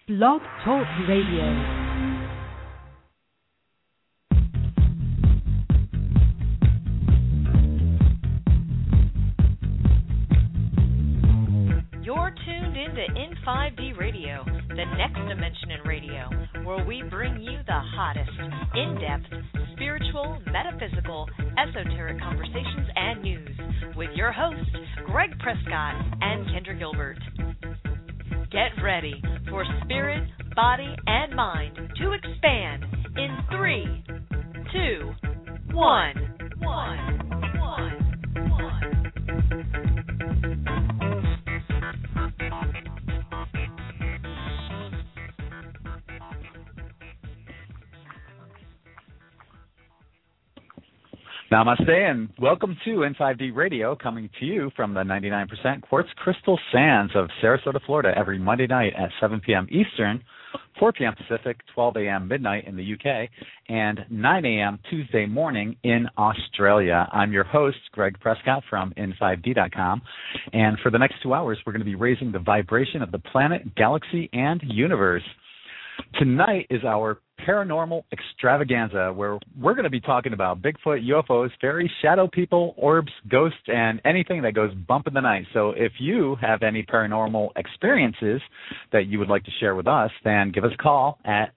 Blog Talk Radio. You're tuned into N5D Radio, the next dimension in radio, where we bring you the hottest, in-depth, spiritual, metaphysical, esoteric conversations and news with your hosts, Greg Prescott and Kendra Gilbert. Get ready for spirit, body, and mind to expand in 3, 2, 1. Namaste and welcome to N5D Radio, coming to you from the 99% Quartz Crystal Sands of Sarasota, Florida, every Monday night at 7 p.m. Eastern, 4 p.m. Pacific, 12 a.m. midnight in the UK, and 9 a.m. Tuesday morning in Australia. I'm your host, Greg Prescott from N5D.com, and for the next 2 hours, we're going to be raising the vibration of the planet, galaxy, and universe. Tonight is our paranormal extravaganza, where we're going to be talking about Bigfoot, UFOs, fairies, shadow people, orbs, ghosts, and anything that goes bump in the night. So if you have any paranormal experiences that you would like to share with us, then give us a call at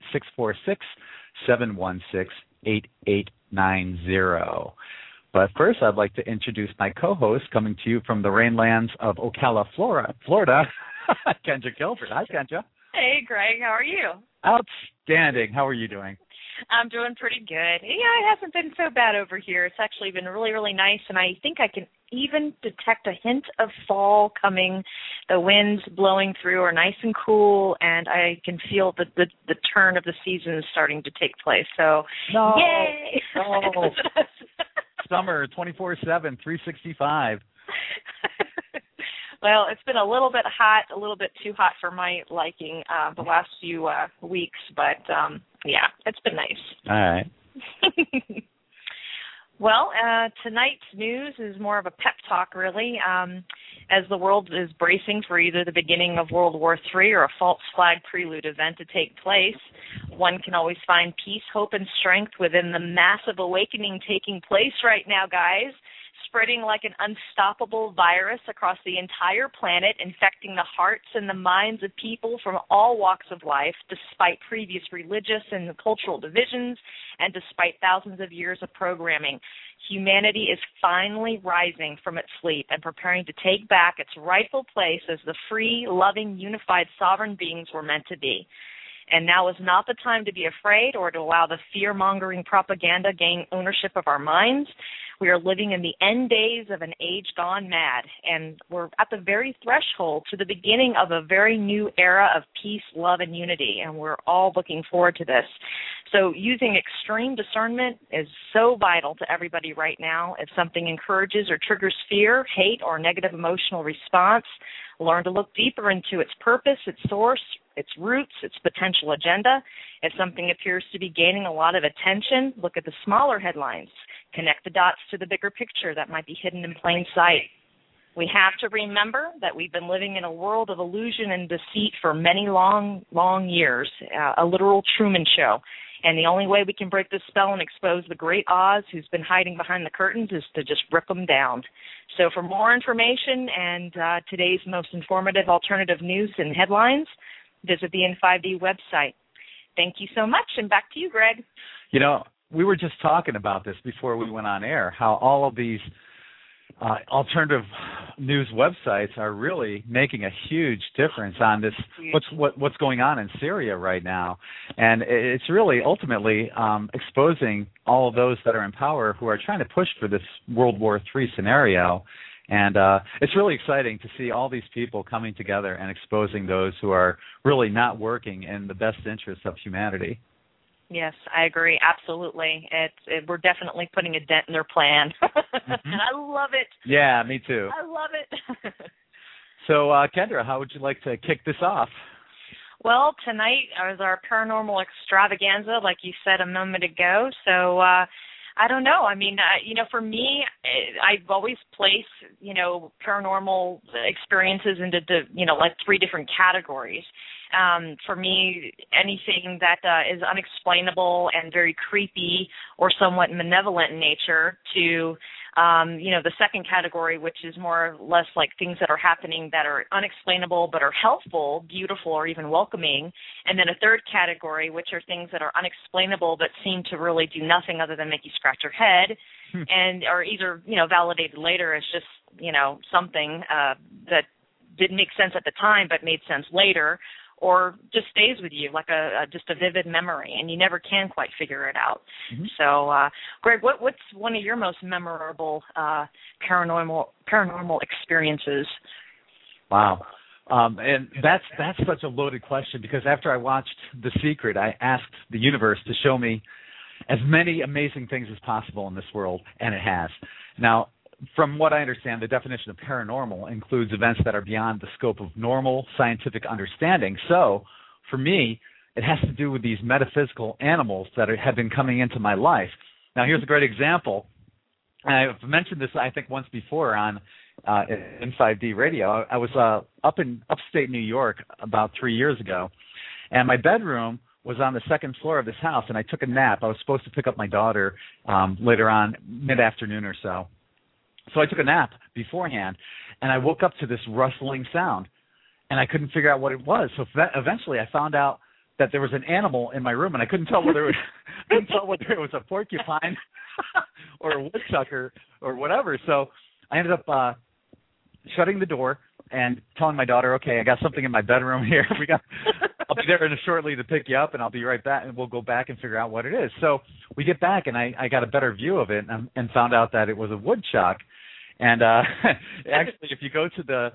646-716-8890. But first, I'd like to introduce my co-host, coming to you from the rainlands of Ocala, Florida, Kendra Gilbert. Hi, Kendra. Hey, Greg. How are you? Outstanding. How are you doing? I'm doing pretty good. Yeah, it hasn't been so bad over here. It's actually been really, really nice, and I think I can even detect a hint of fall coming. The winds blowing through are nice and cool, and I can feel the turn of the season is starting to take place. So, yay! No. Summer, 24/7, 365. Well, it's been a little bit hot, a little bit too hot for my liking the last few weeks, but yeah, it's been nice. All right. Well, tonight's news is more of a pep talk, really, as the world is bracing for either the beginning of World War III or a false flag prelude event to take place. One can always find peace, hope, and strength within the massive awakening taking place right now, guys. Spreading like an unstoppable virus across the entire planet, infecting the hearts and the minds of people from all walks of life, despite previous religious and cultural divisions, and despite thousands of years of programming. Humanity is finally rising from its sleep and preparing to take back its rightful place as the free, loving, unified, sovereign beings we're meant to be. And now is not the time to be afraid or to allow the fear-mongering propaganda gain ownership of our minds. We are living in the end days of an age gone mad, and we're at the very threshold to the beginning of a very new era of peace, love, and unity, and we're all looking forward to this. So using extreme discernment is so vital to everybody right now. If something encourages or triggers fear, hate, or negative emotional response, learn to look deeper into its purpose, its source, its roots, its potential agenda. If something appears to be gaining a lot of attention, look at the smaller headlines. Connect the dots to the bigger picture that might be hidden in plain sight. We have to remember that we've been living in a world of illusion and deceit for many long, long years, a literal Truman Show. And the only way we can break this spell and expose the great Oz who's been hiding behind the curtains is to just rip them down. So for more information and today's most informative alternative news and headlines, visit the N5D website. Thank you so much, and back to you, Greg. You know, we were just talking about this before we went on air, how all of these alternative news websites are really making a huge difference on this, what's going on in Syria right now. And it's really ultimately exposing all of those that are in power who are trying to push for this World War III scenario. And it's really exciting to see all these people coming together and exposing those who are really not working in the best interests of humanity. Yes, I agree. Absolutely. We're definitely putting a dent in their plan. Mm-hmm. And I love it. Yeah, me too. I love it. So, Kendra, how would you like to kick this off? Well, tonight is our paranormal extravaganza, like you said a moment ago. So I don't know. I mean, for me, I've always placed, paranormal experiences into like 3 different categories. For me, anything that is unexplainable and very creepy or somewhat malevolent in nature, to the second category, which is more or less like things that are happening that are unexplainable but are helpful, beautiful, or even welcoming. And then a third category, which are things that are unexplainable but seem to really do nothing other than make you scratch your head and are either, validated later as just, something that didn't make sense at the time but made sense later, or just stays with you like just a vivid memory, and you never can quite figure it out. Mm-hmm. So, Greg, what's one of your most memorable paranormal experiences? Wow. And that's such a loaded question, because after I watched The Secret, I asked the universe to show me as many amazing things as possible in this world, and it has. Now, from what I understand, the definition of paranormal includes events that are beyond the scope of normal scientific understanding. So, for me, it has to do with these metaphysical animals that have been coming into my life. Now, here's a great example. I've mentioned this, I think, once before on N5D radio. I was up in upstate New York about 3 years ago, and my bedroom was on the second floor of this house, and I took a nap. I was supposed to pick up my daughter later on, mid-afternoon or so. So I took a nap beforehand, and I woke up to this rustling sound, and I couldn't figure out what it was. So eventually I found out that there was an animal in my room, and I couldn't tell whether it was a porcupine or a woodchucker or whatever. So I ended up shutting the door and telling my daughter, okay, I got something in my bedroom here. I'll be there shortly to pick you up, and I'll be right back, and we'll go back and figure out what it is. So we get back, and I got a better view of it and found out that it was a woodchuck. And actually, if you go to the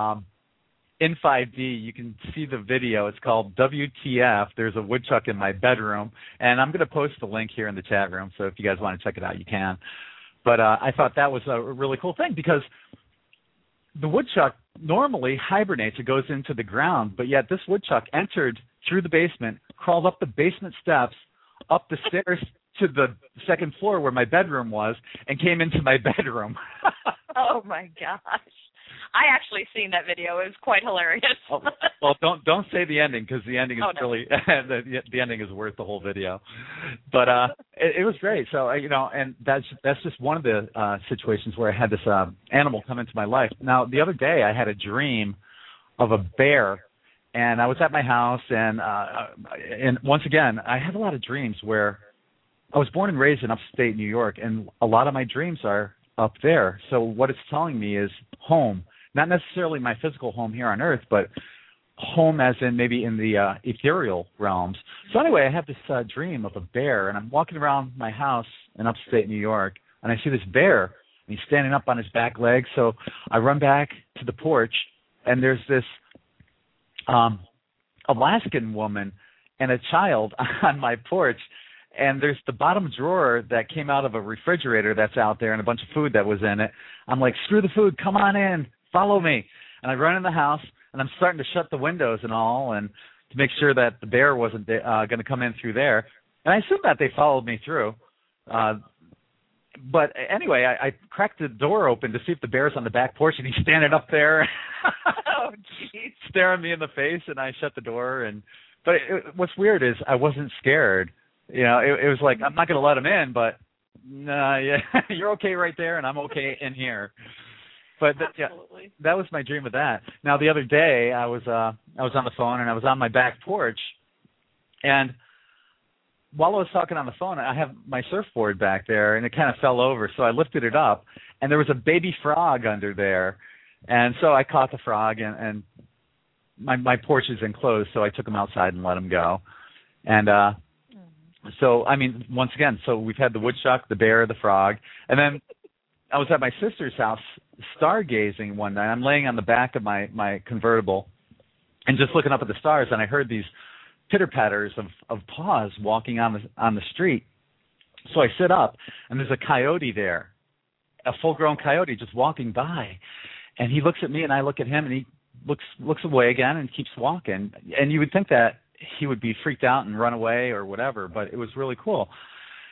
N5D, you can see the video. It's called WTF. There's a woodchuck in my bedroom, and I'm going to post the link here in the chat room, so if you guys want to check it out, you can. But I thought that was a really cool thing, because the woodchuck normally hibernates. It goes into the ground, but yet this woodchuck entered through the basement, crawled up the basement steps, up the stairs to the second floor where my bedroom was, and came into my bedroom. Oh my gosh! I actually seen that video. It was quite hilarious. Well, don't say the ending, because the ending is really the ending is worth the whole video. But it was great. So and that's just one of the situations where I had this animal come into my life. Now, the other day I had a dream of a bear, and I was at my house, and once again I have a lot of dreams where I was born and raised in upstate New York, and a lot of my dreams are up there. So what it's telling me is home. Not necessarily my physical home here on Earth, but home as in maybe in the ethereal realms. So anyway, I have this dream of a bear, and I'm walking around my house in upstate New York, and I see this bear, and he's standing up on his back legs. So I run back to the porch, and there's this Alaskan woman and a child on my porch, and there's the bottom drawer that came out of a refrigerator that's out there and a bunch of food that was in it. I'm like, screw the food, come on in, follow me. And I run in the house, and I'm starting to shut the windows and all, and to make sure that the bear wasn't going to come in through there. And I assume that they followed me through. But anyway, I cracked the door open to see if the bear's on the back porch, and he's standing up there oh, geez. staring me in the face, and I shut the door. But what's weird is I wasn't scared. It was like, I'm not going to let him in, but yeah, you're okay right there, and I'm okay in here. But that was my dream of that. Now, the other day, I was on the phone, and I was on my back porch, and while I was talking on the phone, I have my surfboard back there, and it kind of fell over, so I lifted it up, and there was a baby frog under there, and so I caught the frog, and my porch is enclosed, so I took him outside and let him go. And so, I mean, once again, so we've had the woodchuck, the bear, the frog, and then I was at my sister's house stargazing one night. I'm laying on the back of my convertible and just looking up at the stars, and I heard these pitter-patters of paws walking on the street. So I sit up, and there's a coyote there, a full-grown coyote just walking by, and he looks at me, and I look at him, and he looks away again and keeps walking. And you would think that he would be freaked out and run away or whatever, but it was really cool.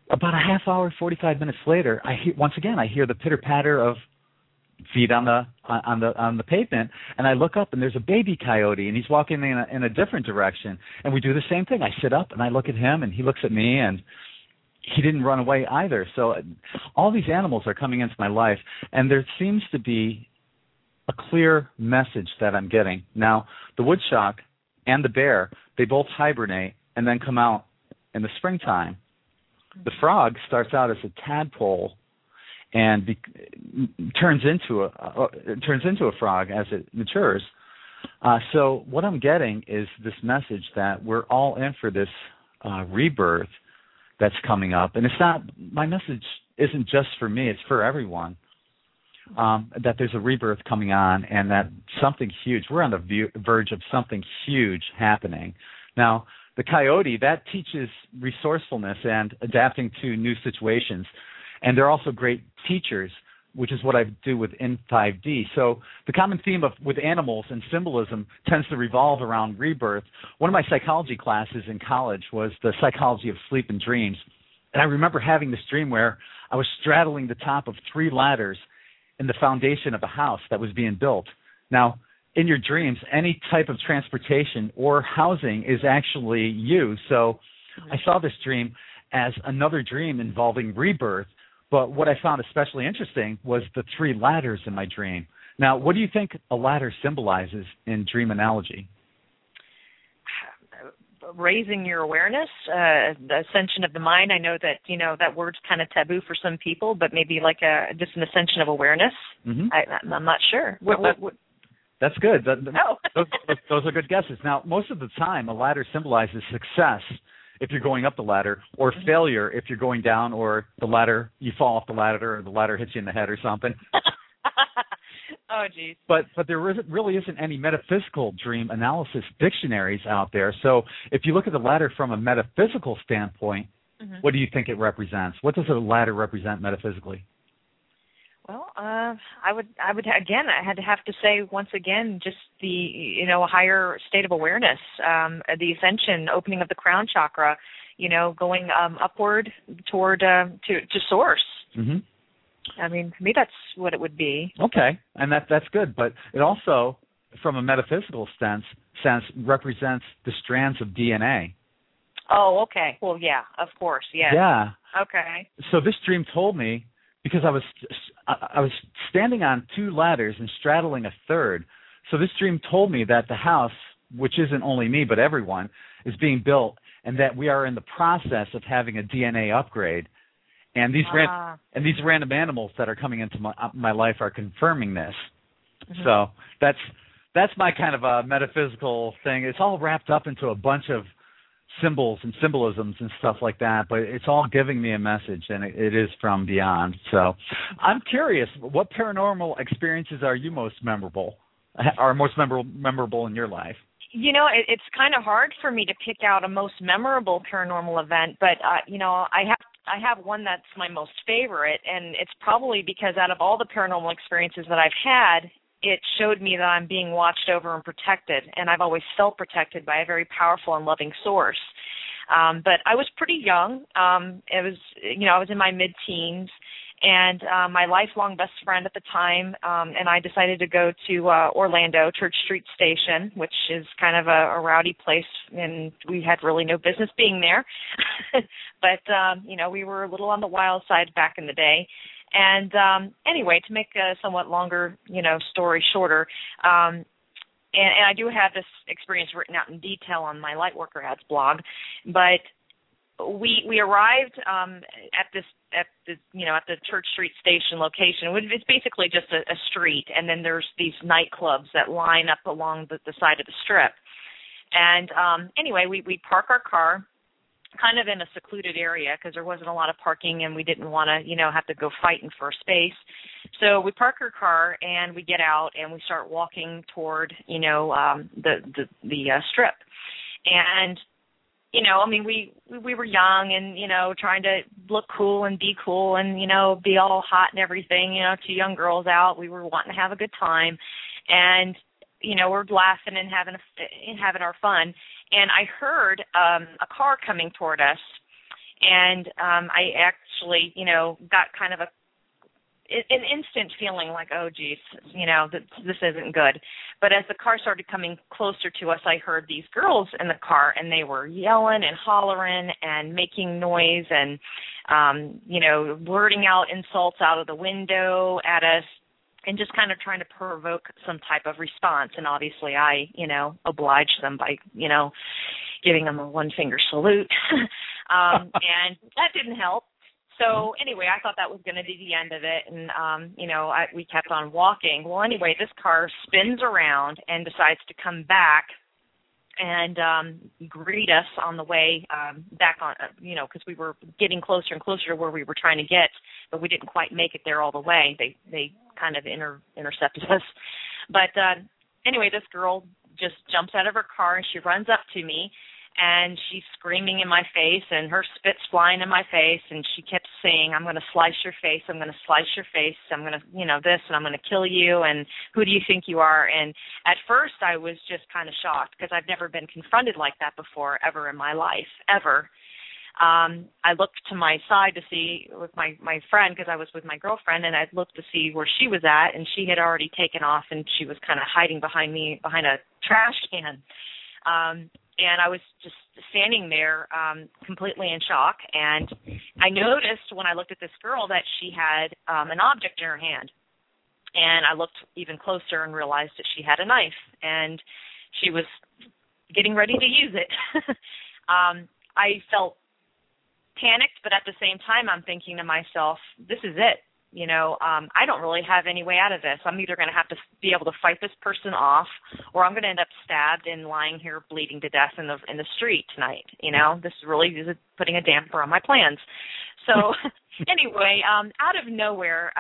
About a half hour, 45 minutes later, I hear the pitter patter of feet on the pavement, and I look up and there's a baby coyote, and he's walking in a different direction. And we do the same thing. I sit up and I look at him, and he looks at me, and he didn't run away either. So all these animals are coming into my life, and there seems to be a clear message that I'm getting. Now, the woodchuck and the bear, they both hibernate and then come out in the springtime. The frog starts out as a tadpole and turns into a frog as it matures. So what I'm getting is this message that we're all in for this rebirth that's coming up, and it's not. My message isn't just for me; it's for everyone. That there's a rebirth coming on, and that something huge. We're on the verge of something huge happening. Now, the coyote, that teaches resourcefulness and adapting to new situations. And they're also great teachers, which is what I do with N5D. So the common theme with animals and symbolism tends to revolve around rebirth. One of my psychology classes in college was the psychology of sleep and dreams. And I remember having this dream where I was straddling the top of 3 ladders in the foundation of a house that was being built. Now, in your dreams, any type of transportation or housing is actually you. So I saw this dream as another dream involving rebirth. But what I found especially interesting was the 3 ladders in my dream. Now, what do you think a ladder symbolizes in dream analogy? Raising your awareness, the ascension of the mind. I know that, that word's kind of taboo for some people, but maybe like just an ascension of awareness. Mm-hmm. I'm not sure. What? That's good. Those are good guesses. Now, most of the time, a ladder symbolizes success if you're going up the ladder, or failure if you're going down, or you fall off the ladder, or the ladder hits you in the head or something. Oh, geez. But there really isn't any metaphysical dream analysis dictionaries out there. So if you look at the ladder from a metaphysical standpoint, what do you think it represents? What does a ladder represent metaphysically? Well, I would again, I have to say once again, just the a higher state of awareness, the ascension, opening of the crown chakra, going upward toward to source. Mm-hmm. I mean, to me, that's what it would be. Okay, and that's good, but it also, from a metaphysical sense, represents the strands of DNA. Oh, okay. Well, yeah, of course, yeah. Yeah. Okay. So this dream told me, because I was standing on 2 ladders and straddling a 3rd. So this dream told me that the house, which isn't only me but everyone, is being built, and that we are in the process of having a DNA upgrade. And these random animals that are coming into my life are confirming this. Mm-hmm. So that's my kind of a metaphysical thing. It's all wrapped up into a bunch of symbols and symbolisms and stuff like that, but it's all giving me a message, and it is from beyond. So I'm curious, what paranormal experiences are you most memorable in your life? It's kind of hard for me to pick out a most memorable paranormal event, but I have one that's my most favorite, and it's probably because out of all the paranormal experiences that I've had, it showed me that I'm being watched over and protected, and I've always felt protected by a very powerful and loving source. But I was pretty young. I was in my mid-teens, and my lifelong best friend at the time and I decided to go to Orlando, Church Street Station, which is kind of a rowdy place, and we had really no business being there. But, we were a little on the wild side back in the day. And anyway, to make a somewhat longer, story shorter, and I do have this experience written out in detail on my Lightworker Ads blog, but we arrived at the Church Street Station location. It's basically just a street, and then there's these nightclubs that line up along the side of the strip. And anyway, we park our car kind of in a secluded area because there wasn't a lot of parking, and we didn't want to, have to go fighting for space. So we park our car, and we get out, and we start walking toward, the strip. And, we were young and, trying to look cool and be cool and, be all hot and everything, 2 young girls out. We were wanting to have a good time. And, we're laughing and having our fun. And I heard a car coming toward us, And I actually, got kind of an instant feeling like, oh, geez, this isn't good. But as the car started coming closer to us, I heard these girls in the car, and they were yelling and hollering and making noise and, blurting out insults out of the window at us and just kind of trying to provoke some type of response. And obviously I, obliged them by, giving them a one-finger salute. And that didn't help. So anyway, I thought that was going to be the end of it, and we kept on walking. Well, anyway, this car spins around and decides to come back and greet us on the way back on, because we were getting closer and closer to where we were trying to get, but we didn't quite make it there all the way. They kind of intercepted us. But anyway, this girl just jumps out of her car and she runs up to me. And she's screaming in my face, and her spit's flying in my face, and she kept saying, I'm going to slice your face, I'm going to slice your face, I'm going to, this, and I'm going to kill you, and who do you think you are? And at first I was just kind of shocked because I've never been confronted like that before, ever in my life, ever. I looked to my side to see with my friend, because I was with my girlfriend, and I looked to see where she was at, and she had already taken off, and she was kind of hiding behind me, behind a trash can. And I was just standing there completely in shock. And I noticed when I looked at this girl that she had an object in her hand. And I looked even closer and realized that she had a knife. And she was getting ready to use it. I felt panicked, but at the same time I'm thinking to myself, this is it. I don't really have any way out of this. I'm either going to have to be able to fight this person off, or I'm going to end up stabbed and lying here bleeding to death in the street tonight. This is putting a damper on my plans. So anyway, out of nowhere,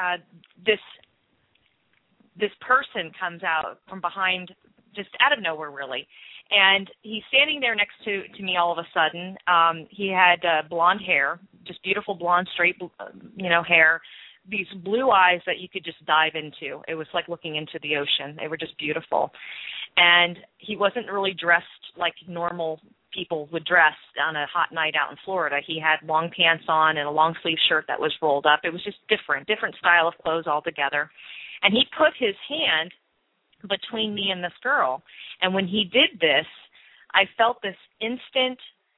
this person comes out from behind, just out of nowhere, really. And he's standing there next to me all of a sudden. He had blonde hair, just beautiful blonde, straight, hair. These blue eyes that you could just dive into. It was like looking into the ocean. They were just beautiful. And he wasn't really dressed like normal people would dress on a hot night out in Florida. He had long pants on and a long sleeve shirt that was rolled up. It was just different style of clothes altogether. And he put his hand between me and this girl. And when he did this, I felt this instant,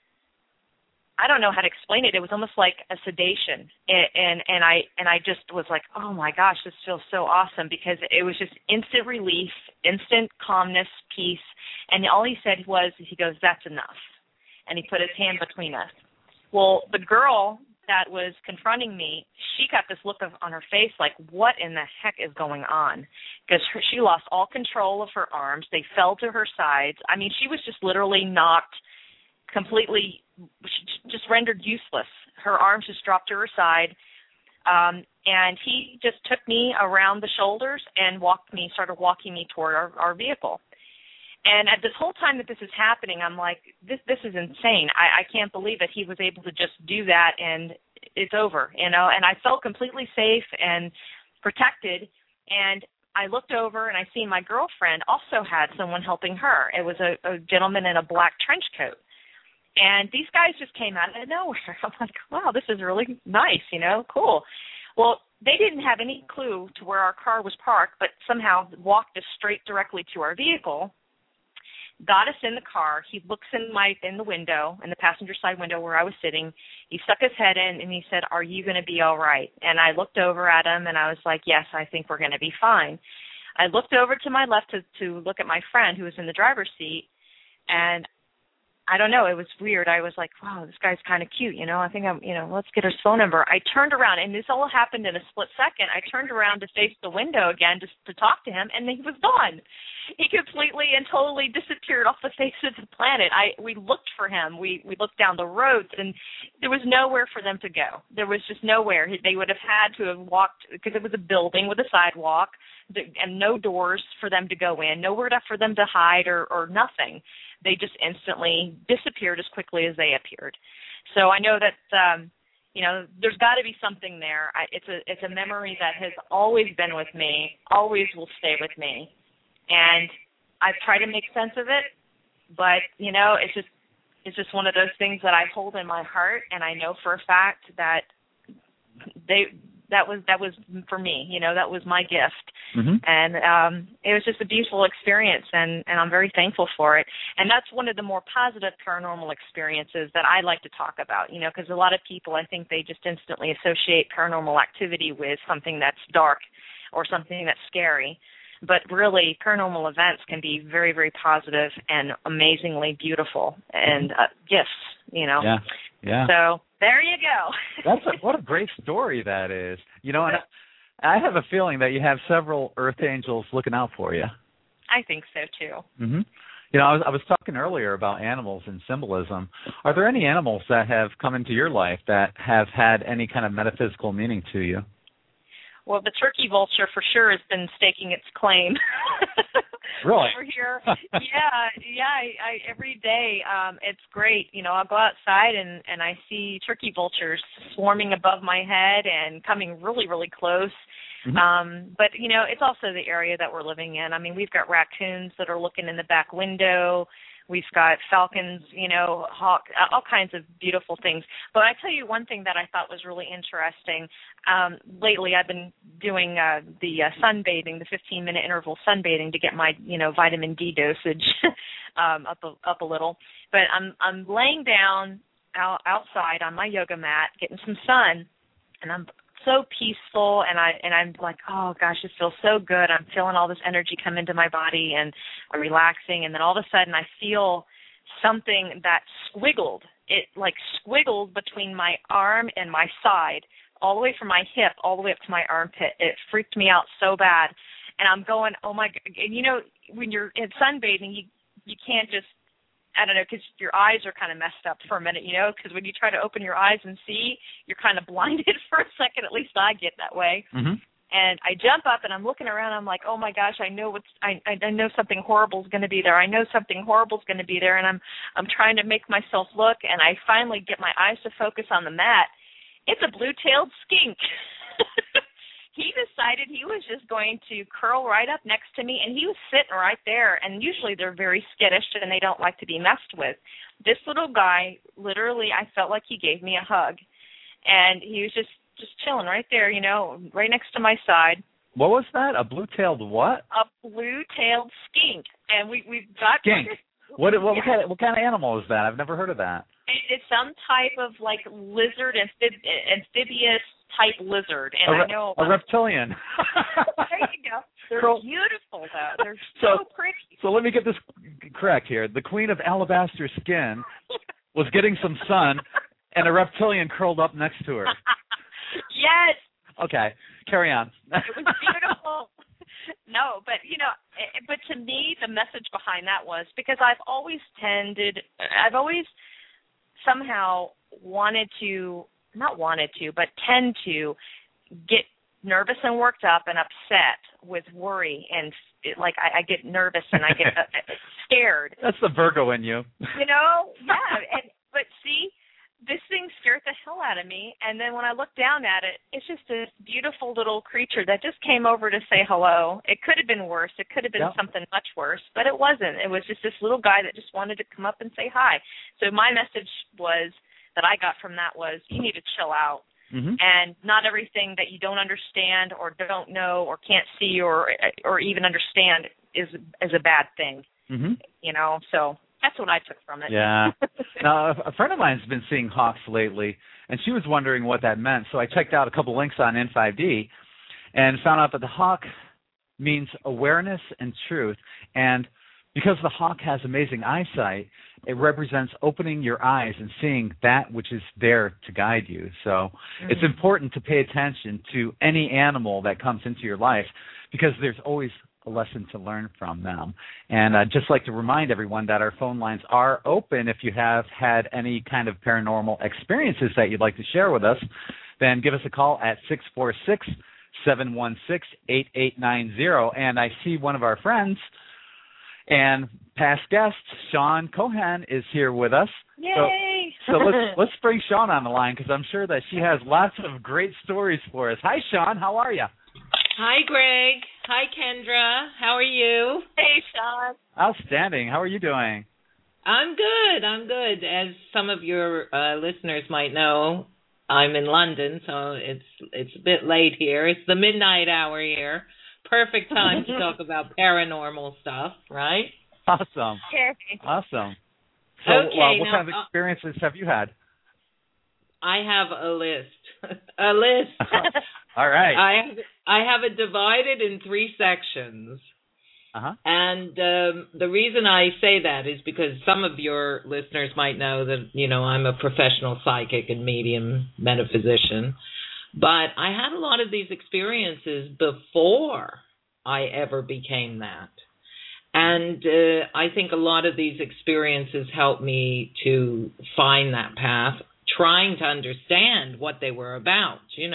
I don't know how to explain it. It was almost like a sedation, and I just was like, oh my gosh, this feels so awesome, because it was just instant relief, instant calmness, peace. And all he said was, he goes, that's enough, and he put his hand between us. Well, the girl that was confronting me, she got this look on her face like, what in the heck is going on? Because she lost all control of her arms. They fell to her sides. I mean, she was just literally knocked completely, just rendered useless. Her arms just dropped to her side, and he just took me around the shoulders and started walking me toward our vehicle. And at this whole time that this is happening, I'm like, this is insane. I can't believe that he was able to just do that and it's over, and I felt completely safe and protected. And I looked over and I seen my girlfriend also had someone helping her. It was a gentleman in a black trench coat. And these guys just came out of nowhere. I'm like, wow, this is really nice, cool. Well, they didn't have any clue to where our car was parked, but somehow walked us straight directly to our vehicle, got us in the car. He looks in the window, in the passenger side window where I was sitting. He stuck his head in and he said, are you going to be all right? And I looked over at him and I was like, yes, I think we're going to be fine. I looked over to my left to look at my friend who was in the driver's seat, and I don't know, it was weird. I was like, wow, this guy's kind of cute, I think let's get his phone number. I turned around, and this all happened in a split second. I turned around to face the window again just to talk to him, and he was gone. He completely and totally disappeared off the face of the planet. We looked for him. We looked down the roads, and there was nowhere for them to go. There was just nowhere. They would have had to have walked, because it was a building with a sidewalk and no doors for them to go in, nowhere for them to hide or nothing. They just instantly disappeared as quickly as they appeared. So I know that, there's got to be something there. It's a memory that has always been with me, always will stay with me. And I've tried to make sense of it, but, it's just, it's just one of those things that I hold in my heart, and I know for a fact that that was for me. That was my gift. Mm-hmm. And it was just a beautiful experience, and I'm very thankful for it. And that's one of the more positive paranormal experiences that I like to talk about, because a lot of people, I think they just instantly associate paranormal activity with something that's dark or something that's scary. But really, paranormal events can be very, very positive and amazingly beautiful and gifts, Yeah. So there you go. What a great story that is. And I have a feeling that you have several earth angels looking out for you. I think so, too. Mm-hmm. I was talking earlier about animals and symbolism. Are there any animals that have come into your life that have had any kind of metaphysical meaning to you? Well, the turkey vulture for sure has been staking its claim. Really? Over here. Yeah. I every day, it's great. I'll go outside and I see turkey vultures swarming above my head and coming really, really close. Mm-hmm. But, it's also the area that we're living in. I mean, we've got raccoons that are looking in the back window. We've got falcons, hawk, all kinds of beautiful things. But I tell you one thing that I thought was really interesting. Lately, I've been doing the sunbathing, the 15-minute interval sunbathing to get my, vitamin D dosage up a little. But I'm laying down outside on my yoga mat, getting some sun, and I'm so peaceful, and I'm like, oh gosh, this feels so good. I'm feeling all this energy come into my body, and I'm relaxing, and then all of a sudden I feel something that squiggled. It like squiggled between my arm and my side, all the way from my hip all the way up to my armpit. It freaked me out so bad, and I'm going, oh my God. And when you're in sunbathing, you can't just, I don't know, because your eyes are kind of messed up for a minute, because when you try to open your eyes and see, you're kind of blinded for a second. At least I get that way. Mm-hmm. And I jump up and I'm looking around. I'm like, oh my gosh, I know something horrible is going to be there. I know something horrible is going to be there. And I'm trying to make myself look, and I finally get my eyes to focus on the mat. It's a blue-tailed skink. He decided he was just going to curl right up next to me, and he was sitting right there. And usually they're very skittish and they don't like to be messed with. This little guy, literally, I felt like he gave me a hug, and he was just chilling right there, right next to my side. What was that? A blue-tailed what? A blue-tailed skink, and we've got skink. What kind of animal is that? I've never heard of that. It's some type of like lizard, amphibious type lizard, and I know a reptilian. There you go. They're beautiful, though. They're so pretty. So let me get this correct here. The Queen of Alabaster Skin was getting some sun, and a reptilian curled up next to her. Yes. Okay, carry on. It was beautiful. No, but but to me, the message behind that was because I've always somehow tend to get nervous and worked up and upset with worry, and I get nervous and I get scared. That's the Virgo in you. Yeah. But see, this thing scared the hell out of me, and then when I looked down at it, it's just this beautiful little creature that just came over to say hello. It could have been worse. It could have been something much worse, but it wasn't. It was just this little guy that just wanted to come up and say hi. So my message that I got from that was, you need to chill out. Mm-hmm. And not everything that you don't understand or don't know or can't see or even understand is a bad thing. Mm-hmm. So that's what I took from it. Yeah. Now, a friend of mine has been seeing hawks lately, and she was wondering what that meant. So I checked out a couple links on N5D and found out that the hawk means awareness and truth. And because the hawk has amazing eyesight, it represents opening your eyes and seeing that which is there to guide you. So it's important to pay attention to any animal that comes into your life because there's always a lesson to learn from them. And I'd just like to remind everyone that our phone lines are open. If you have had any kind of paranormal experiences that you'd like to share with us, then give us a call at 646-716-8890. And I see one of our friends and past guest, Sean Cohan, is here with us. Yay! So let's bring Sean on the line because I'm sure that she has lots of great stories for us. Hi, Sean. How are you? Hi, Greg. Hi, Kendra. How are you? Hey, Sean. Outstanding. How are you doing? I'm good. As some of your listeners might know, I'm in London, so it's a bit late here. It's the midnight hour here. Perfect time to talk about paranormal stuff, right? Awesome. Awesome. So, okay, what kind of experiences have you had? I have a list. A list. All right. I have it divided in 3 sections. Uh-huh. And the reason I say that is because some of your listeners might know that, I'm a professional psychic and medium metaphysician. But I had a lot of these experiences before I ever became that. And I think a lot of these experiences helped me to find that path, trying to understand what they were about,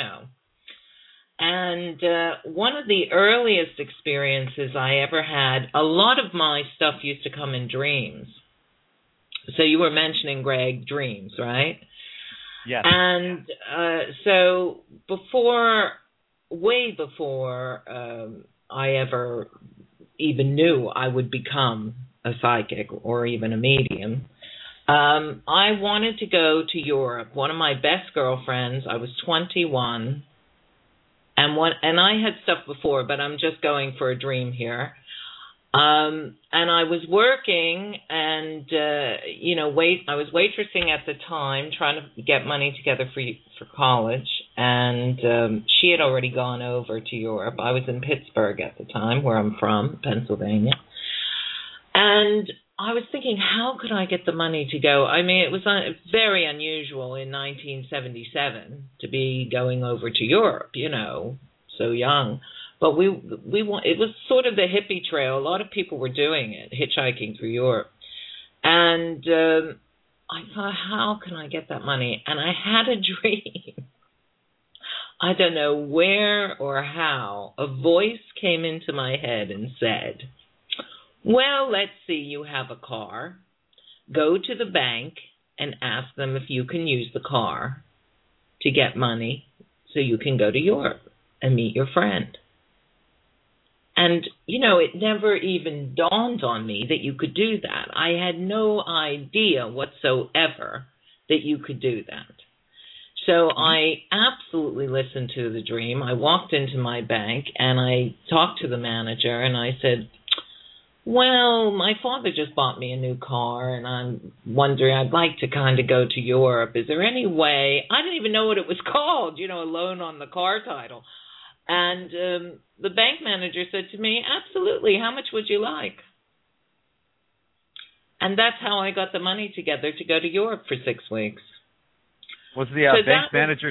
And one of the earliest experiences I ever had, a lot of my stuff used to come in dreams. So you were mentioning, Greg, dreams, right? Yes. And so way before I ever even knew I would become a psychic or even a medium, I wanted to go to Europe. One of my best girlfriends, I was 21, and I had stuff before, but I'm just going for a dream here. And I was working, and I was waitressing at the time, trying to get money together for college. And she had already gone over to Europe. I was in Pittsburgh at the time, where I'm from, Pennsylvania. And I was thinking, how could I get the money to go? I mean, it was very unusual in 1977 to be going over to Europe, so young. But it was sort of the hippie trail. A lot of people were doing it, hitchhiking through Europe. And I thought, how can I get that money? And I had a dream. I don't know where or how. A voice came into my head and said, well, let's see, you have a car. Go to the bank and ask them if you can use the car to get money so you can go to Europe and meet your friend. And, it never even dawned on me that you could do that. I had no idea whatsoever that you could do that. So I absolutely listened to the dream. I walked into my bank and I talked to the manager and I said, well, my father just bought me a new car and I'm wondering, I'd like to kind of go to Europe. Is there any way? I didn't even know what it was called, a loan on the car title. And the bank manager said to me, absolutely, how much would you like? And that's how I got the money together to go to Europe for 6 weeks. Was the bank manager's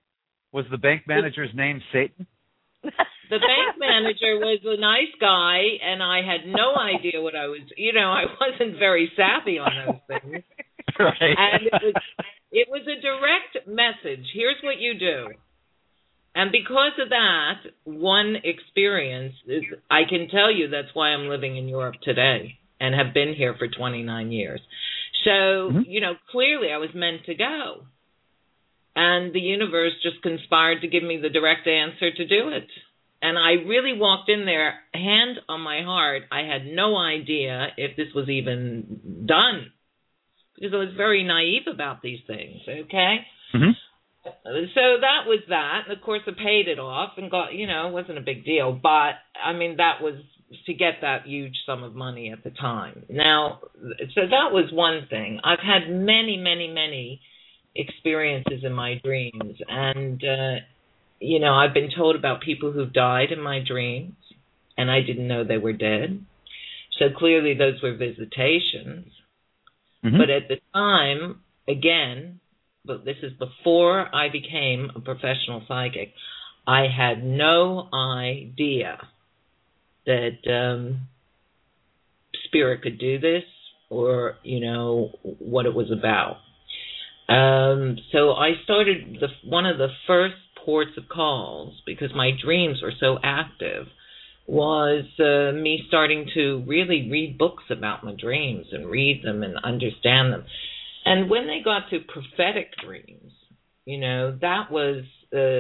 name Satan? The bank manager was a nice guy, and I had no idea what I was, I wasn't very savvy on those things. Right. And it was a direct message. Here's what you do. And because of that one experience, I can tell you that's why I'm living in Europe today and have been here for 29 years. So, clearly I was meant to go. And the universe just conspired to give me the direct answer to do it. And I really walked in there, hand on my heart. I had no idea if this was even done because I was very naive about these things, okay? Mm-hmm. So that was that. And of course, I paid it off and got, it wasn't a big deal. But, that was to get that huge sum of money at the time. Now, so that was one thing. I've had many, many, many experiences in my dreams. And, I've been told about people who've died in my dreams, and I didn't know they were dead. So clearly those were visitations. Mm-hmm. But at the time, again, but this is before I became a professional psychic, I had no idea that spirit could do this or, what it was about. So I started one of the first ports of calls, because my dreams were so active, was me starting to really read books about my dreams and read them and understand them. And when they got to prophetic dreams, that was,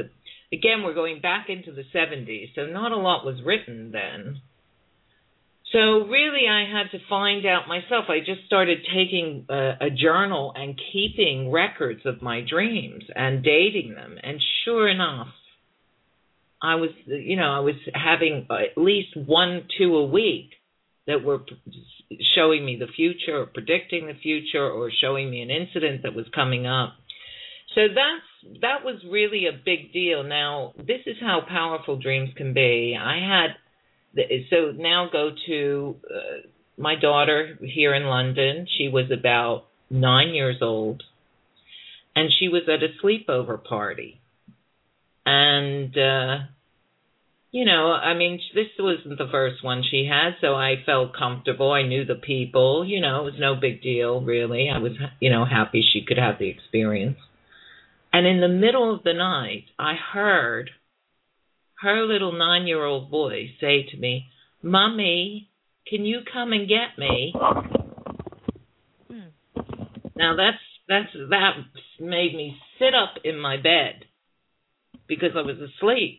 again, we're going back into the 70s, so not a lot was written then. So really, I had to find out myself. I just started taking a journal and keeping records of my dreams and dating them. And sure enough, I was having at least 1-2 a week that were showing me the future or predicting the future or showing me an incident that was coming up. So that was really a big deal. Now, this is how powerful dreams can be. So now go to my daughter here in London. She was about 9 years old, and she was at a sleepover party. And, this wasn't the first one she had, so I felt comfortable. I knew the people. It was no big deal, really. I was, happy she could have the experience. And in the middle of the night, I heard her little 9-year-old voice say to me, "Mommy, can you come and get me?" Now that made me sit up in my bed because I was asleep.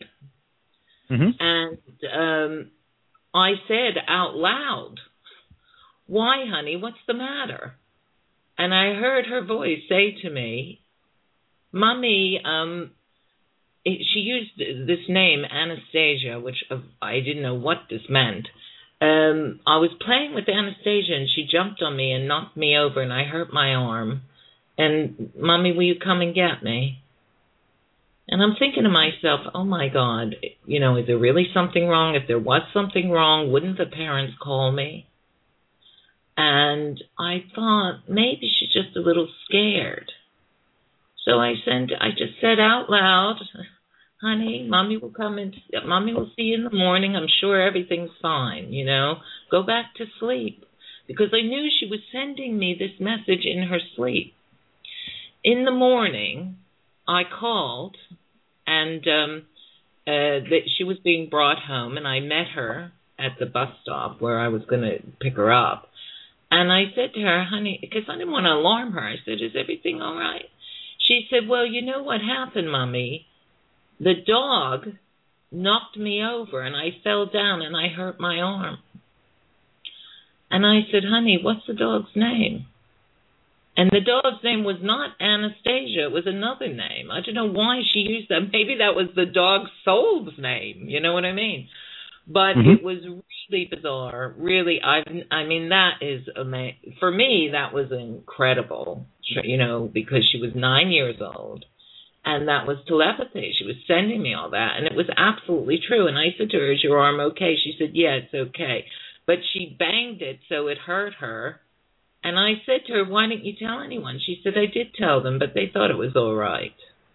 And I said out loud, "Why, honey, what's the matter?" And I heard her voice say to me, "Mommy," she used this name, Anastasia, which I didn't know what this meant. I was playing with Anastasia, and she jumped on me and knocked me over, and I hurt my arm. And, "Mommy, will you come and get me?" And I'm thinking to myself, oh, my God, is there really something wrong? If there was something wrong, wouldn't the parents call me? And I thought, maybe she's just a little scared. So I just said out loud, "Honey, Mommy will Mommy will see you in the morning. I'm sure everything's fine, Go back to sleep." Because I knew she was sending me this message in her sleep. In the morning, I called, and that she was being brought home, and I met her at the bus stop where I was going to pick her up. And I said to her, "Honey," because I didn't want to alarm her, I said, "Is everything all right?" She said, "Well, you know what happened, Mommy? The dog knocked me over, and I fell down, and I hurt my arm." And I said, "Honey, what's the dog's name?" And the dog's name was not Anastasia. It was another name. I don't know why she used that. Maybe that was the dog's soul's name. You know what I mean? But it was really bizarre. Really, that is amazing. For me, that was incredible, because she was 9 years old. And that was telepathy. She was sending me all that. And it was absolutely true. And I said to her, "Is your arm okay?" She said, "Yeah, it's okay." But she banged it so it hurt her. And I said to her, "Why didn't you tell anyone?" She said, "I did tell them, but they thought it was all right."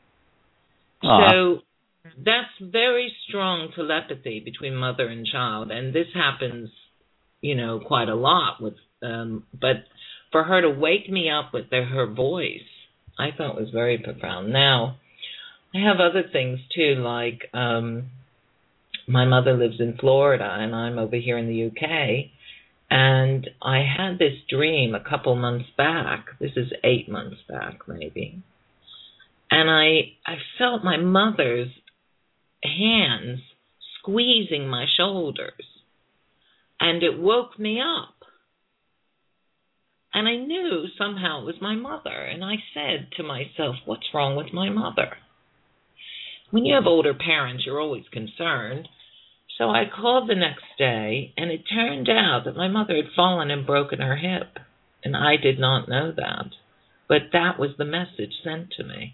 So that's very strong telepathy between mother and child. And this happens, quite a lot with, but for her to wake me up with her voice, I thought was very profound. Now, I have other things too, like my mother lives in Florida and I'm over here in the UK. And I had this dream a couple months back. This is 8 months back, maybe. And I felt my mother's hands squeezing my shoulders. And it woke me up. And I knew somehow it was my mother. And I said to myself, what's wrong with my mother? When you have older parents, you're always concerned. So I called the next day, and it turned out that my mother had fallen and broken her hip. And I did not know that. But that was the message sent to me.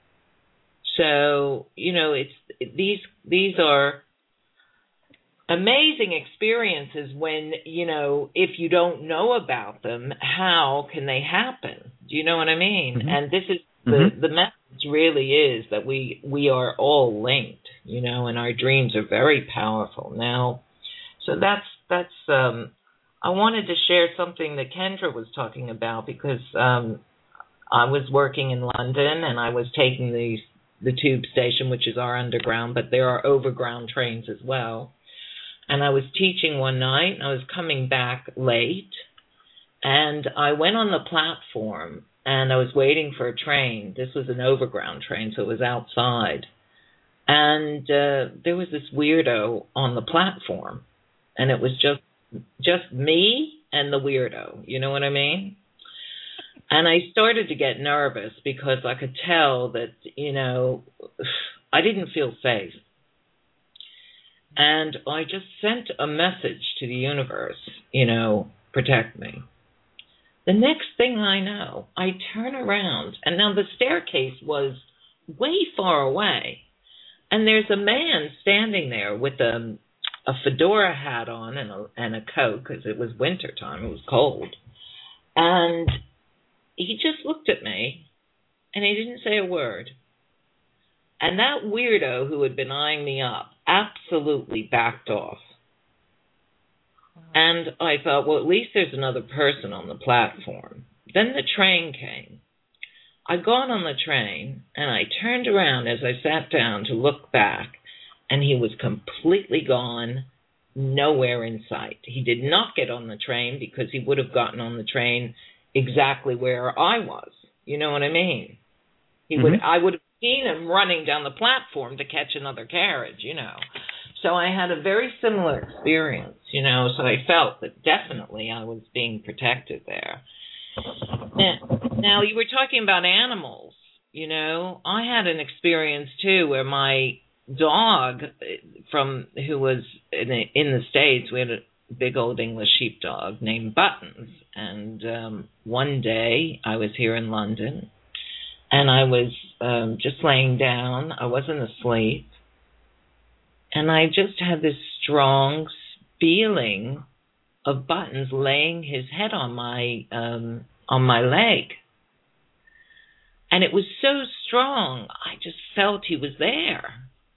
So, these are amazing experiences when, if you don't know about them, how can they happen? Do you know what I mean? And this is the message really is that we are all linked, and our dreams are very powerful. Now, so that's I wanted to share something that Kendra was talking about because I was working in London and I was taking the tube station, which is our underground, but there are overground trains as well. And I was teaching one night, and I was coming back late, and I went on the platform, and I was waiting for a train. This was an overground train, so it was outside. And there was this weirdo on the platform, and it was just just me and the weirdo. You know what I mean? And I started to get nervous because I could tell that, I didn't feel safe. And I just sent a message to the universe, protect me. The next thing I know, I turn around, and now the staircase was way far away. And there's a man standing there with a fedora hat on and a coat, because it was winter time, it was cold. And he just looked at me, and he didn't say a word. And that weirdo who had been eyeing me up absolutely backed off. And I thought, well, at least there's another person on the platform. Then the train came. I got on the train, and I turned around as I sat down to look back, and he was completely gone, nowhere in sight. He did not get on the train because he would have gotten on the train exactly where I was. You know what I mean? I would have seen him running down the platform to catch another carriage, So I had a very similar experience, so I felt that definitely I was being protected there. Now, you were talking about animals, I had an experience too where my dog who was in the States, we had a big old English sheepdog named Buttons. And one day I was here in London, and I was just laying down. I wasn't asleep. And I just had this strong feeling of Buttons laying his head on my leg. And it was so strong, I just felt he was there.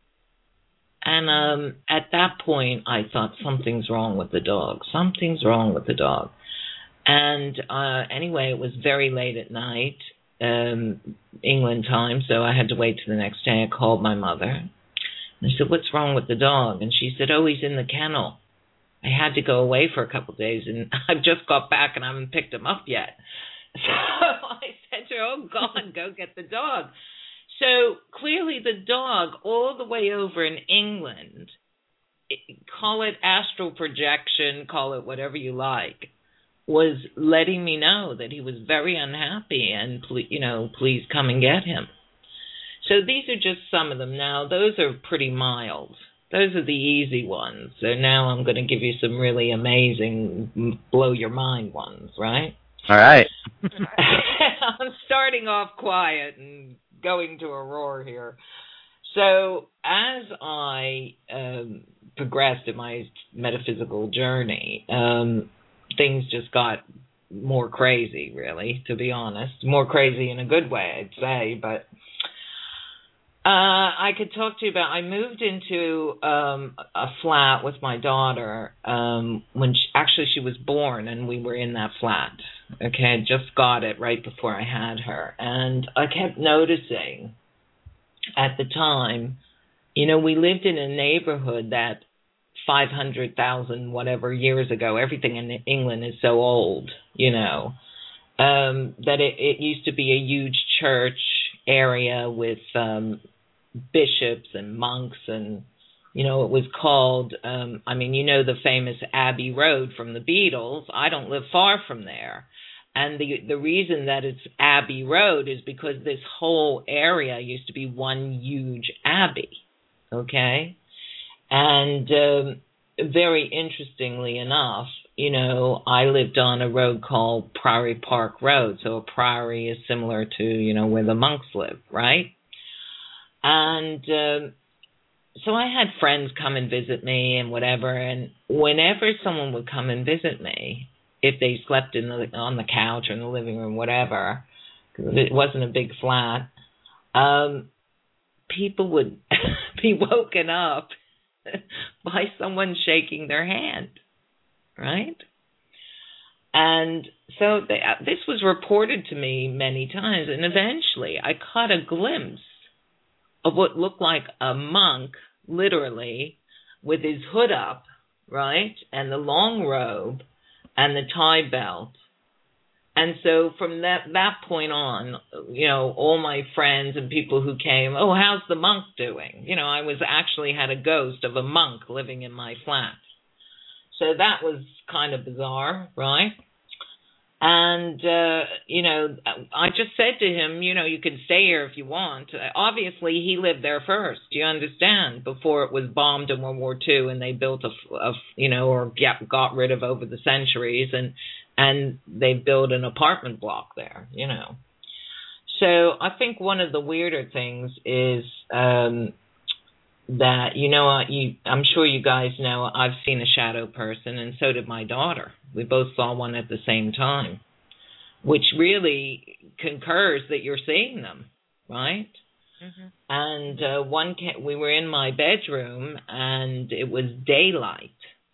And at that point, I thought, something's wrong with the dog. Something's wrong with the dog. And anyway, it was very late at night, England time, so I had to wait till the next day. I called my mother. And I said, what's wrong with the dog? And she said, he's in the kennel. I had to go away for a couple of days, and I've just got back and I haven't picked him up yet. So I said to her, God, go get the dog. So clearly the dog, all the way over in England, call it astral projection, call it whatever you like, was letting me know that he was very unhappy and, please come and get him. So these are just some of them. Now, those are pretty mild. Those are the easy ones. So now I'm going to give you some really amazing, blow your mind ones, right? All right. I'm starting off quiet and going to a roar here. So as I progressed in my metaphysical journey, things just got more crazy, really, to be honest. More crazy in a good way, I'd say, but I could talk to you about, I moved into a flat with my daughter when she was born, and we were in that flat. Okay, I just got it right before I had her. And I kept noticing at the time, we lived in a neighborhood that 500,000 whatever years ago, everything in England is so old, that it used to be a huge church area with bishops and monks, and it was called the famous Abbey Road from the Beatles. I don't live far from there, and the reason that it's Abbey Road is because this whole area used to be one huge abbey. Okay, and very interestingly enough, I lived on a road called Priory Park Road. So a priory is similar to, where the monks live, right? And so I had friends come and visit me and whatever. And whenever someone would come and visit me, if they slept on the couch or in the living room, whatever, because it wasn't a big flat, people would be woken up by someone shaking their hand, right? And so this was reported to me many times, and eventually I caught a glimpse of what looked like a monk, literally, with his hood up, right, and the long robe and the tie belt. And so from that point on, all my friends and people who came, how's the monk doing? I actually had a ghost of a monk living in my flat. So that was kind of bizarre, right? And, I just said to him, you can stay here if you want. Obviously, he lived there first, you understand, before it was bombed in World War II and they built got rid of over the centuries, and they built an apartment block there, So I think one of the weirder things is that, I'm sure you guys know, I've seen a shadow person, and so did my daughter. We both saw one at the same time, which really concurs that you're seeing them, right? Mm-hmm. And we were in my bedroom, and it was daylight,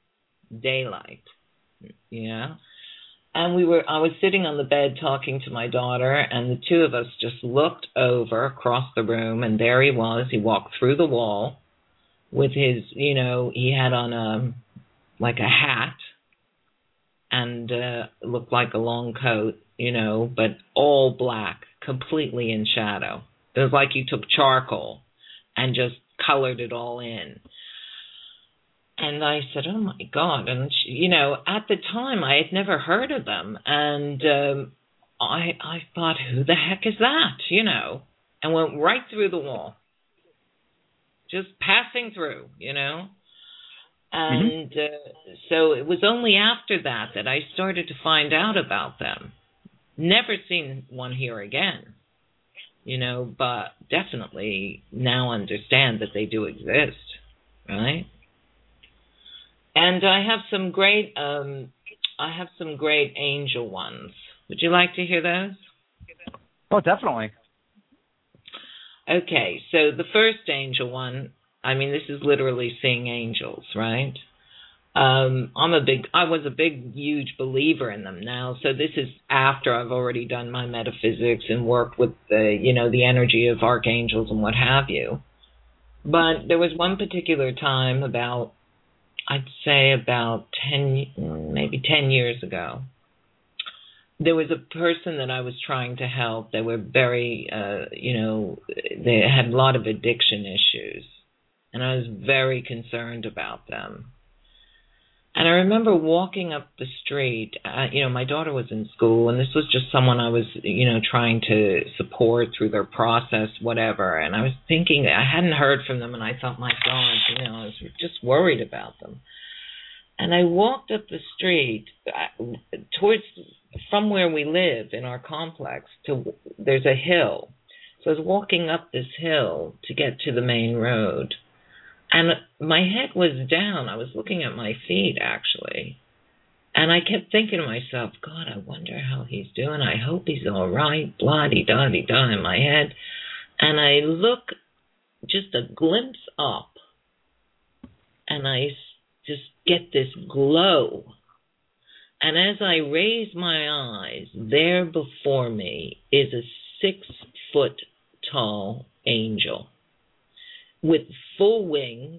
yeah. And I was sitting on the bed talking to my daughter, and the two of us just looked over across the room, and there he was. He walked through the wall with his, he had on like a hat, and looked like a long coat, but all black, completely in shadow. It was like you took charcoal and just colored it all in. And I said, oh, my God. And, at the time, I had never heard of them. And I thought, who the heck is that, and went right through the wall, just passing through, And so it was only after that I started to find out about them. Never seen one here again, but definitely now understand that they do exist, right? And I have some great angel ones. Would you like to hear those? Oh, definitely. Okay, so the first angel one, this is literally seeing angels, right? I was a big, huge believer in them now. So this is after I've already done my metaphysics and worked with the energy of archangels and what have you. But there was one particular time I'd say about 10 years ago. There was a person that I was trying to help. They were very, they had a lot of addiction issues. And I was very concerned about them. And I remember walking up the street. My daughter was in school, and this was just someone I was, trying to support through their process, whatever. And I was thinking, I hadn't heard from them, and I thought, my God, I was just worried about them. And I walked up the street from where we live in our complex there's a hill. So I was walking up this hill to get to the main road. And my head was down. I was looking at my feet, actually. And I kept thinking to myself, God, I wonder how he's doing. I hope he's all right. Blah-de-da-de-da in my head. And I look, just a glimpse up. And I just get this glow. And as I raise my eyes, there before me is a 6-foot-tall angel with full wings,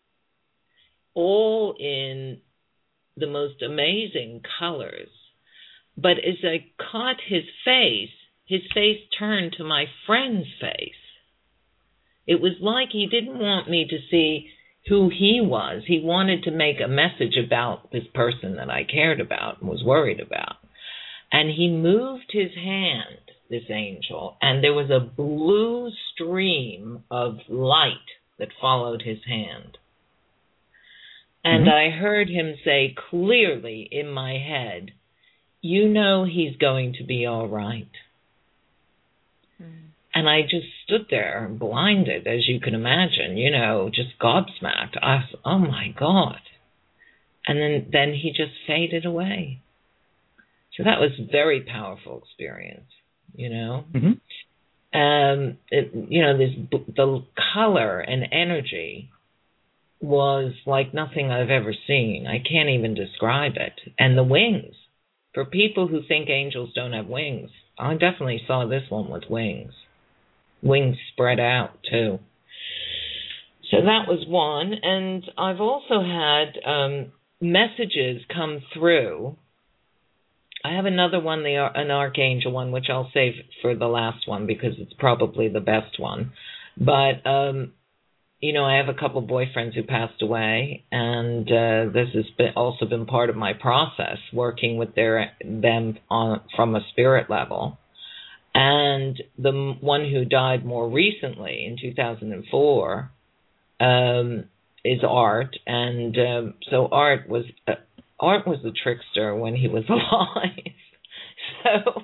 all in the most amazing colors. But as I caught his face turned to my friend's face. It was like he didn't want me to see who he was. He wanted to make a message about this person that I cared about and was worried about. And he moved his hand, this angel, and there was a blue stream of light that followed his hand. And I heard him say clearly in my head, he's going to be all right. And I just stood there blinded, as you can imagine, just gobsmacked. I was, oh my God. And then he just faded away. So that was a very powerful experience, the color and energy was like nothing I've ever seen. I can't even describe it. And the wings, for people who think angels don't have wings, I definitely saw this one with wings. Wings spread out, too. So that was one. And I've also had messages come through. I have another one, an archangel one, which I'll save for the last one because it's probably the best one. But, I have a couple boyfriends who passed away, and this has also been part of my process, working with them from a spirit level. And the one who died more recently in 2004 is Art, and so Art was a trickster when he was alive. So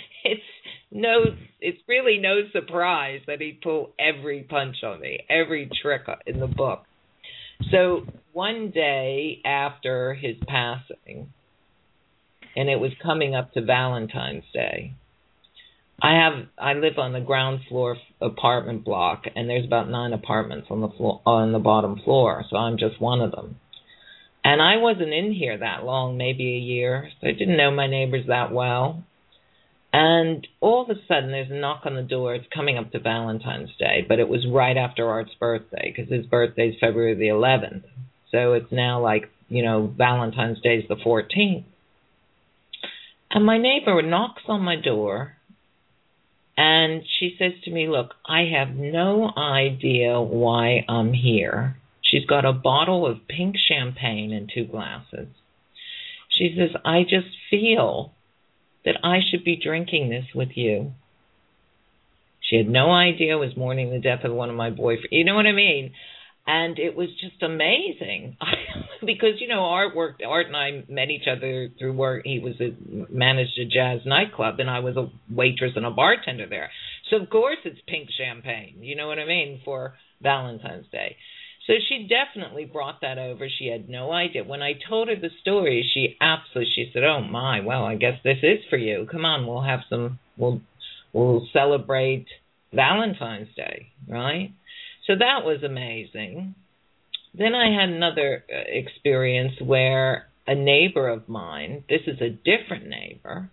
it's really no surprise that he'd pull every punch on me, every trick in the book. So one day after his passing, and it was coming up to Valentine's Day, I live on the ground floor apartment block, and there's about 9 apartments on the bottom floor, so I'm just one of them. And I wasn't in here that long, maybe a year, so I didn't know my neighbors that well. And all of a sudden, there's a knock on the door. It's coming up to Valentine's Day, but it was right after Art's birthday, because his birthday is February the 11th. So it's now like, Valentine's Day is the 14th. And my neighbor knocks on my door, and she says to me, look, I have no idea why I'm here. She's got a bottle of pink champagne and 2 glasses. She says, I just feel that I should be drinking this with you. She had no idea I was mourning the death of one of my boyfriends. You know what I mean? And it was just amazing because, Art and I met each other through work. He managed a jazz nightclub, and I was a waitress and a bartender there. So, of course, it's pink champagne, you know what I mean, for Valentine's Day. So she definitely brought that over. She had no idea. When I told her the story, she said, oh, my, well, I guess this is for you. Come on, we'll celebrate Valentine's Day, right? So that was amazing. Then I had another experience where a neighbor of mine, this is a different neighbor,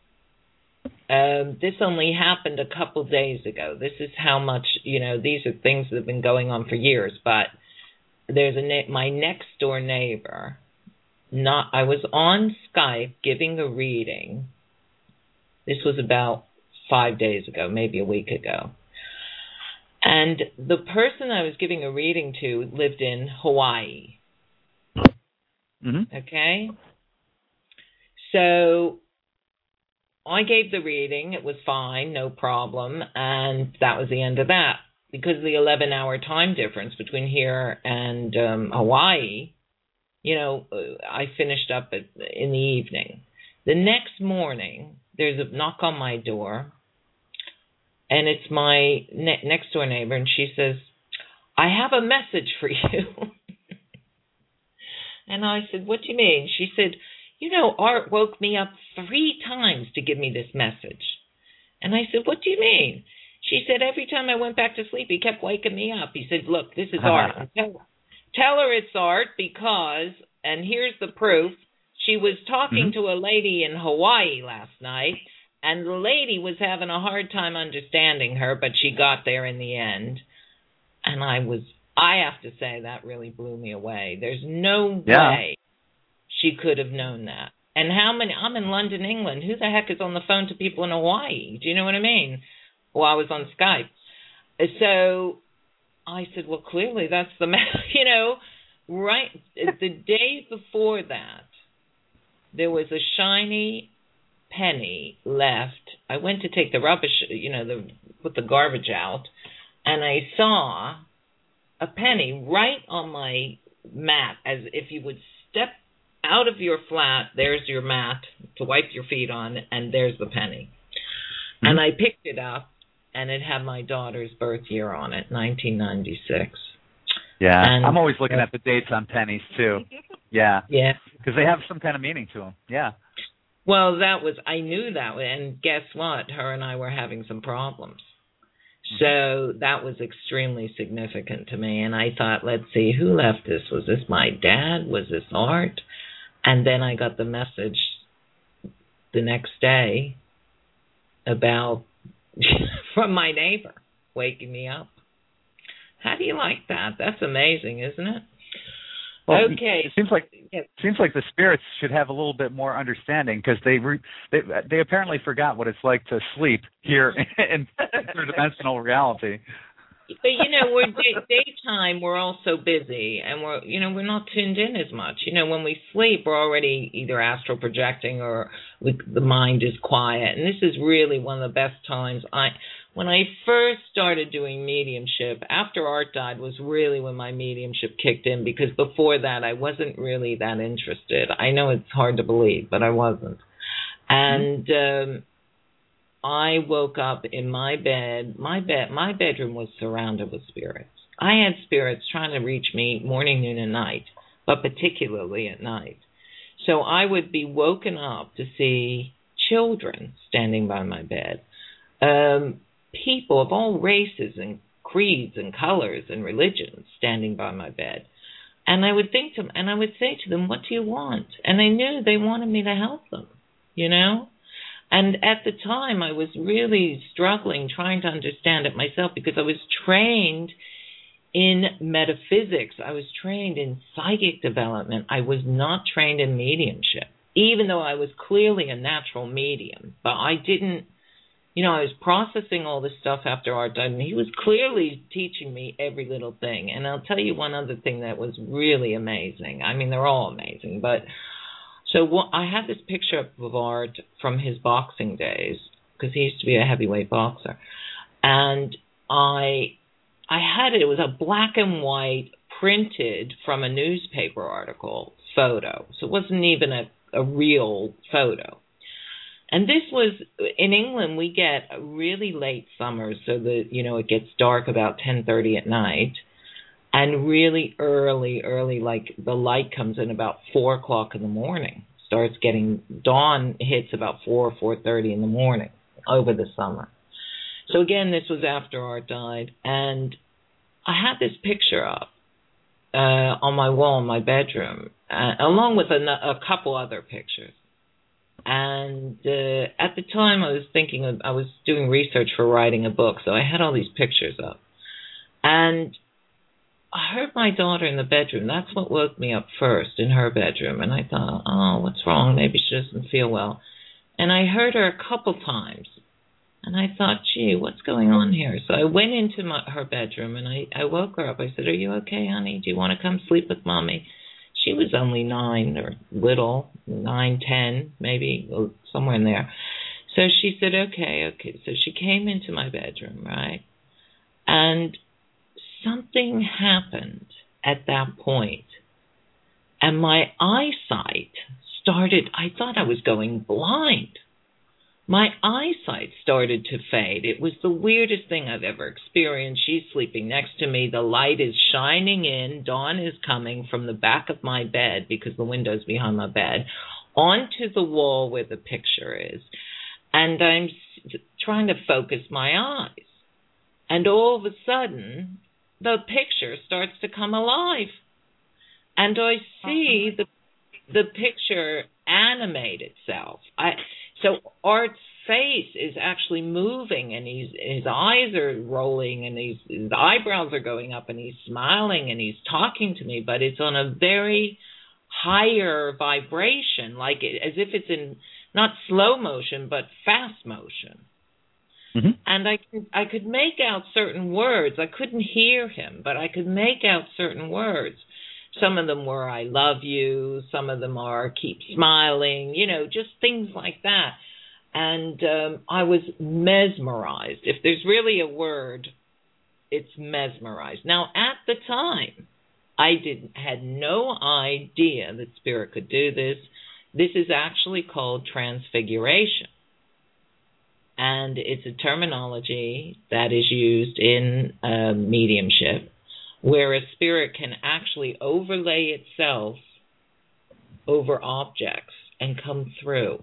this only happened a couple days ago. This is how much, these are things that have been going on for years, but there's my next door neighbor. I was on Skype giving a reading. This was about 5 days ago, maybe a week ago. And the person I was giving a reading to lived in Hawaii. Mm-hmm. Okay? So I gave the reading. It was fine, no problem. And that was the end of that. Because of the 11-hour time difference between here and Hawaii, I finished up in the evening. The next morning, there's a knock on my door. And it's my next door neighbor, and she says, I have a message for you. And I said, what do you mean? She said, Art woke me up 3 times to give me this message. And I said, what do you mean? She said, every time I went back to sleep, he kept waking me up. He said, look, this is Art. Tell her it's Art because, and here's the proof, she was talking to a lady in Hawaii last night, and the lady was having a hard time understanding her, but she got there in the end. And I have to say, that really blew me away. There's no way she could have known that. And I'm in London, England. Who the heck is on the phone to people in Hawaii? Do you know what I mean? Well, I was on Skype. So I said, well, clearly that's the right. The day before that, there was a shiny penny left. I went to take the rubbish, put the garbage out, and I saw a penny right on my mat, as if you would step out of your flat, there's your mat to wipe your feet on, and there's the penny. Mm-hmm. And I picked it up, and it had my daughter's birth year on it, 1996. Yeah, and I'm always looking at the dates on pennies, too. Yeah. Yeah. Because they have some kind of meaning to them. Yeah. Well, I knew that, and guess what? Her and I were having some problems. So that was extremely significant to me, and I thought, let's see, who left this? Was this my dad? Was this Art? And then I got the message the next day about from my neighbor waking me up. How do you like that? That's amazing, isn't it? Well, okay. It seems like the spirits should have a little bit more understanding because they apparently forgot what it's like to sleep here in interdimensional reality. we're daytime. We're all so busy, and we're not tuned in as much. When we sleep, we're already either astral projecting or the mind is quiet. And this is really one of the best times. When I first started doing mediumship, after Art died, was really when my mediumship kicked in, because before that, I wasn't really that interested. I know it's hard to believe, but I wasn't. And I woke up in my bed. My bedroom was surrounded with spirits. I had spirits trying to reach me morning, noon, and night, but particularly at night. So I would be woken up to see children standing by my bed, people of all races and creeds and colors and religions standing by my bed. And I would say to them, what do you want? And I knew they wanted me to help them, And at the time, I was really struggling, trying to understand it myself, because I was trained in metaphysics. I was trained in psychic development. I was not trained in mediumship, even though I was clearly a natural medium. But I didn't, I was processing all this stuff after Art died, and he was clearly teaching me every little thing. And I'll tell you one other thing that was really amazing. I mean, they're all amazing, but... So I had this picture of Art from his boxing days, because he used to be a heavyweight boxer. And I had it. It was a black and white, printed from a newspaper article photo. So it wasn't even a real photo. And this was, in England, we get a really late summer, so that, it gets dark about 10:30 at night. And really early, like the light comes in about 4 o'clock in the morning. Dawn hits about 4 or 4:30 in the morning over the summer. So again, this was after Art died. And I had this picture up on my wall in my bedroom, along with a couple other pictures. And at the time, I was doing research for writing a book, so I had all these pictures up. And I heard my daughter in the bedroom. That's what woke me up first, in her bedroom. And I thought, oh, what's wrong? Maybe she doesn't feel well. And I heard her a couple times. And I thought, gee, what's going on here? So I went into her bedroom, and I woke her up. I said, are you okay, honey? Do you want to come sleep with Mommy? She was only 9 or little, 9, 10, maybe, somewhere in there. So she said, okay. So she came into my bedroom, right? And something happened at that point, and my eyesight started, I thought I was going blind. My eyesight started to fade. It was the weirdest thing I've ever experienced. She's sleeping next to me. The light is shining in. Dawn is coming from the back of my bed, because the window's behind my bed, onto the wall where the picture is. And I'm trying to focus my eyes. And all of a sudden, the picture starts to come alive. And I see the picture animate itself. So Art's face is actually moving, and his eyes are rolling, and his eyebrows are going up, and he's smiling, and he's talking to me, but it's on a very higher vibration, as if it's in not slow motion, but fast motion. Mm-hmm. And I could make out certain words. I couldn't hear him, but I could make out certain words. Some of them were, I love you. Some of them are, keep smiling, just things like that. And I was mesmerized. If there's really a word, it's mesmerized. Now, at the time, I had no idea that spirit could do this. This is actually called transfiguration. And it's a terminology that is used in mediumship, where a spirit can actually overlay itself over objects and come through.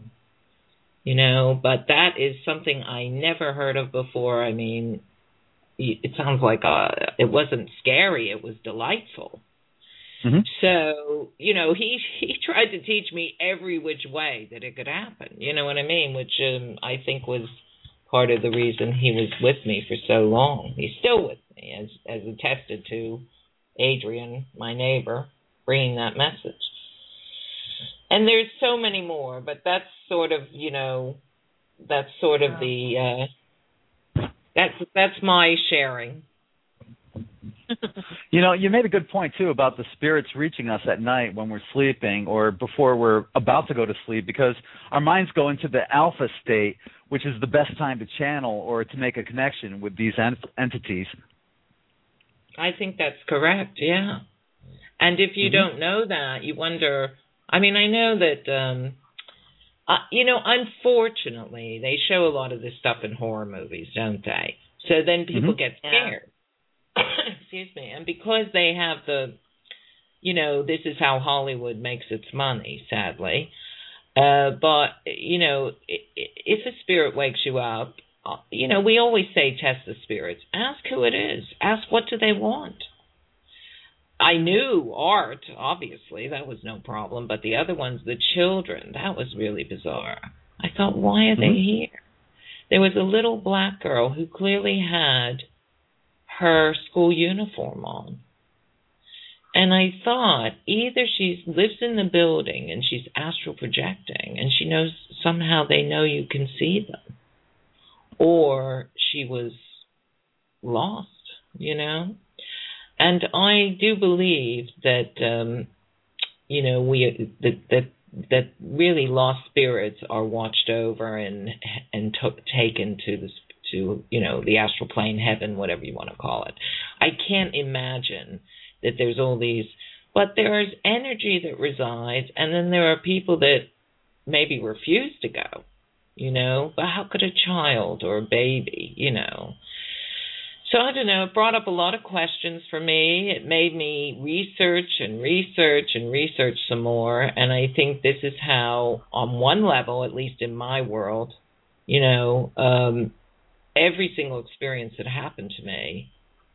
But that is something I never heard of before. I mean, it sounds like it wasn't scary. It was delightful. Mm-hmm. So, he tried to teach me every which way that it could happen. You know what I mean? Which I think was part of the reason he was with me for so long. He's still with me, as attested to Adrian, my neighbor, bringing that message. And there's so many more, but that's sort of, that's my sharing. You know, you made a good point, too, about the spirits reaching us at night when we're sleeping or before we're about to go to sleep, because our minds go into the alpha state, which is the best time to channel or to make a connection with these entities. I think that's correct, yeah. And if you don't know that, you wonder, I mean, I know that, you know, unfortunately, they show a lot of this stuff in horror movies, don't they? So then people get scared. Excuse me. And because they have the, you know, this is how Hollywood makes its money, sadly. But, you know, if a spirit wakes you up, you know, we always say test the spirits. Ask who it is. Ask what do they want. I knew Art, obviously, that was no problem. But the other ones, the children, that was really bizarre. I thought, why are they here? There was a little black girl who clearly had her school uniform on. And I thought either she lives in the building and she's astral projecting and she knows somehow they know you can see them, or she was lost, you know. And I do believe that, you know, that really lost spirits are watched over and taken to you know, the astral plane, heaven, whatever you want to call it. I can't imagine that there's all these, but there's energy that resides, and then there are people that maybe refuse to go, you know. But how could a child or a baby, you know? So I don't know, it brought up a lot of questions for me. It made me research some more, and I think this is how, on one level, at least in my world, you know, every single experience that happened to me,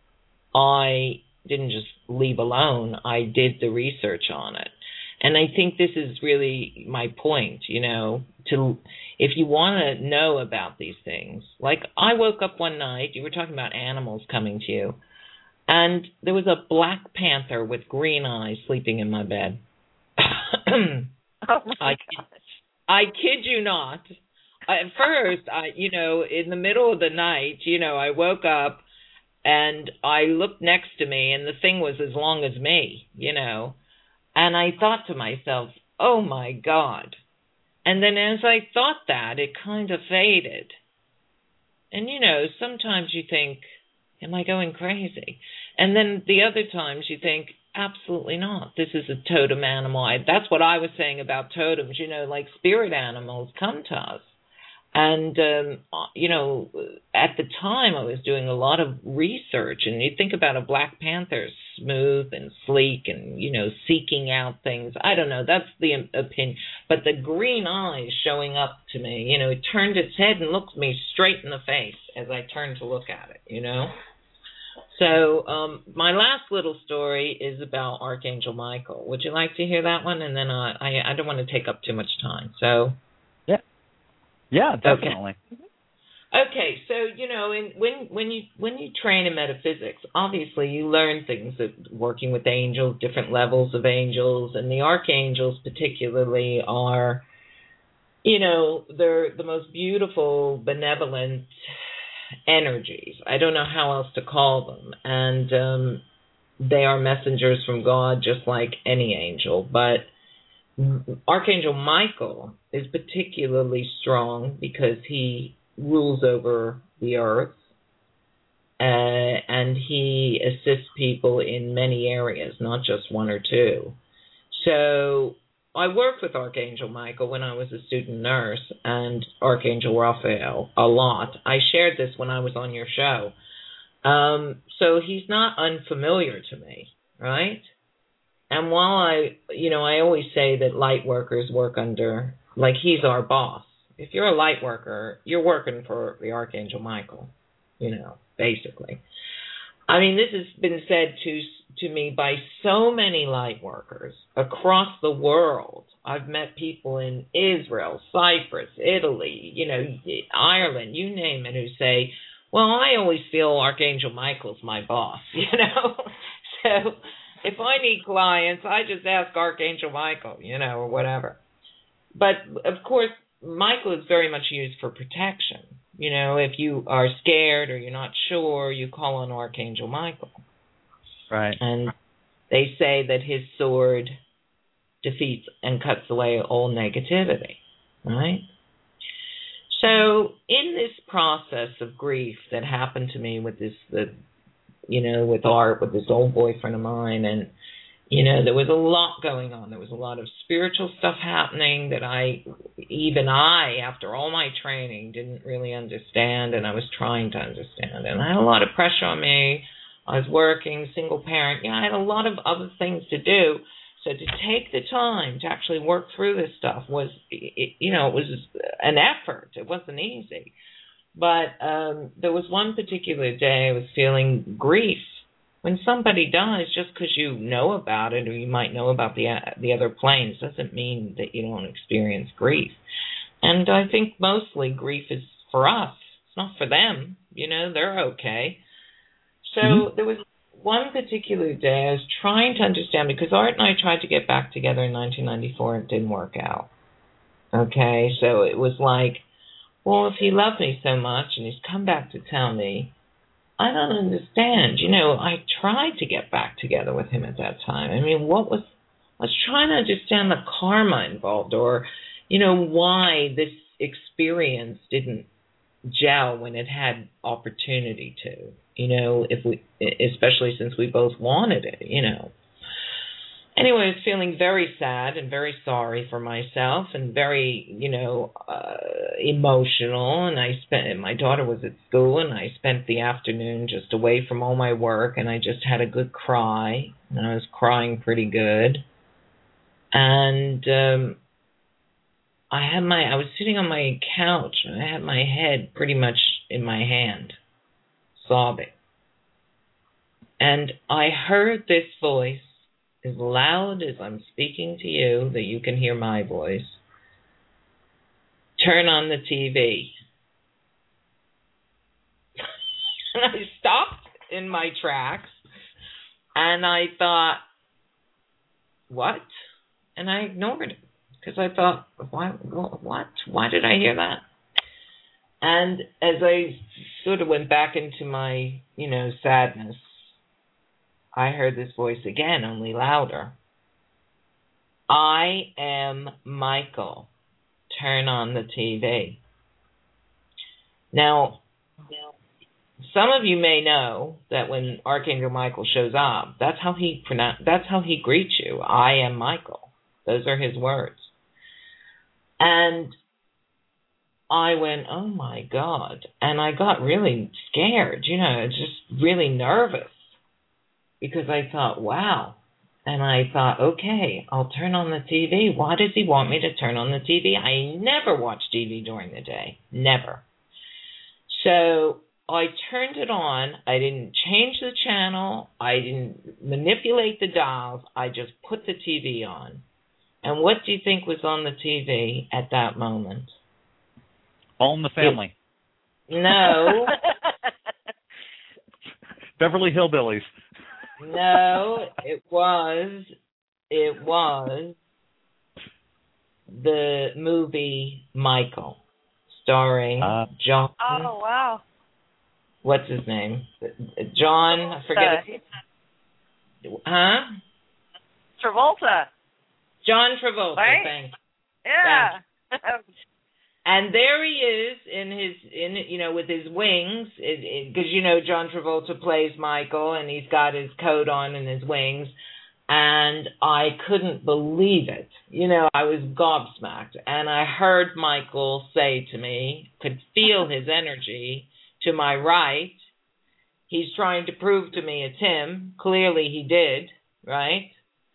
I didn't just leave alone. I did the research on it. And I think this is really my point, you know, if you want to know about these things. Like, I woke up one night, you were talking about animals coming to you, and there was a black panther with green eyes sleeping in my bed. Oh, my gosh. I kid you not. At first, you know, in the middle of the night, you know, I woke up and I looked next to me, and the thing was as long as me, you know. And I thought to myself, oh, my God. And then as I thought that, it kind of faded. And, you know, sometimes you think, am I going crazy? And then the other times you think, absolutely not. This is a totem animal. That's what I was saying about totems, you know, like spirit animals come to us. And, you know, at the time I was doing a lot of research, and you think about a black panther, smooth and sleek and, you know, seeking out things. I don't know, that's the opinion. But the green eyes showing up to me, you know, it turned its head and looked me straight in the face as I turned to look at it, you know. So my last little story is about Archangel Michael. Would you like to hear that one? And then I don't want to take up too much time, so... Yeah, definitely. Okay, so, you know, when you train in metaphysics, obviously you learn things that working with angels, different levels of angels, and the archangels particularly are, you know, they're the most beautiful, benevolent energies. I don't know how else to call them. And they are messengers from God just like any angel, but Archangel Michael is particularly strong because he rules over the earth, and he assists people in many areas, not just one or two. So I worked with Archangel Michael when I was a student nurse, and Archangel Raphael a lot. I shared this when I was on your show. So he's not unfamiliar to me, right? And while I always say that light workers work under, like, he's our boss. If you're a light worker, you're working for the Archangel Michael, you know, basically. I mean, this has been said to me by so many light workers across the world. I've met people in Israel, Cyprus, Italy, you know, Ireland, you name it, who say, well, I always feel Archangel Michael's my boss, you know. So if I need clients, I just ask Archangel Michael, you know, or whatever. But, of course, Michael is very much used for protection. You know, if you are scared or you're not sure, you call on Archangel Michael. Right. And they say that his sword defeats and cuts away all negativity, right? So in this process of grief that happened to me with this, with Art, with this old boyfriend of mine, and, there was a lot going on. There was a lot of spiritual stuff happening that I, after all my training, didn't really understand, and I was trying to understand. And I had a lot of pressure on me. I was working, single parent. I had a lot of other things to do. So to take the time to actually work through this stuff was, it was an effort. It wasn't easy. But there was one particular day I was feeling grief. When somebody dies, just because you know about it or you might know about the other planes doesn't mean that you don't experience grief. And I think mostly grief is for us. It's not for them. They're okay. So there was one particular day I was trying to understand, because Art and I tried to get back together in 1994 and it didn't work out. Okay, so it was like, well, if he loved me so much and he's come back to tell me, I don't understand. I tried to get back together with him at that time. I mean, I was trying to understand the karma involved, or, why this experience didn't gel when it had opportunity to, especially since we both wanted it, Anyway, I was feeling very sad and very sorry for myself and very, emotional. And my daughter was at school, and I spent the afternoon just away from all my work, and I just had a good cry, and I was crying pretty good. And I was sitting on my couch, and I had my head pretty much in my hand, sobbing. And I heard this voice, as loud as I'm speaking to you, that you can hear my voice. Turn on the TV. And I stopped in my tracks, and I thought, what? And I ignored it, because I thought, what? Why did I hear that? And as I sort of went back into my, sadness, I heard this voice again, only louder. I am Michael. Turn on the TV. Now, some of you may know that when Archangel Michael shows up, that's how he greets you. I am Michael. Those are his words. And I went, oh my God. And I got really scared, just really nervous. Because I thought, wow. And I thought, okay, I'll turn on the TV. Why does he want me to turn on the TV? I never watch TV during the day. Never. So I turned it on. I didn't change the channel. I didn't manipulate the dials. I just put the TV on. And what do you think was on the TV at that moment? All in the Family. No. Beverly Hillbillies. No, it was the movie Michael, starring John. Oh, wow. What's his name? John, I forget it. Huh? Travolta. John Travolta, right? thanks. Yeah. Thanks. And there he is with his wings, because John Travolta plays Michael, and he's got his coat on and his wings, and I couldn't believe it. I was gobsmacked, and I heard Michael say to me, could feel his energy to my right. He's trying to prove to me it's him. Clearly he did, right?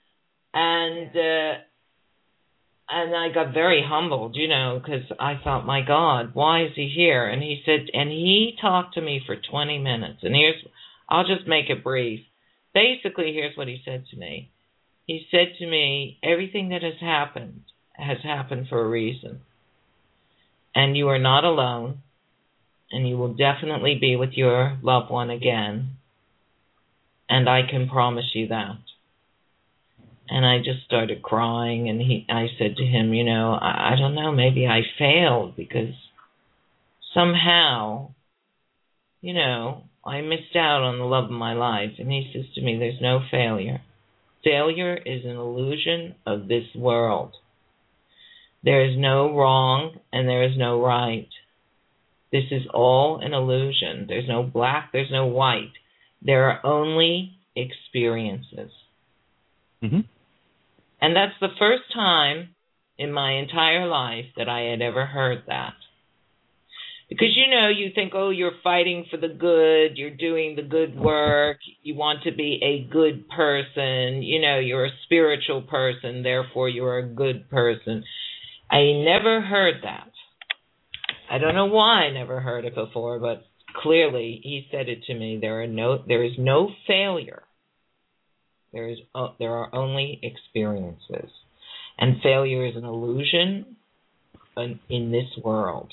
And I got very humbled, because I thought, my God, why is he here? And he talked to me for 20 minutes. And I'll just make it brief. Basically, here's what he said to me. He said to me, everything that has happened for a reason. And you are not alone. And you will definitely be with your loved one again. And I can promise you that. And I just started crying, and I said to him, I don't know, maybe I failed, because somehow, I missed out on the love of my life. And he says to me, there's no failure. Failure is an illusion of this world. There is no wrong and there is no right. This is all an illusion. There's no black, there's no white. There are only experiences. Mm-hmm. And that's the first time in my entire life that I had ever heard that. Because, you think, oh, you're fighting for the good, you're doing the good work, you want to be a good person, you're a spiritual person, therefore you're a good person. I never heard that. I don't know why I never heard it before, but clearly he said it to me. There is no failure. There are only experiences. And failure is an illusion in this world.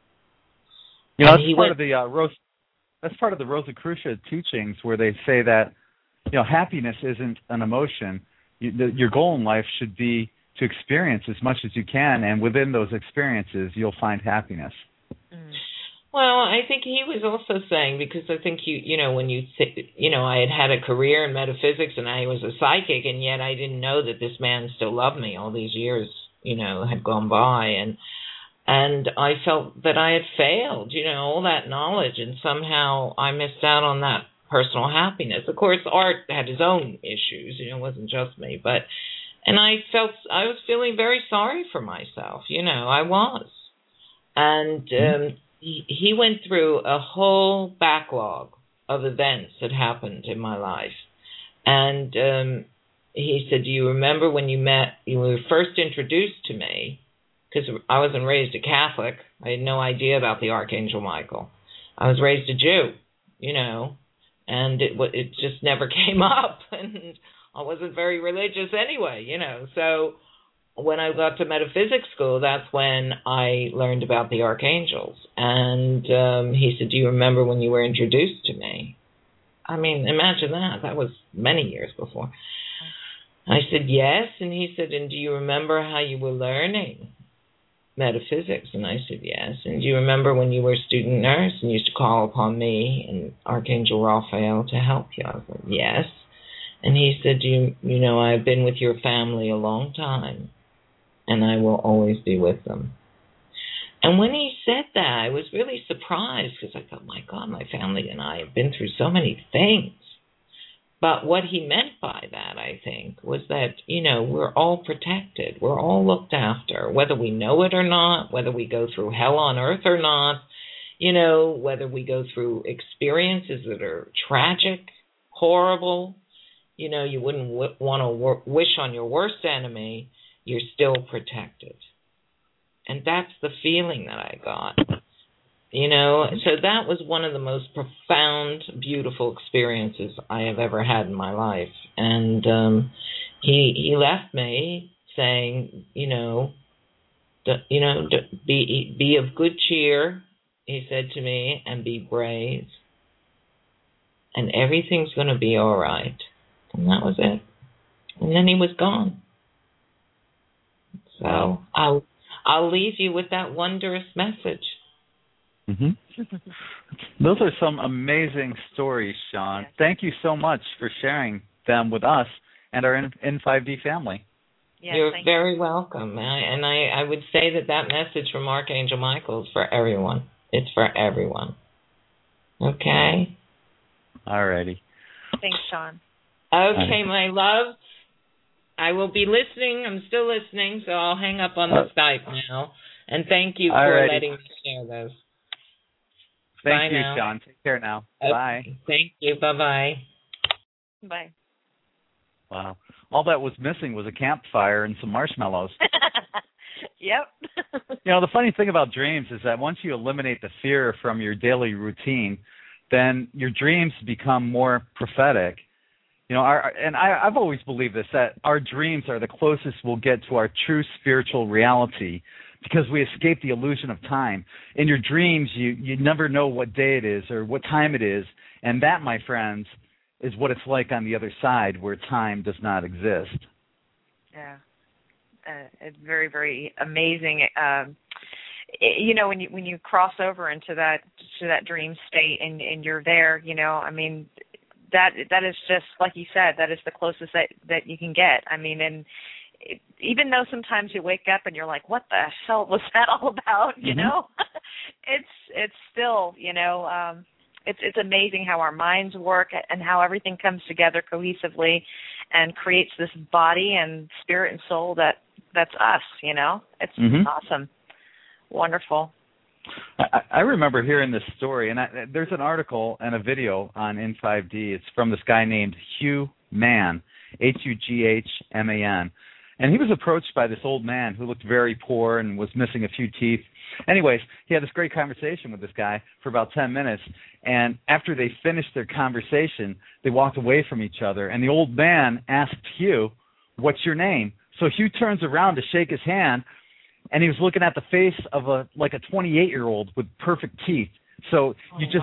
That's part of the Rosicrucian teachings, where they say that happiness isn't an emotion. Your goal in life should be to experience as much as you can, and within those experiences, you'll find happiness. Well, I think he was also saying, because I think when you say, I had a career in metaphysics and I was a psychic, and yet I didn't know that this man still loved me. All these years, had gone by, and I felt that I had failed, all that knowledge, and somehow I missed out on that personal happiness. Of course, Art had his own issues, it wasn't just me, and I was feeling very sorry for myself, I was. And he went through a whole backlog of events that happened in my life. And he said, do you remember when you were first introduced to me? Because I wasn't raised a Catholic. I had no idea about the Archangel Michael. I was raised a Jew, and it just never came up. And I wasn't very religious anyway, So when I got to metaphysics school, that's when I learned about the archangels. And he said, do you remember when you were introduced to me? I mean, imagine that. That was many years before. I said, yes. And he said, and do you remember how you were learning metaphysics? And I said, yes. And do you remember when you were a student nurse and used to call upon me and Archangel Raphael to help you? I said, yes. And he said, I've been with your family a long time, and I will always be with them. And when he said that, I was really surprised, because I thought, my God, my family and I have been through so many things. But what he meant by that, I think, was that, we're all protected. We're all looked after, whether we know it or not, whether we go through hell on earth or not, whether we go through experiences that are tragic, horrible. You wouldn't want to wish on your worst enemy. You're still protected. And that's the feeling that I got. So that was one of the most profound, beautiful experiences I have ever had in my life. And he left me saying, be of good cheer, he said to me, and be brave. And everything's going to be all right. And that was it. And then he was gone. So I'll leave you with that wondrous message. Mm-hmm. Those are some amazing stories, Sean. Thank you so much for sharing them with us and our N5D family. Yes, you're very welcome. I would say that message from Archangel Michael is for everyone. It's for everyone. Okay? All righty. Thanks, Sean. Okay, my love. I will be listening. I'm still listening, so I'll hang up on the Skype now. And thank you for letting me share those. Thank you, Sean. Take care now. Okay. Bye. Thank you. Bye-bye. Bye. Wow. All that was missing was a campfire and some marshmallows. Yep. The funny thing about dreams is that once you eliminate the fear from your daily routine, then your dreams become more prophetic. I've always believed this, that our dreams are the closest we'll get to our true spiritual reality, because we escape the illusion of time. In your dreams, you never know what day it is or what time it is, and that, my friends, is what it's like on the other side, where time does not exist. Yeah. It's very, very amazing. when you cross over into that dream state and you're there, I mean, that is just like you said, that is the closest that you can get. I mean, and even though sometimes you wake up and you're like, what the hell was that all about? It's still, it's amazing how our minds work and how everything comes together cohesively and creates this body and spirit and soul that's us. It's awesome. Wonderful. I remember hearing this story, and there's an article and a video on N5D. It's from this guy named Hugh Mann, Hughman, and he was approached by this old man who looked very poor and was missing a few teeth. Anyways, he had this great conversation with this guy for about 10 minutes, and after they finished their conversation, they walked away from each other, and the old man asked Hugh, "What's your name?" So Hugh turns around to shake his hand, and he was looking at the face of a 28-year-old with perfect teeth. So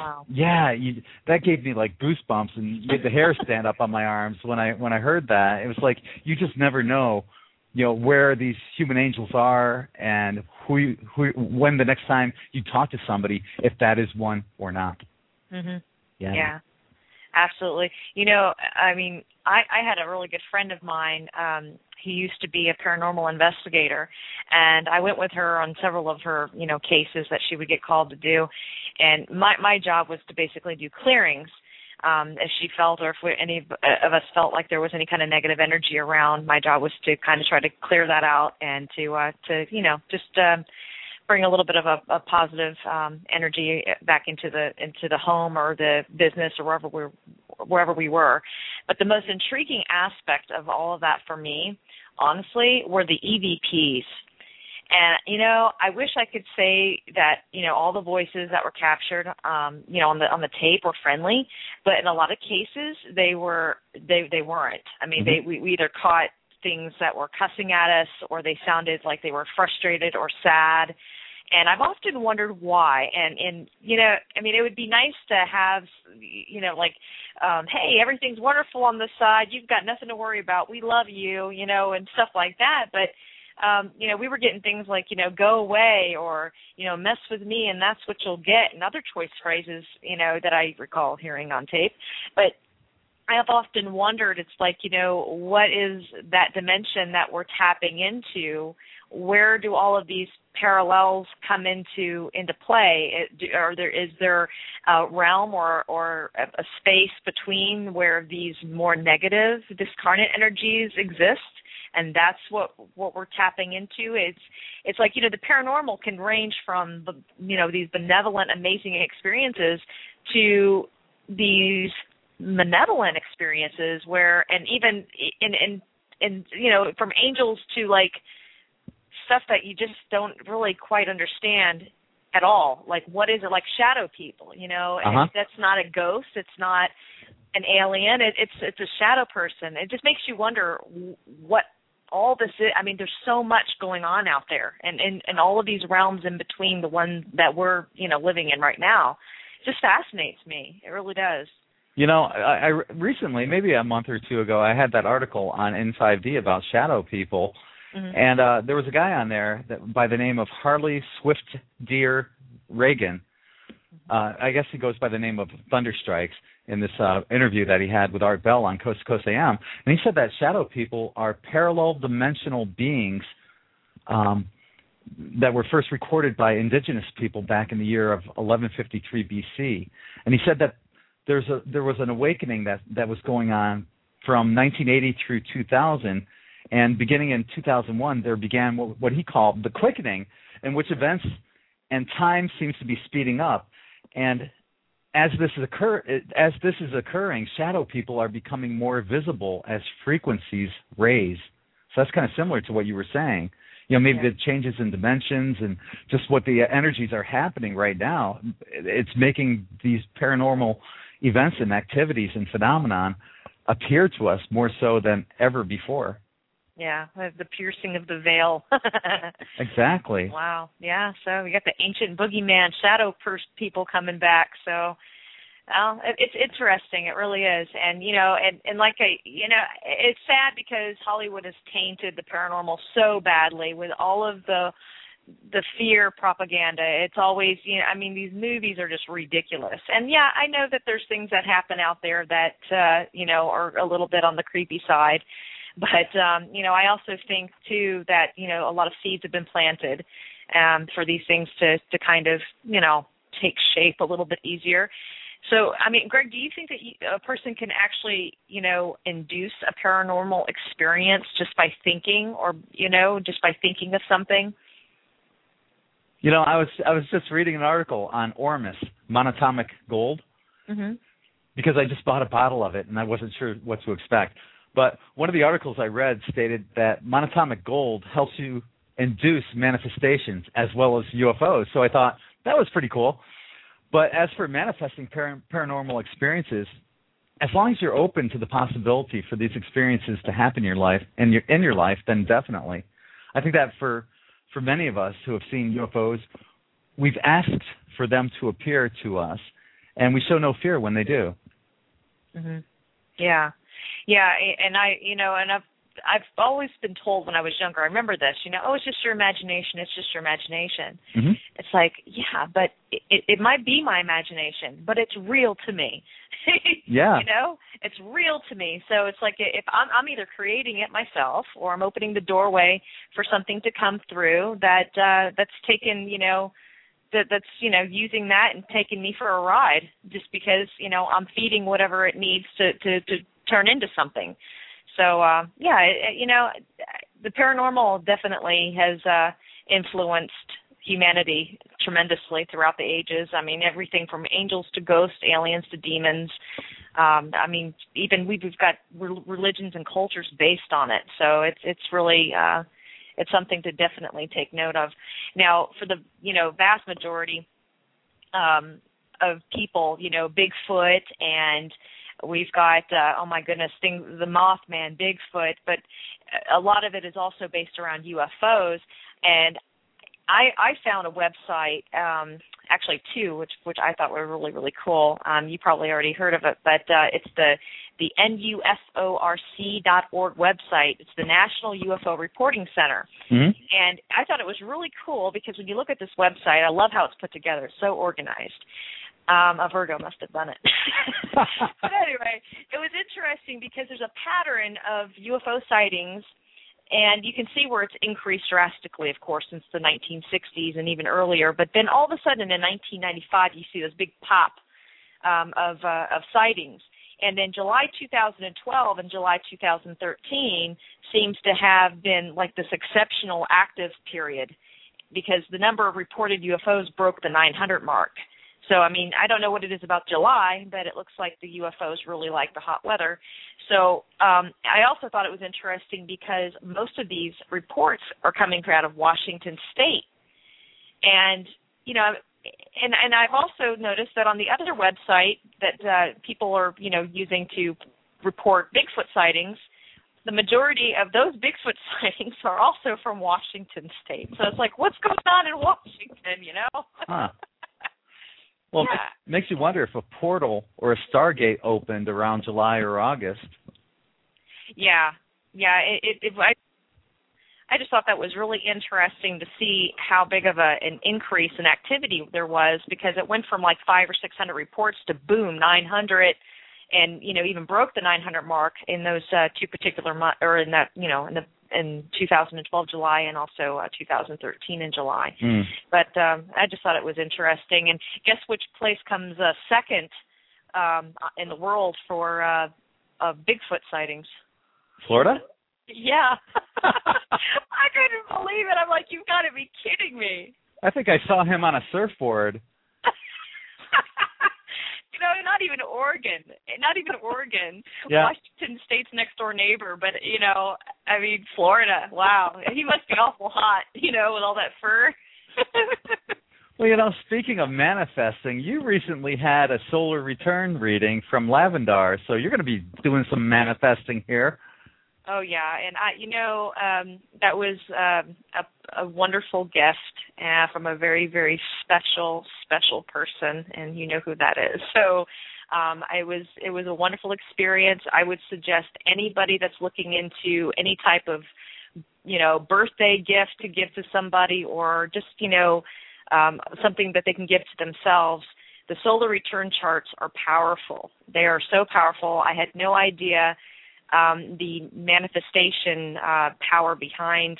that gave me like goosebumps and made the hair stand up on my arms when I heard that. It was like you just never know, where these human angels are and who when the next time you talk to somebody, if that is one or not. Yeah, absolutely. I mean, I had a really good friend of mine. He used to be a paranormal investigator, and I went with her on several of her, cases that she would get called to do. And my job was to basically do clearings if she felt or if any of us felt like there was any kind of negative energy around. My job was to kind of try to clear that out and to just bring a little bit of a positive energy back into the home or the business or wherever we were. But the most intriguing aspect of all of that for me, honestly, were the EVPs. And, I wish I could say that, all the voices that were captured, on the tape were friendly, but in a lot of cases they weren't. I mean, we either caught things that were cussing at us or they sounded like they were frustrated or sad. And I've often wondered why. And I mean, it would be nice to have, hey, everything's wonderful on this side. You've got nothing to worry about. We love you, and stuff like that. But, we were getting things like, go away or, mess with me and that's what you'll get, and other choice phrases, that I recall hearing on tape. But I have often wondered, it's like, what is that dimension that we're tapping into? Where do all of these parallels come into play? Is there a realm or a space between where these more negative, discarnate energies exist? And that's what we're tapping into. It's like, the paranormal can range from, these benevolent, amazing experiences to these malevolent experiences where, and even in from angels to like stuff that you just don't really quite understand at all. Like, what is it? Like shadow people, that's not a ghost. It's not an alien. It's a shadow person. It just makes you wonder what all this is. I mean, there's so much going on out there, and all of these realms in between the one that we're, living in right now. It just fascinates me. It really does. I recently, maybe a month or two ago, I had that article on N5D about shadow people, and there was a guy on there by the name of Harley Swift Deer Reagan. I guess he goes by the name of Thunderstrikes in this interview that he had with Art Bell on Coast to Coast AM. And he said that shadow people are parallel dimensional beings that were first recorded by indigenous people back in the year of 1153 BC. And he said that there was an awakening that was going on from 1980 through 2000, and beginning in 2001, there began what he called the quickening, in which events and time seems to be speeding up. And as this is occurring, shadow people are becoming more visible as frequencies raise. So that's kind of similar to what you were saying. Maybe the changes in dimensions and just what the energies are happening right now. It's making these paranormal events and activities and phenomenon appear to us more so than ever before. Yeah, the piercing of the veil. Exactly. Wow. Yeah, so we got the ancient boogeyman shadow people coming back. So it's interesting. It really is. And, and like, it's sad because Hollywood has tainted the paranormal so badly with all of the the fear propaganda. It's always, I mean, these movies are just ridiculous. And yeah, I know that there's things that happen out there that, are a little bit on the creepy side. But, I also think, too, that, a lot of seeds have been planted for these things to kind of, take shape a little bit easier. So, I mean, Greg, do you think that a person can actually, induce a paranormal experience just by thinking or, just by thinking of something? I was just reading an article on Ormus, monatomic gold, because I just bought a bottle of it and I wasn't sure what to expect. But one of the articles I read stated that monatomic gold helps you induce manifestations as well as UFOs. So I thought that was pretty cool. But as for manifesting paranormal experiences, as long as you're open to the possibility for these experiences to happen in your life, then definitely. I think that for many of us who have seen UFOs, we've asked for them to appear to us, and we show no fear when they do. Mm-hmm. Yeah, and I've always been told when I was younger, I remember this, it's just your imagination, it's just your imagination. Mm-hmm. It's like, yeah, but it might be my imagination, but it's real to me. Yeah. It's real to me. So it's like if I'm either creating it myself or I'm opening the doorway for something to come through that's taken, that's using that and taking me for a ride just because, I'm feeding whatever it needs to turn into something. So, the paranormal definitely has influenced humanity tremendously throughout the ages. I mean, everything from angels to ghosts, aliens to demons. Even we've got religions and cultures based on it. So it's really it's something to definitely take note of. Now, for the vast majority of people, Bigfoot and we've got, the Mothman, Bigfoot, but a lot of it is also based around UFOs. And I found a website, actually two, which I thought were really, really cool. You probably already heard of it, but it's the NUSORC.org website. It's the National UFO Reporting Center. Mm-hmm. And I thought it was really cool because when you look at this website, I love how it's put together. It's so organized. A Virgo must have done it. But anyway, it was interesting because there's a pattern of UFO sightings, and you can see where it's increased drastically, of course, since the 1960s and even earlier. But then all of a sudden in 1995, you see this big pop of sightings. And then July 2012 and July 2013 seems to have been like this exceptional active period because the number of reported UFOs broke the 900 mark. So, I don't know what it is about July, but it looks like the UFOs really like the hot weather. So I also thought it was interesting because most of these reports are coming out of Washington State. And, and I've also noticed that on the other website that people are, using to report Bigfoot sightings, the majority of those Bigfoot sightings are also from Washington State. So it's like, what's going on in Washington, Huh. Well, yeah. It makes you wonder if a portal or a Stargate opened around July or August. Yeah. I just thought that was really interesting to see how big of an increase in activity there was because it went from like 500 or 600 reports to boom, 900, and even broke the 900 mark in those two particular months, or in that in 2012 July and also 2013 in July. Mm. But I just thought it was interesting. And guess which place comes second in the world for Bigfoot sightings? Florida? Yeah. I couldn't believe it. I'm like, you've got to be kidding me. I think I saw him on a surfboard. Not even Oregon. Yeah. Washington State's next door neighbor, but Florida. Wow, he must be awful hot, with all that fur. Well, speaking of manifesting, you recently had a solar return reading from Lavendar, so you're going to be doing some manifesting here. Oh yeah, and that was a wonderful gift from a very, very special person, and you know who that is. So it was a wonderful experience. I would suggest anybody that's looking into any type of birthday gift to give to somebody, or just, something that they can give to themselves. The solar return charts are powerful. They are so powerful. I had no idea the manifestation power behind,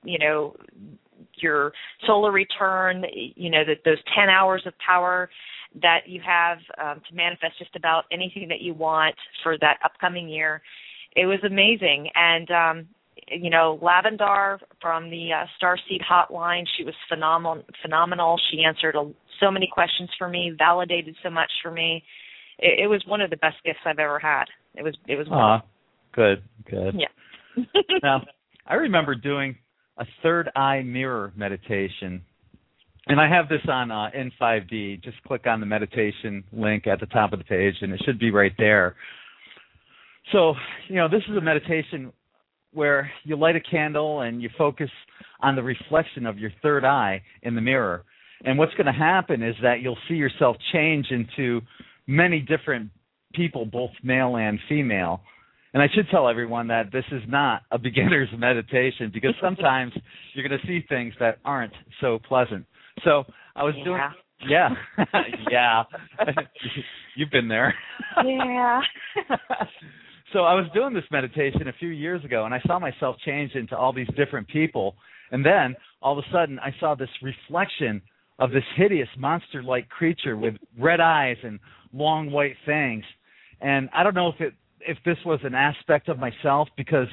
your solar return, that those 10 hours of power that you have to manifest just about anything that you want for that upcoming year. It was amazing. And, Lavendar from the Starseed Hotline, she was phenomenal. She answered so many questions for me, validated so much for me. It was one of the best gifts I've ever had. It was wonderful. Good. Yeah. Now, I remember doing a third eye mirror meditation, and I have this on N5D. Just click on the meditation link at the top of the page, and it should be right there. So, this is a meditation where you light a candle and you focus on the reflection of your third eye in the mirror. And what's going to happen is that you'll see yourself change into many different people, both male and female. And I should tell everyone that this is not a beginner's meditation, because sometimes you're going to see things that aren't so pleasant. So I was doing... Yeah. Yeah. You've been there. Yeah. So I was doing this meditation a few years ago, and I saw myself change into all these different people. And then all of a sudden I saw this reflection of this hideous monster-like creature with red eyes and long white fangs. And I don't know if this was an aspect of myself, because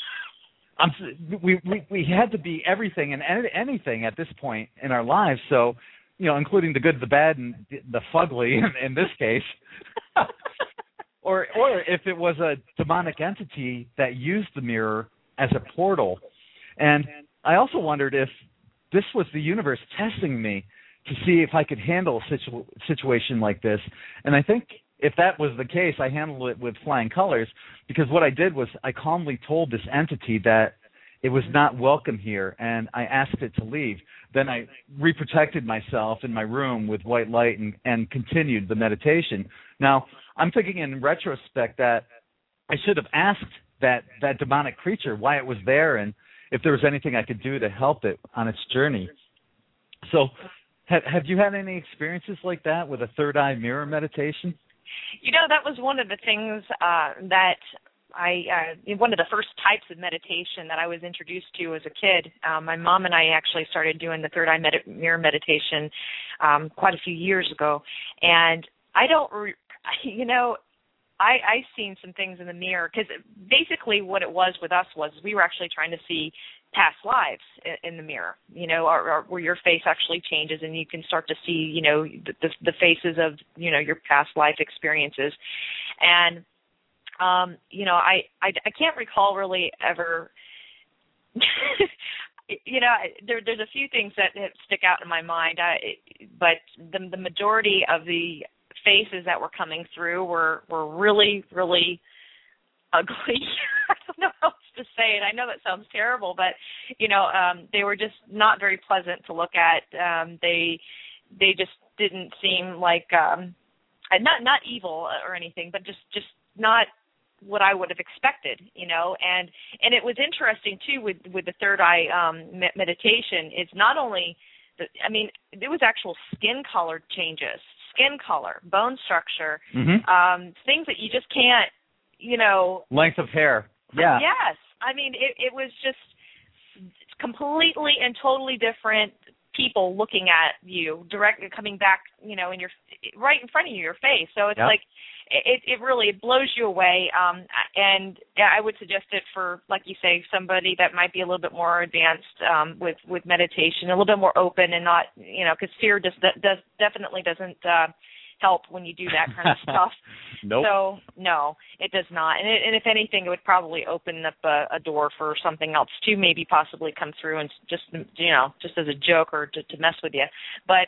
we had to be everything and anything at this point in our lives. So, including the good, the bad, and the fugly in this case. Or if it was a demonic entity that used the mirror as a portal. And I also wondered if this was the universe testing me to see if I could handle a situation like this. And I think if that was the case, I handled it with flying colors, because what I did was I calmly told this entity that it was not welcome here, and I asked it to leave. Then I reprotected myself in my room with white light and continued the meditation. Now, I'm thinking in retrospect that I should have asked that demonic creature why it was there and if there was anything I could do to help it on its journey. So have you had any experiences like that with a third eye mirror meditation? That was one of the things that one of the first types of meditation that I was introduced to as a kid. My mom and I actually started doing the third eye mirror meditation quite a few years ago. And I seen some things in the mirror, because basically what it was with us was we were actually trying to see past lives in the mirror, where your face actually changes and you can start to see, the faces of, your past life experiences. And, I can't recall really ever, there's a few things that stick out in my mind, but the majority of the faces that were coming through were really, really ugly. I don't know how else to say it. I know that sounds terrible, but they were just not very pleasant to look at. They just didn't seem like not evil or anything, but just not what I would have expected, And it was interesting too with the third eye meditation. It's not only it was actual skin color changes. Skin color, bone structure, things that you just can't, Length of hair. Yeah. Yes. It was just completely and totally different people looking at you, directly coming back, in your right in front of you, your face. So it's like it really blows you away. And I would suggest it for, like you say, somebody that might be a little bit more advanced with meditation, a little bit more open, and not, because fear definitely doesn't help when you do that kind of stuff. Nope. So no, it does not. And if anything, it would probably open up a door for something else to maybe possibly come through and just as a joke or to mess with you. But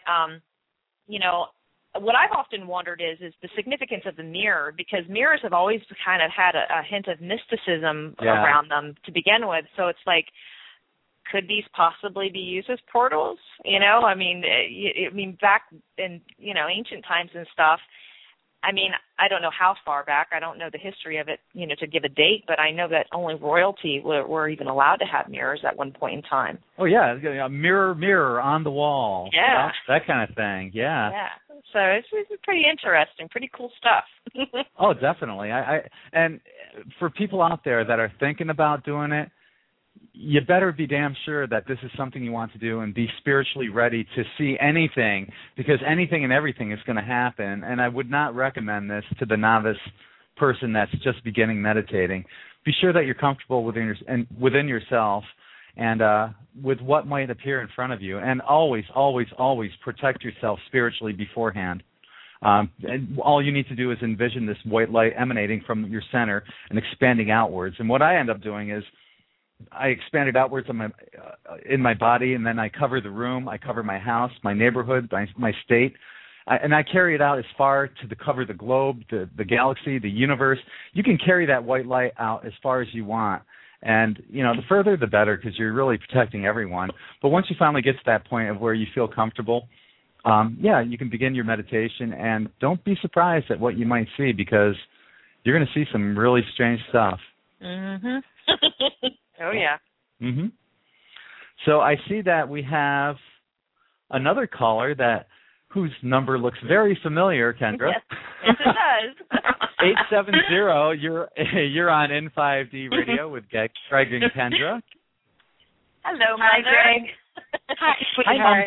what I've often wondered is the significance of the mirror, because mirrors have always kind of had a hint of mysticism around them to begin with. So it's like, could these possibly be used as portals? Back in ancient times and stuff, I mean, I don't know how far back. I don't know the history of it, to give a date, but I know that only royalty were even allowed to have mirrors at one point in time. Oh, yeah. Mirror, mirror on the wall. Yeah. That kind of thing. Yeah. Yeah. So it's pretty interesting, pretty cool stuff. Oh, definitely. And for people out there that are thinking about doing it, you better be damn sure that this is something you want to do and be spiritually ready to see anything, because anything and everything is going to happen. And I would not recommend this to the novice person that's just beginning meditating. Be sure that you're comfortable within yourself and with what might appear in front of you. And always, always, always protect yourself spiritually beforehand. And all you need to do is envision this white light emanating from your center and expanding outwards. And what I end up doing is I expanded outwards in my body, and then I cover the room, I cover my house, my neighborhood, my state, and I carry it out as far to cover the globe, the galaxy, the universe. You can carry that white light out as far as you want, and the further the better, because you're really protecting everyone. But once you finally get to that point of where you feel comfortable, you can begin your meditation, and don't be surprised at what you might see, because you're going to see some really strange stuff. Mhm. Oh, yeah. Mm-hmm. So I see that we have another caller whose number looks very familiar, Kendra. Yes, it does. 870, you're on N5D Radio with Greg and Kendra. Hello, Hi, Greg. Hi, sweetheart.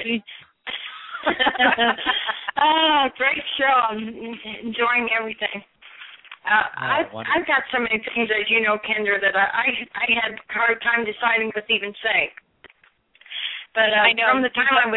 Hi, great show. I'm enjoying everything. I've got so many things, as you know, Kendra, that I had a hard time deciding what to even say. But I know, from the time I was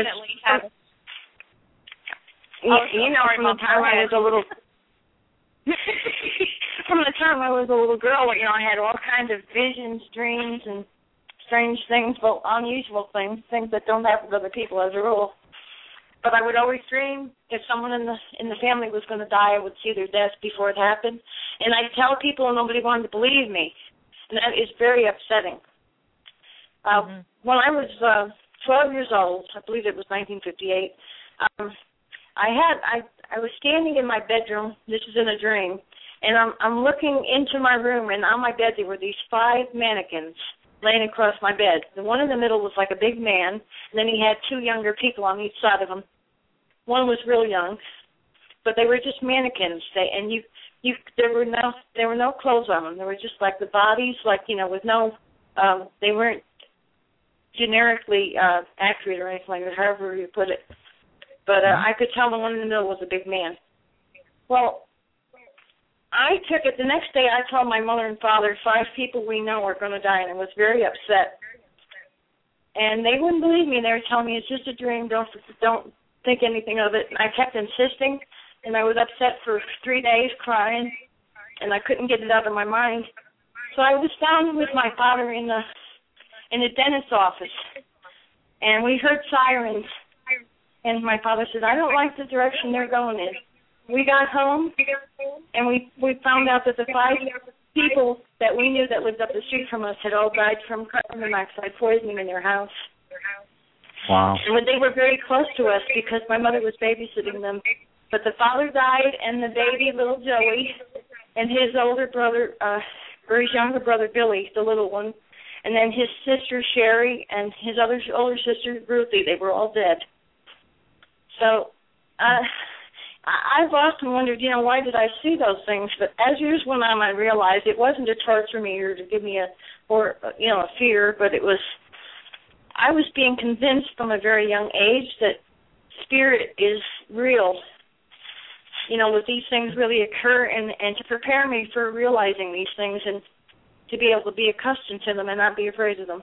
from the time I was a little girl, I had all kinds of visions, dreams, and strange things, but unusual things that don't happen to other people as a rule. But I would always dream if someone in the family was going to die, I would see their death before it happened. And I'd tell people and nobody wanted to believe me. And that is very upsetting. When I was 12 years old, I believe it was 1958, I was standing in my bedroom, this is in a dream, and I'm looking into my room, and on my bed there were these 5 mannequins laying across my bed. The one in the middle was like a big man, and then he had 2 younger people on each side of him. One was real young, but they were just mannequins. There were no clothes on them. They were just like the bodies, with no. They weren't generically accurate or anything like that, however you put it. But I could tell the one in the middle was a big man. Well, I took it. The next day, I told my mother and father 5 people we know are going to die, and I was very upset. And they wouldn't believe me. They were telling me it's just a dream. Don't think anything of it. And I kept insisting, and I was upset for 3 days, crying, and I couldn't get it out of my mind. So I was down with my father in the dentist's office, and we heard sirens. And my father said, I don't like the direction they're going in. We got home, and we found out that the 5 people that we knew that lived up the street from us had all died from carbon monoxide poisoning in their house. Wow. And they were very close to us because my mother was babysitting them. But the father died, and the baby, little Joey, and his older brother, or his younger brother, Billy, the little one, and then his sister, Sherry, and his older sister, Ruthie, they were all dead. So I've often wondered, why did I see those things? But as years went on, I realized it wasn't to torture me or to give me a fear, but I was being convinced from a very young age that spirit is real. That these things really occur, and to prepare me for realizing these things and to be able to be accustomed to them and not be afraid of them.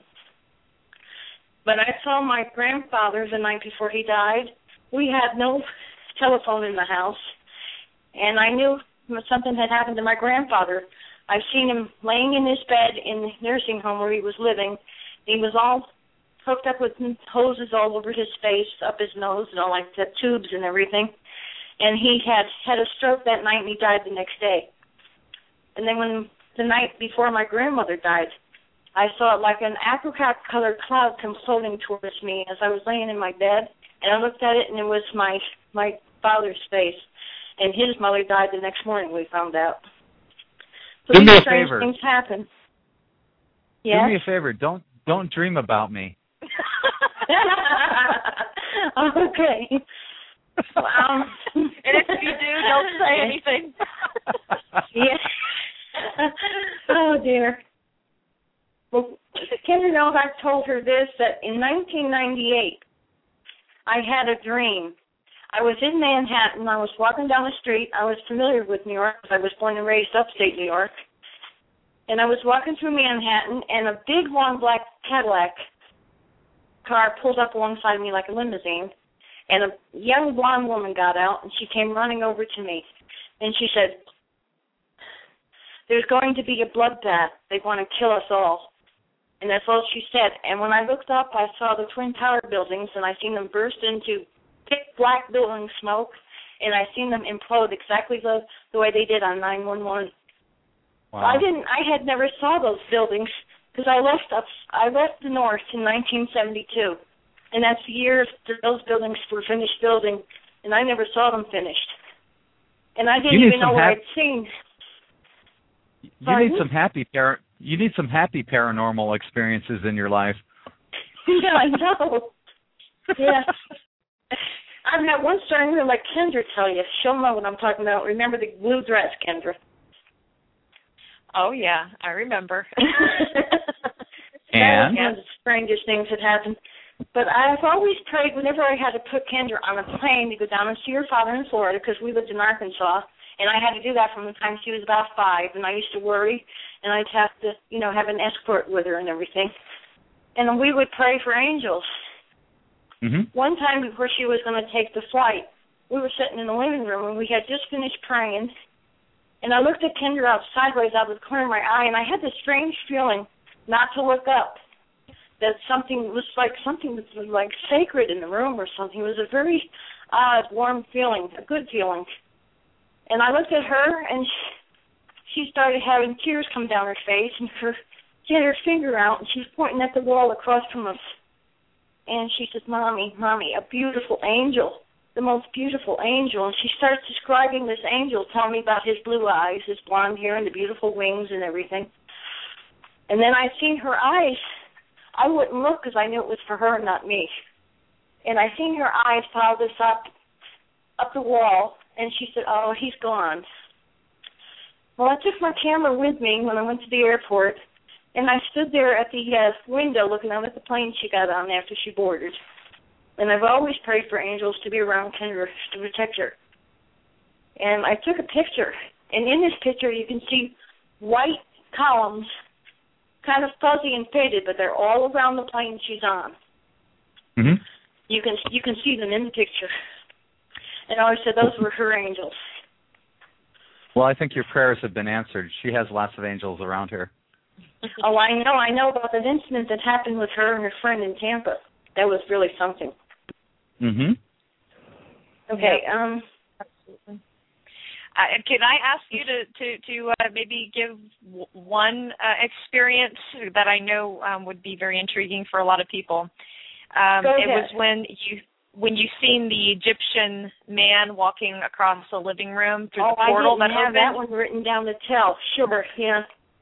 But I saw my grandfather the night before he died. We had no telephone in the house, and I knew something had happened to my grandfather. I've seen him laying in his bed in the nursing home where he was living. He was all hooked up with hoses all over his face, up his nose, like the tubes and everything. And he had a stroke that night, and he died the next day. And then when the night before my grandmother died, I saw like an apricot-colored cloud come floating towards me as I was laying in my bed. And I looked at it, and it was my father's face. and his mother died the next morning, we found out. So Do me these a strange favor. things happen. Yes? Do me a favor. Don't dream about me. Okay. And if you do, don't say anything. Yeah. Oh, dear. Well, Kendra knows I've told her this, that in 1998, I had a dream. I was in Manhattan. I was walking down the street. I was familiar with New York because I was born and raised upstate New York. And I was walking through Manhattan, and a big, long, black Cadillac car pulled up alongside me like a limousine. And a young blonde woman got out, and she came running over to me. And she said, "There's going to be a bloodbath. They want to kill us all." And that's all she said. And when I looked up, I saw the Twin Tower buildings, and I seen them burst into thick black building smoke, and I seen them implode exactly the way they did on 9/11. Wow. I had never saw those buildings because I left the North in 1972, and that's the year that those buildings were finished building, and I never saw them finished. And I didn't even know what I'd seen. You need some happy paranormal experiences in your life. Yeah, I know. Yeah. I've got one story I'm going to let Kendra tell you. She'll know what I'm talking about. Remember the blue dress, Kendra? Oh, yeah, I remember. That was one of the strangest things that happened. But I've always prayed whenever I had to put Kendra on a plane to go down and see her father in Florida, because we lived in Arkansas, and I had to do that from the time she was about 5, and I used to worry, and I'd have to, have an escort with her and everything. And we would pray for angels. Mm-hmm. One time before she was going to take the flight, we were sitting in the living room, and we had just finished praying, and I looked at Kendra out sideways out of the corner of my eye, and I had this strange feeling not to look up, that something was like sacred in the room or something. It was a very odd, warm feeling, a good feeling. And I looked at her, and she started having tears come down her face, and she had her finger out, and she was pointing at the wall across from us. And she said, Mommy, a beautiful angel, the most beautiful angel. And she starts describing this angel, telling me about his blue eyes, his blonde hair, and the beautiful wings and everything. And then I seen her eyes. I wouldn't look because I knew it was for her, not me. And I seen her eyes follow this up the wall, and she said, "Oh, he's gone." Well, I took my camera with me when I went to the airport, and I stood there at the window looking out at the plane she got on after she boarded. And I've always prayed for angels to be around Kendra to protect her. And I took a picture, and in this picture you can see white columns, kind of fuzzy and faded, but they're all around the plane she's on. Mm-hmm. You can see them in the picture. And I always said those were her angels. Well, I think your prayers have been answered. She has lots of angels around her. Oh, I know about that incident that happened with her and her friend in Tampa. That was really something. Mm-hmm. Okay. Absolutely. Can I ask you to maybe give one experience that I know would be very intriguing for a lot of people? It was when you seen the Egyptian man walking across the living room through the portal that opened. I didn't have that one written down to tell. Sure, yeah.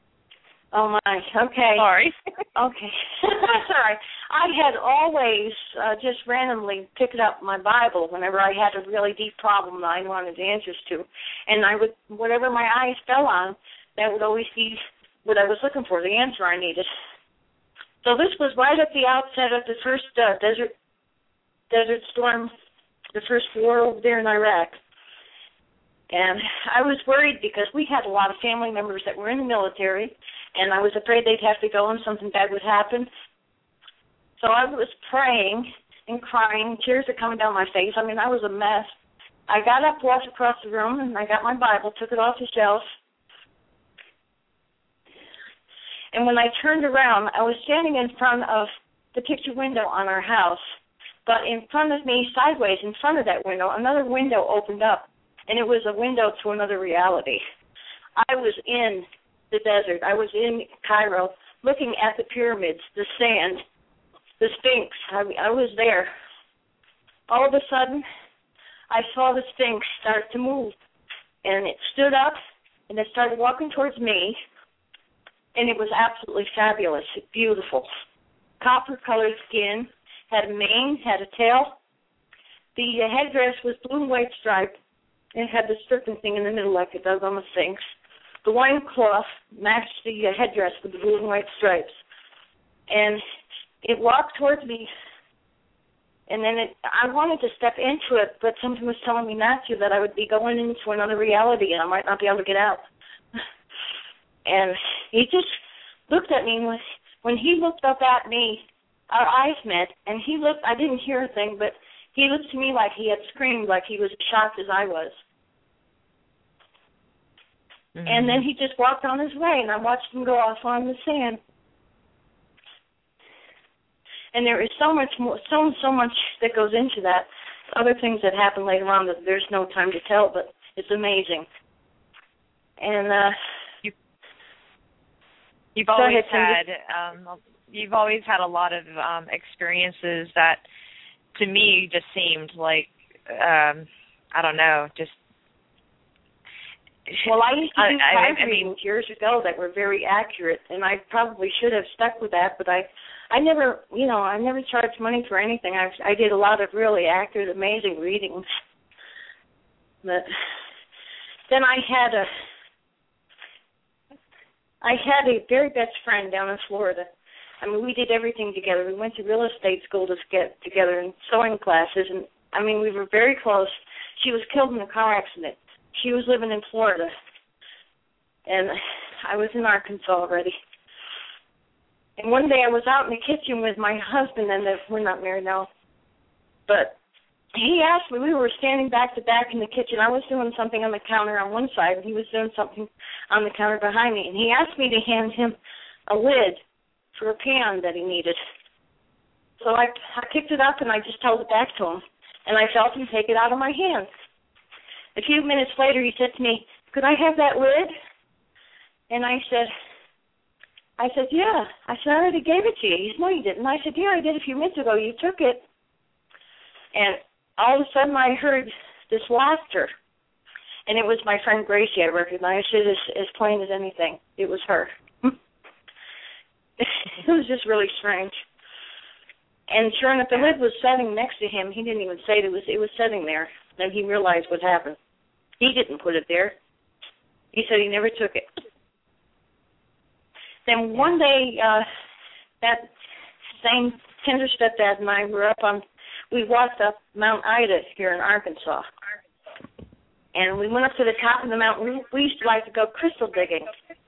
Oh, my. Okay. Sorry. Okay. Sorry. I had always just randomly picked up my Bible whenever I had a really deep problem that I wanted answers to. And I would, whatever my eyes fell on, that would always be what I was looking for, the answer I needed. So this was right at the outset of the first Desert Storm, the first war over there in Iraq. And I was worried because we had a lot of family members that were in the military, and I was afraid they'd have to go and something bad would happen. So I was praying and crying. Tears are coming down my face. I mean, I was a mess. I got up, walked across the room, and I got my Bible, took it off the shelf. And when I turned around, I was standing in front of the picture window on our house. But in front of me, sideways in front of that window, another window opened up, and it was a window to another reality. I was in the desert. I was in Cairo looking at the pyramids, the sand, the Sphinx. I was there. All of a sudden, I saw the Sphinx start to move. And it stood up, and it started walking towards me, and it was absolutely fabulous, beautiful. Copper-colored skin, had a mane, had a tail. The headdress was blue and white striped. It had the serpent thing in the middle like it does on the Sphinx. The wine cloth matched the headdress with the blue and white stripes. And it walked towards me, and then I wanted to step into it, but something was telling me not to, that I would be going into another reality and I might not be able to get out. And he just looked at me, and when he looked up at me, our eyes met, and he looked, I didn't hear a thing, but he looked to me like he had screamed, like he was as shocked as I was. Mm-hmm. And then he just walked on his way, and I watched him go off on the sand. And there is so much more, so much that goes into that. Other things that happen later on that there's no time to tell, but it's amazing. And you've always had a lot of experiences that, to me, just seemed like I don't know, just. Well, I used to do card readings years ago that were very accurate, and I probably should have stuck with that, but I never, I never charged money for anything. I did a lot of really accurate, amazing readings. But then I had a very best friend down in Florida. I mean, we did everything together. We went to real estate school to get together and sewing classes, and I mean, we were very close. She was killed in a car accident. She was living in Florida, and I was in Arkansas already. And one day I was out in the kitchen with my husband, and we're not married now, but he asked me, we were standing back to back in the kitchen. I was doing something on the counter on one side, and he was doing something on the counter behind me, and he asked me to hand him a lid for a pan that he needed. So I picked it up, and I just held it back to him, and I felt him take it out of my hand. A few minutes later, he said to me, "Could I have that lid?" And I said, "Yeah." I said, "I already gave it to you." He said, "No, you didn't." I said, "Yeah, I did a few minutes ago. You took it." And all of a sudden, I heard this laughter. And it was my friend Gracie. I recognized it as plain as anything. It was her. It was just really strange. And sure enough, the lid was setting next to him. He didn't even say it was setting there. Then he realized what happened. He didn't put it there. He said he never took it. Then one day, that same tender stepdad and I we walked up Mount Ida here in Arkansas. And we went up to the top of the mountain. We used to like to go crystal digging.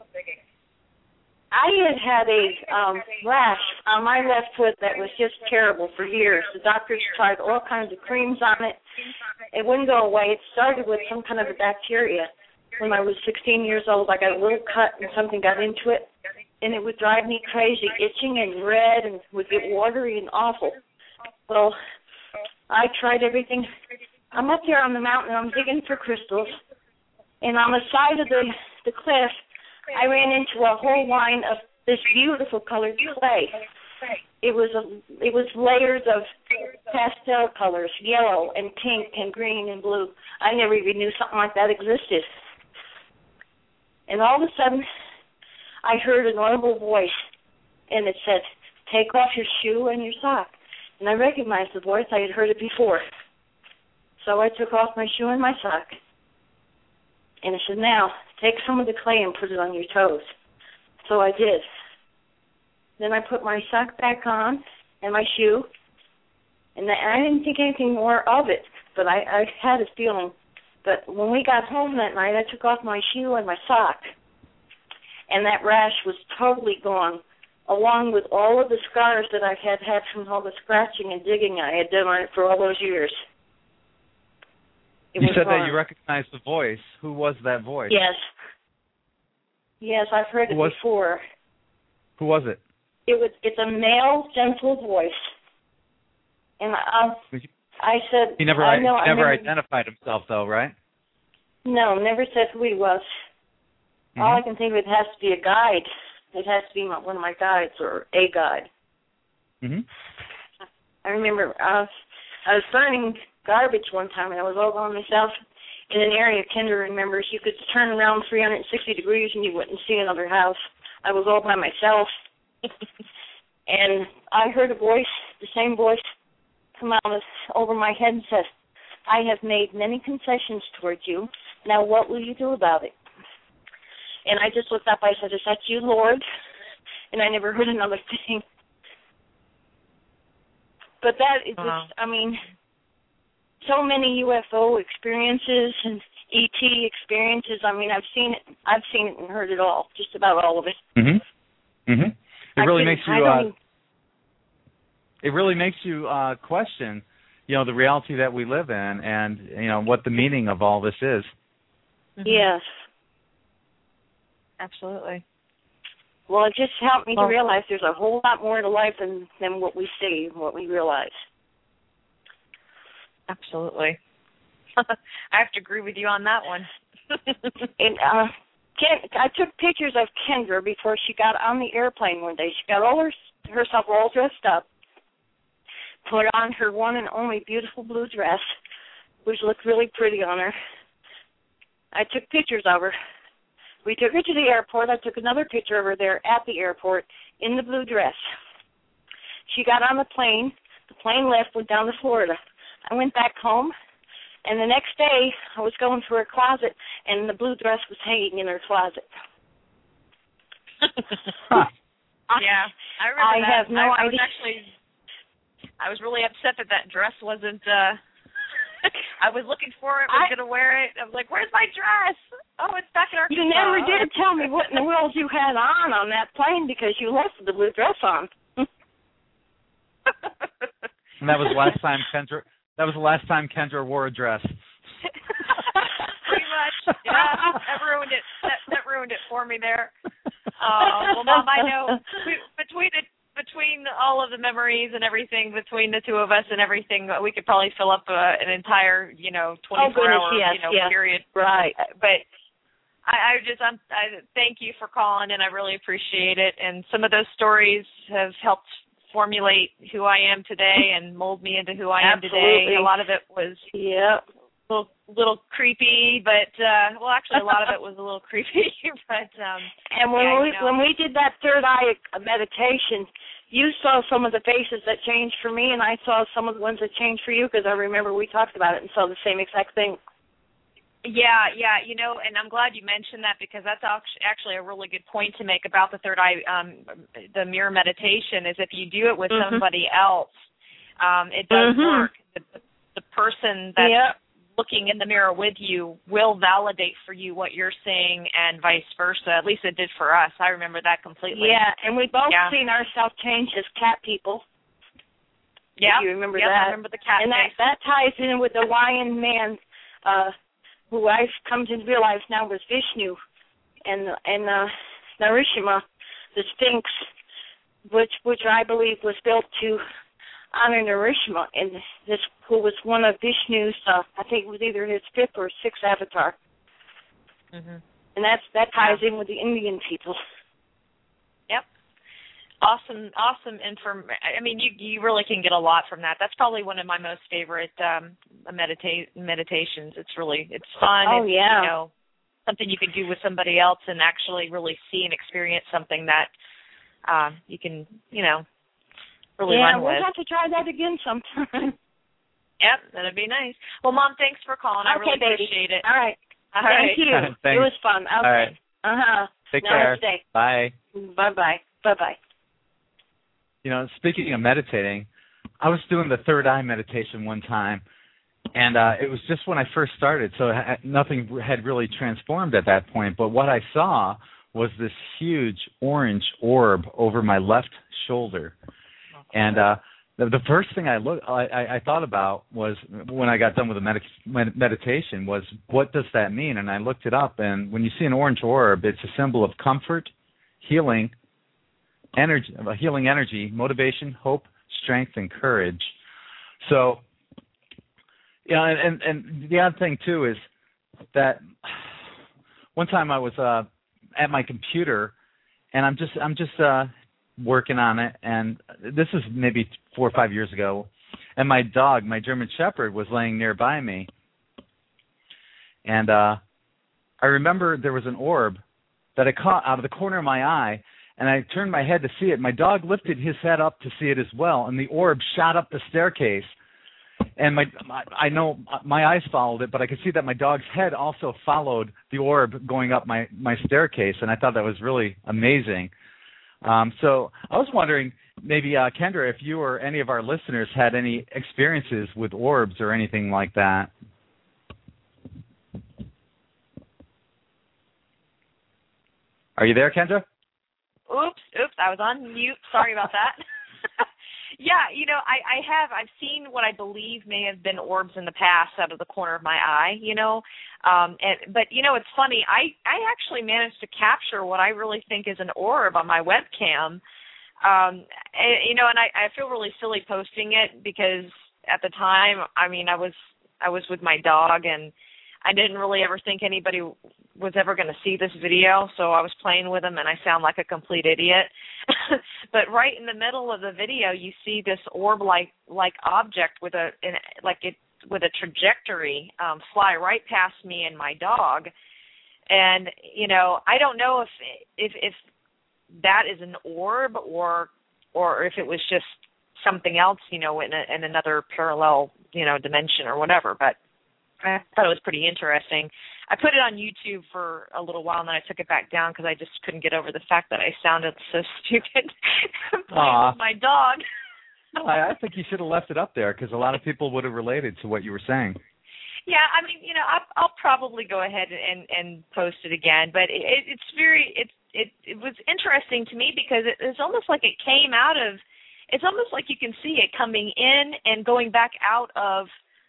I had a rash on my left foot that was just terrible for years. The doctors tried all kinds of creams on it. It wouldn't go away. It started with some kind of a bacteria. When I was 16 years old, I got a little cut and something got into it, and it would drive me crazy, itching and red, and would get watery and awful. Well, I tried everything. I'm up there on the mountain, and I'm digging for crystals, and on the side of the cliff, I ran into a whole line of this beautiful colored clay. It was layers of pastel colors, yellow and pink and green and blue. I never even knew something like that existed. And all of a sudden, I heard an audible voice, and it said, "Take off your shoe and your sock." And I recognized the voice. I had heard it before. So I took off my shoe and my sock. And it said, "Now, take some of the clay and put it on your toes." So I did. Then I put my sock back on and my shoe. And I didn't think anything more of it, but I had a feeling. But when we got home that night, I took off my shoe and my sock. And that rash was totally gone, along with all of the scars that I had from all the scratching and digging I had done on it for all those years. You said that you recognized the voice. Who was that voice? Yes, I've heard it before. Who was it? It's a male, gentle voice. And I said... He never identified himself, though, right? No, never said who he was. Mm-hmm. All I can think of, it has to be a guide. It has to be one of my guides or a guide. Mm-hmm. I remember I was burning garbage one time, and I was all by myself in an area Kendra remembers. You could turn around 360 degrees and you wouldn't see another house. I was all by myself. And I heard a voice, the same voice, come out over my head and says, I have made many concessions towards you. Now what will you do about it? And I just looked up. I said, is that you, Lord? And I never heard another thing. But that is just, I mean, so many UFO experiences and ET experiences. I mean, I've seen it and heard it all, just about all of it. Mm-hmm. Mm-hmm. It really makes you question, the reality that we live in, and what the meaning of all this is. Mm-hmm. Yes. Absolutely. Well, it just helped me to realize there's a whole lot more to life than what we see, what we realize. Absolutely. I have to agree with you on that one. And I took pictures of Kendra before she got on the airplane one day. She got herself all dressed up, put on her one and only beautiful blue dress, which looked really pretty on her. I took pictures of her. We took her to the airport. I took another picture of her there at the airport in the blue dress. She got on the plane. The plane left, went down to Florida. I went back home, and the next day I was going through her closet, and the blue dress was hanging in her closet. Huh. Yeah, I remember I that. have no idea. I was really upset that dress wasn't. I was looking for it. Was going to wear it. I was like, "Where's my dress? Oh, it's back in our." You never did tell me what in the world you had on that plane because you left the blue dress on. And that was the last time Kendra. That was the last time Kendra wore a dress. Pretty much. Yeah, that ruined it. That ruined it for me there. Well, Mom, I know between all of the memories and everything, between the two of us and everything, we could probably fill up an entire, 24-hour, period. Right. But I thank you for calling, and I really appreciate it. And some of those stories have helped formulate who I am today and mold me into who I am today. A lot of it was a little creepy, but actually a lot of it was a little creepy. But and when we did that third eye meditation, you saw some of the faces that changed for me, and I saw some of the ones that changed for you because I remember we talked about it and saw the same exact thing. Yeah, and I'm glad you mentioned that because that's actually a really good point to make about the third eye, the mirror meditation, is if you do it with somebody else, it does work. The person that's looking in the mirror with you will validate for you what you're saying and vice versa. At least it did for us. I remember that completely. Yeah, and we both seen ourselves change as cat people. Yeah, you remember that? I remember the cat and face. that ties in with the Hawaiian man who I've come to realize now was Vishnu, and Narishima, the Sphinx, which I believe was built to honor Narishima, and this who was one of Vishnu's, I think it was either his fifth or sixth avatar. Mm-hmm. And that ties in with the Indian people. Yep. Awesome information. I mean, you really can get a lot from that. That's probably one of my most favorite meditations. It's fun. Oh, it's, something you can do with somebody else and actually really see and experience something that you can, really run with. Yeah, we'll have to try that again sometime. Yep, that'd be nice. Well, Mom, thanks for calling. I really appreciate it. All right. All right. Thank you. Thanks. It was fun. Okay. All right. Uh-huh. Take care. Namaste. Bye. Bye-bye. Bye-bye. Speaking of meditating, I was doing the third eye meditation one time, and it was just when I first started, so nothing had really transformed at that point. But what I saw was this huge orange orb over my left shoulder. And the first thing I thought about was, when I got done with the meditation, was, what does that mean? And I looked it up, and when you see an orange orb, it's a symbol of comfort, healing energy, motivation, hope, strength, and courage. So, and the odd thing too is that one time I was at my computer, and I'm just working on it, and this is maybe 4 or 5 years ago, and my dog, my German Shepherd, was laying nearby me. And I remember there was an orb that I caught out of the corner of my eye, and I turned my head to see it. My dog lifted his head up to see it as well, and the orb shot up the staircase. And I know my eyes followed it, but I could see that my dog's head also followed the orb going up my staircase, and I thought that was really amazing. So I was wondering, maybe, Kendra, if you or any of our listeners had any experiences with orbs or anything like that. Are you there, Kendra? Oops, I was on mute. Sorry about that. Yeah, I've seen what I believe may have been orbs in the past out of the corner of my eye, but it's funny. I actually managed to capture what I really think is an orb on my webcam, and I feel really silly posting it because at the time, I was with my dog, and I didn't really ever think anybody was ever going to see this video, so I was playing with him, and I sound like a complete idiot. But right in the middle of the video, you see this orb-like object with a trajectory fly right past me and my dog, and I don't know if that is an orb or if it was just something else, in another parallel dimension or whatever, but I thought it was pretty interesting. I put it on YouTube for a little while, and then I took it back down because I just couldn't get over the fact that I sounded so stupid playing with my dog. I think you should have left it up there because a lot of people would have related to what you were saying. Yeah, I'll probably go ahead and post it again, but it was interesting to me because it's almost like it came out of. It's almost like you can see it coming in and going back out of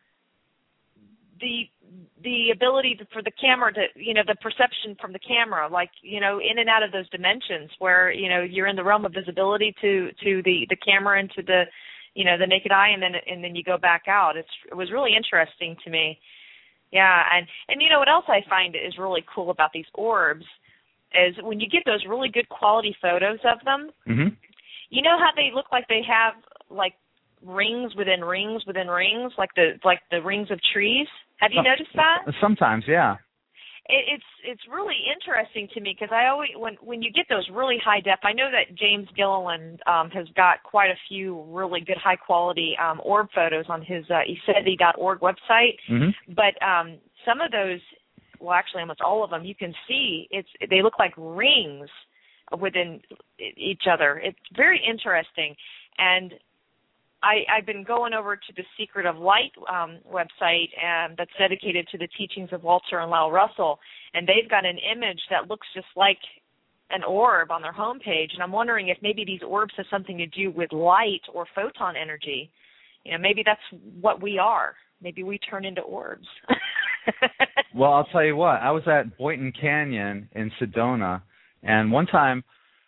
the ability for the camera to, the perception from the camera, like, in and out of those dimensions where, you're in the realm of visibility to the camera and to the, the naked eye, and then you go back out. It was really interesting to me. Yeah. And what else I find is really cool about these orbs is when you get those really good quality photos of them, mm-hmm. You know how they look like they have like rings within rings within rings, like the rings of trees? Have you noticed that? Sometimes, yeah. It's really interesting to me because I always when you get those really high def, I know that James Gilliland has got quite a few really good high quality orb photos on his ESETI.org website. Mm-hmm. But some of those, well, actually almost all of them, you can see they look like rings within each other. It's very interesting, and I've been going over to the Secret of Light website that's dedicated to the teachings of Walter and Lyle Russell, and they've got an image that looks just like an orb on their homepage, and I'm wondering if maybe these orbs have something to do with light or photon energy. Maybe that's what we are. Maybe we turn into orbs. Well, I'll tell you what. I was at Boynton Canyon in Sedona, and one time,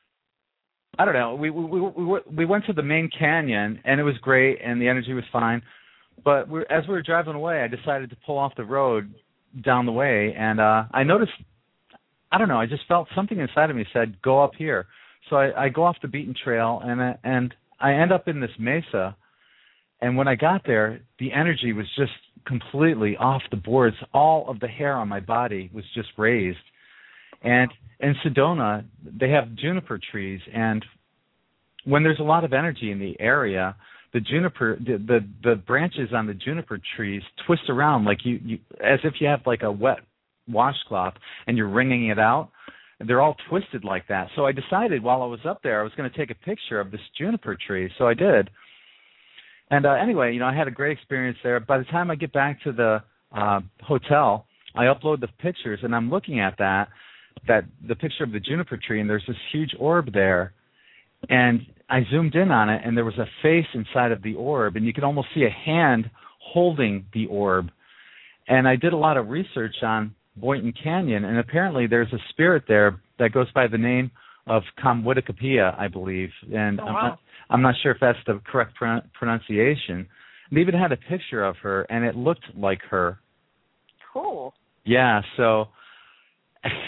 I don't know, we went to the main canyon, and it was great, and the energy was fine. But as we were driving away, I decided to pull off the road down the way, and I noticed, I don't know, I just felt something inside of me said, go up here. So I go off the beaten trail, and I end up in this mesa, and when I got there, the energy was just completely off the boards. All of the hair on my body was just raised. And in Sedona, they have juniper trees, and when there's a lot of energy in the area, the juniper, the branches on the juniper trees twist around like you as if you have like a wet washcloth and you're wringing it out. They're all twisted like that. So I decided while I was up there, I was going to take a picture of this juniper tree. So I did. And anyway, I had a great experience there. By the time I get back to the hotel, I upload the pictures, and I'm looking at the picture of the juniper tree, and there's this huge orb there. And I zoomed in on it, and there was a face inside of the orb, and you could almost see a hand holding the orb. And I did a lot of research on Boynton Canyon, and apparently there's a spirit there that goes by the name of Kamwitakapia, I believe. And I'm not sure if that's the correct pronunciation. They even had a picture of her, and it looked like her. Cool. Yeah, so...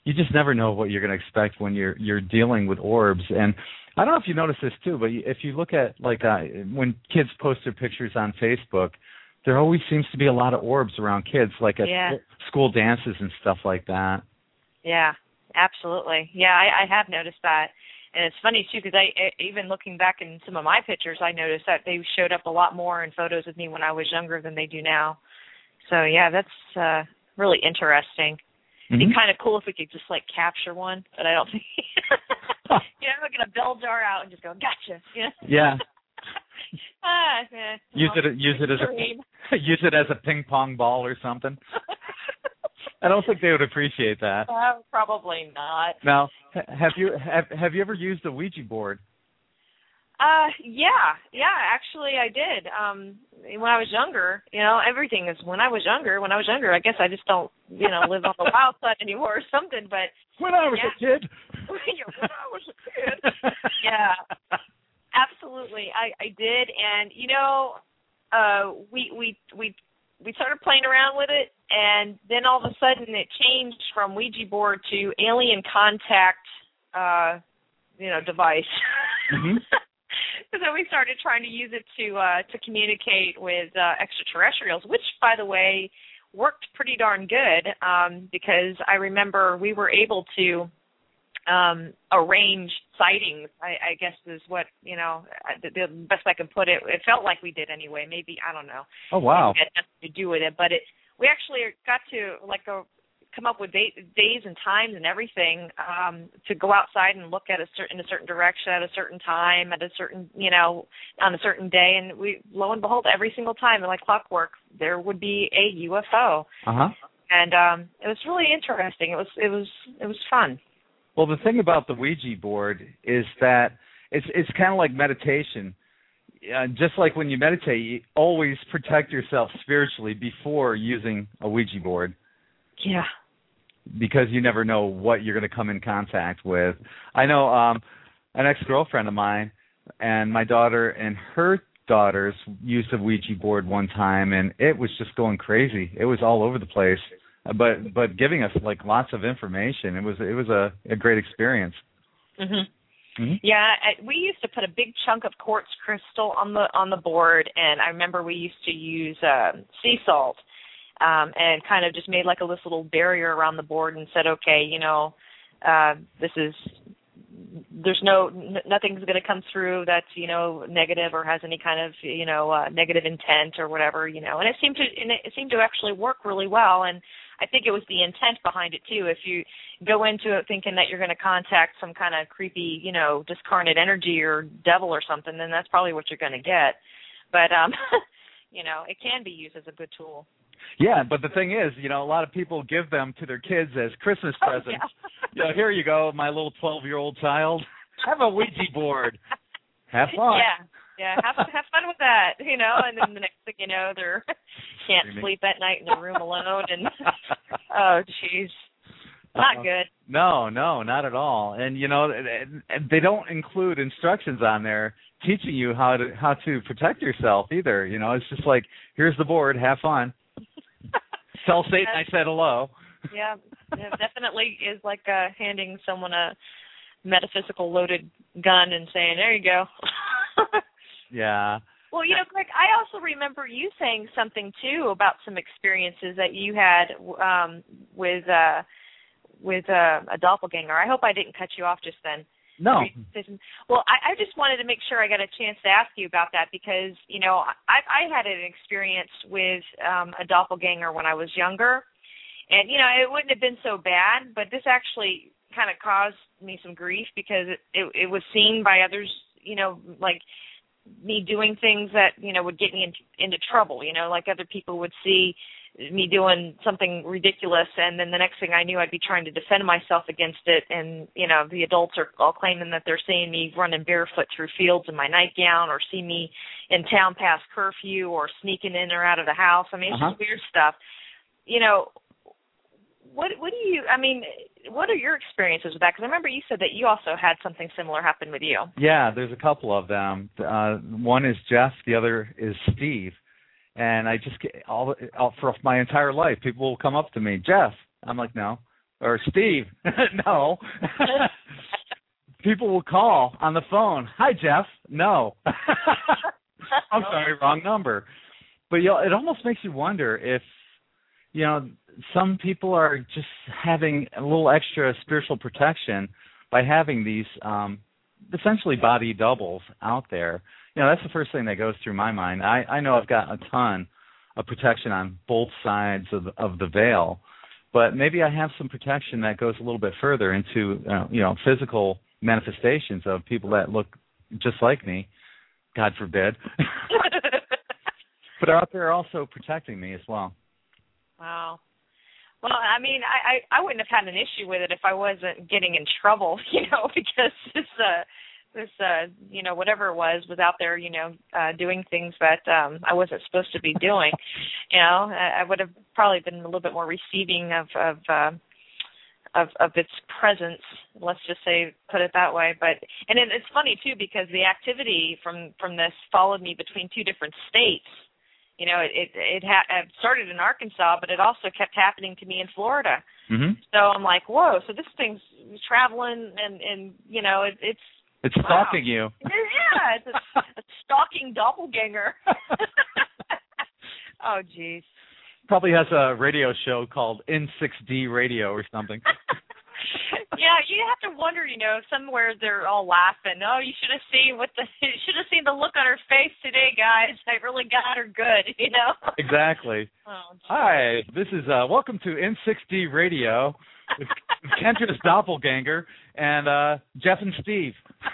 you just never know what you're going to expect when you're dealing with orbs. And I don't know if you notice this too, but if you look at when kids post their pictures on Facebook, there always seems to be a lot of orbs around kids, like at school dances and stuff like that. Yeah, absolutely. Yeah, I have noticed that. And it's funny, too, because even looking back in some of my pictures, I noticed that they showed up a lot more in photos of me when I was younger than they do now. So, yeah, that's really interesting. It'd be kind of cool if we could just, capture one, but I don't think we're going to build jar out and just go, gotcha. Yeah. Yeah. Use it as a ping pong ball or something. I don't think they would appreciate that. Probably not. Now, have you ever used a Ouija board? Yeah. Actually, I did. When I was younger, everything is when I was younger. When I was younger, I guess I just don't, live on the wild side anymore or something. But when I was a kid. When I was a kid. Yeah. Absolutely, I did, and we started playing around with it, and then all of a sudden it changed from Ouija board to alien contact, device. Mm-hmm. So we started trying to use it to communicate with extraterrestrials, which, by the way, worked pretty darn good because I remember we were able to arrange sightings, I guess is what, the best I can put it. It felt like we did anyway. Maybe, I don't know. Oh, wow. It had nothing to do with it. But we actually got to, come up with days and times and everything to go outside and look at in a certain direction at a certain time, at a certain, on a certain day. And we, lo and behold, every single time, like clockwork, there would be a UFO. Uh-huh. And it was really interesting. It was fun. Well, the thing about the Ouija board is that it's kind of like meditation. Just like when you meditate, you always protect yourself spiritually before using a Ouija board. Yeah. Because you never know what you're going to come in contact with. I know an ex-girlfriend of mine and my daughter and her daughters used a Ouija board one time, and it was just going crazy. It was all over the place. But giving us lots of information. It was a great experience. Mm-hmm. Mm-hmm. Yeah, we used to put a big chunk of quartz crystal on the board, and I remember we used to use sea salt and kind of just made this little barrier around the board and said, okay, there's nothing's going to come through that's negative or has any kind of negative intent or whatever, and it seemed to actually work really well. And I think it was the intent behind it too. If you go into it thinking that you're going to contact some kind of creepy discarnate energy or devil or something, then that's probably what you're going to get. But it can be used as a good tool. Yeah, but the thing is, a lot of people give them to their kids as Christmas presents. Yeah. Here you go, my little 12-year-old child. Have a Ouija board. Have fun. Yeah. Have fun with that, and then the next thing you know, they can't sleep at night in their room alone, and oh, jeez, not good. No, not at all. And they don't include instructions on there teaching you how to protect yourself either. It's just here's the board, have fun. Tell Satan I said hello. Yeah, it definitely is like handing someone a metaphysical loaded gun and saying, there you go. Yeah. Well, Greg, I also remember you saying something, too, about some experiences that you had with a doppelganger. I hope I didn't cut you off just then. No. Well, I just wanted to make sure I got a chance to ask you about that because, I had an experience with a doppelganger when I was younger. And, it wouldn't have been so bad, but this actually kind of caused me some grief because it was seen by others, me doing things that, would get me into trouble, other people would see me doing something ridiculous, and then the next thing I knew, I'd be trying to defend myself against it, and, the adults are all claiming that they're seeing me running barefoot through fields in my nightgown or see me in town past curfew or sneaking in or out of the house. I mean, it's just weird stuff. What are your experiences with that? Because I remember you said that you also had something similar happen with you. Yeah, there's a couple of them. One is Jeff, the other is Steve. And I just get all for my entire life, people will come up to me, Jeff. I'm like, no, or Steve. No. People will call on the phone. Hi, Jeff. No. I'm sorry, wrong number. But it almost makes you wonder if, some people are just having a little extra spiritual protection by having these essentially body doubles out there. That's the first thing that goes through my mind. I know I've got a ton of protection on both sides of the veil, but maybe I have some protection that goes a little bit further into, physical manifestations of people that look just like me, God forbid, but are out there also protecting me as well. Wow. Well, I mean, I wouldn't have had an issue with it if I wasn't getting in trouble, because this whatever it was out there, doing things that I wasn't supposed to be doing. I would have probably been a little bit more receiving of its presence. Let's just say, put it that way. But it's funny too, because the activity from this followed me between two different states. It started in Arkansas, but it also kept happening to me in Florida. Mm-hmm. So I'm like, whoa! So this thing's traveling, and it's stalking you. Yeah, it's a stalking doppelganger. Oh, geez. Probably has a radio show called N6D Radio or something. Yeah, you have to wonder, somewhere they're all laughing. Oh, you should have seen the look on her face today, guys. I really got her good, Exactly. Oh, hi, this is welcome to N6D Radio with Kendra's doppelganger and Jeff and Steve.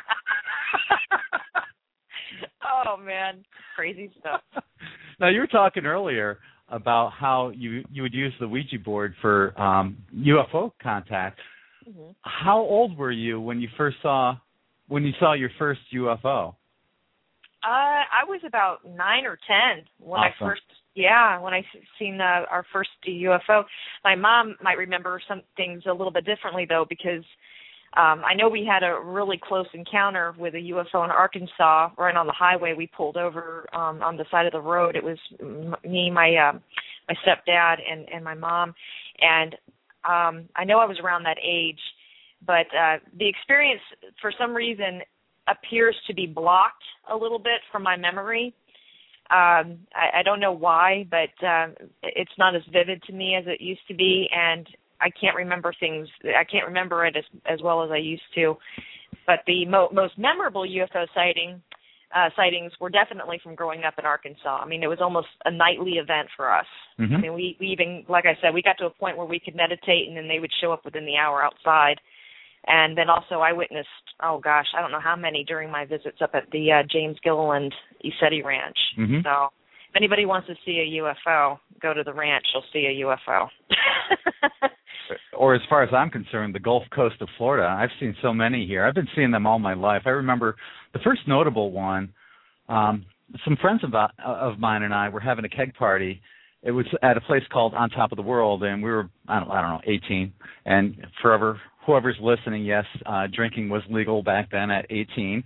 Oh man, crazy stuff. Now you were talking earlier about how you would use the Ouija board for UFO contact. Mm-hmm. How old were you when you saw your first UFO? I was about 9 or 10 when awesome. when I seen our first UFO. My mom might remember some things a little bit differently though, because I know we had a really close encounter with a UFO in Arkansas, right on the highway. We pulled over on the side of the road. It was me, my stepdad, and my mom. And I know I was around that age, but the experience, for some reason, appears to be blocked a little bit from my memory. I don't know why, but it's not as vivid to me as it used to be, and I can't remember things. I can't remember it as well as I used to. But the most memorable UFO sightings were definitely from growing up in Arkansas. I mean, it was almost a nightly event for us. Mm-hmm. I mean, we even, like I said, we got to a point where we could meditate, and then they would show up within the hour outside. And then also I witnessed, I don't know how many during my visits up at the James Gilliland Isetti Ranch. Mm-hmm. So if anybody wants to see a UFO, go to the ranch. You'll see a UFO. Or as far as I'm concerned, the Gulf Coast of Florida. I've seen so many here. I've been seeing them all my life. I remember the first notable one, some friends of mine and I were having a keg party. It was at a place called On Top of the World, and we were, I don't know, 18. And whoever's listening, yes, drinking was legal back then at 18.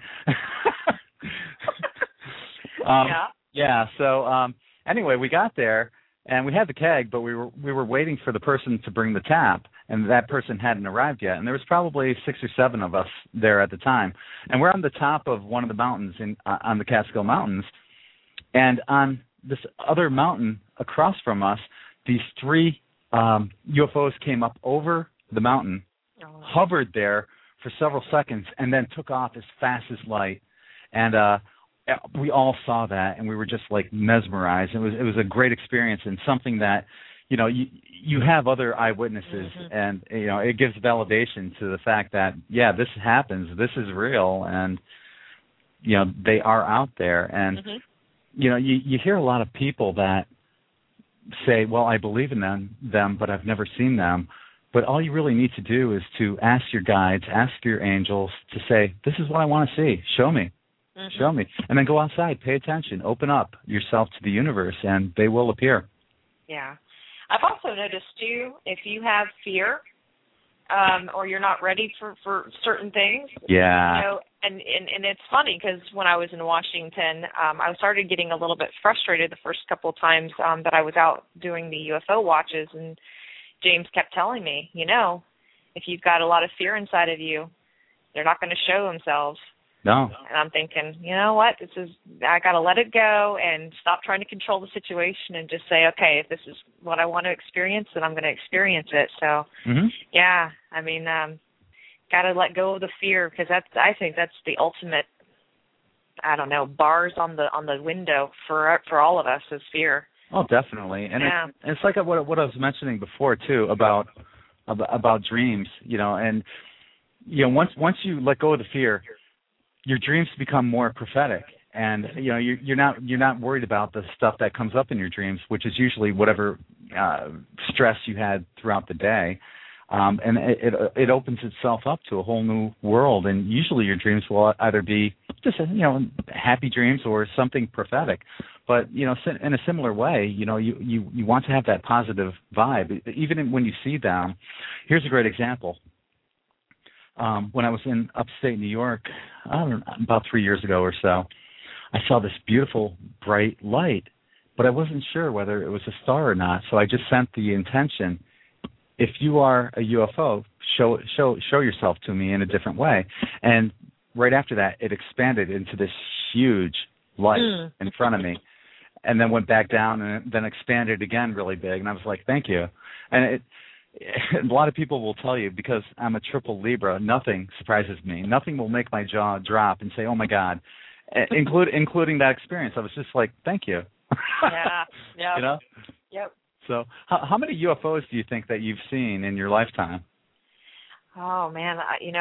Yeah. So anyway, we got there, and we had the keg, but we were waiting for the person to bring the tap, and that person hadn't arrived yet. And there was probably 6 or 7 of us there at the time. And we're on the top of one of the mountains on the Catskill Mountains, and on this other mountain across from us, these 3 UFOs came up over the mountain, hovered there for several seconds, and then took off as fast as light. And we all saw that, and we were just like mesmerized. It was a great experience, and something that, you have other eyewitnesses, mm-hmm. and it gives validation to the fact that this happens, this is real, and they are out there. And mm-hmm. You hear a lot of people that say, well, I believe in them, but I've never seen them. But all you really need to do is to ask your guides, ask your angels to say, this is what I want to see. Show me. Mm-hmm. Show me. And then go outside, pay attention, open up yourself to the universe, and they will appear. Yeah. I've also noticed, too, if you have fear or you're not ready for certain things. Yeah. And it's funny because when I was in Washington, I started getting a little bit frustrated the first couple of times that I was out doing the UFO watches, and James kept telling me, if you've got a lot of fear inside of you, they're not going to show themselves. No. And I'm thinking, you know what? I got to let it go and stop trying to control the situation and just say, okay, if this is what I want to experience, then I'm going to experience it. So, yeah, I mean, got to let go of the fear, because I think that's the ultimate, I don't know, bars on the window for all of us is fear. Oh, definitely. And it's like what I was mentioning before too about dreams, and once you let go of the fear, your dreams become more prophetic, and you're not worried about the stuff that comes up in your dreams, which is usually whatever stress you had throughout the day, and it opens itself up to a whole new world. And usually your dreams will either be just happy dreams or something prophetic, but in a similar way, you want to have that positive vibe even when you see them. Here's a great example. When I was in upstate New York, about 3 years ago or so, I saw this beautiful bright light, but I wasn't sure whether it was a star or not. So I just sent the intention: if you are a UFO, show yourself to me in a different way. And right after that, it expanded into this huge light in front of me, and then went back down and then expanded again really big. And I was like, thank you. And a lot of people will tell you, because I'm a triple Libra, nothing surprises me. Nothing will make my jaw drop and say, oh, my God, including that experience. I was just like, thank you. Yeah. Yep. So how many UFOs do you think that you've seen in your lifetime? Oh, man,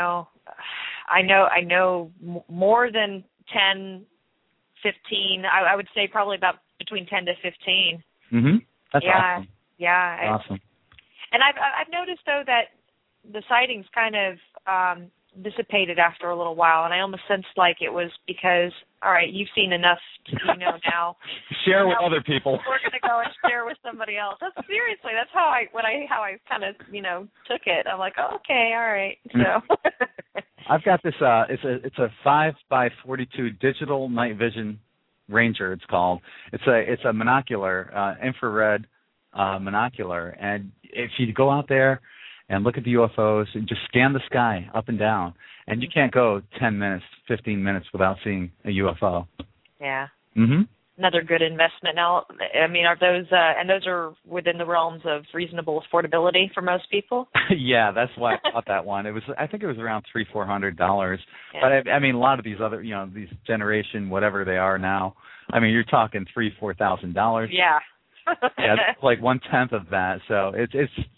I know more than 10, 15. I would say probably about between 10 to 15. Mm-hmm. That's awesome. Yeah. Awesome. And I've noticed, though, that the sightings kind of dissipated after a little while, and I almost sensed like it was because, all right, you've seen enough to now. Share with other people. We're going to go and share with somebody else. Seriously, that's how I kind of took it. I'm like, oh, okay, all right. So I've got this. It's a 5x42 digital night vision Ranger. It's called. It's a monocular, infrared monocular, and if you go out there and look at the UFOs and just scan the sky up and down, and you can't go 10 minutes, 15 minutes without seeing a UFO. Yeah. Mm-hmm. Another good investment. Now, I mean, are those and those are within the realms of reasonable affordability for most people? Yeah, that's why I bought that one. I think it was around $300-400. Yeah. But I mean, a lot of these other, these generation whatever they are now, I mean, you're talking $3,000-4,000. Yeah. Yeah, it's like 1/10 of that. So it's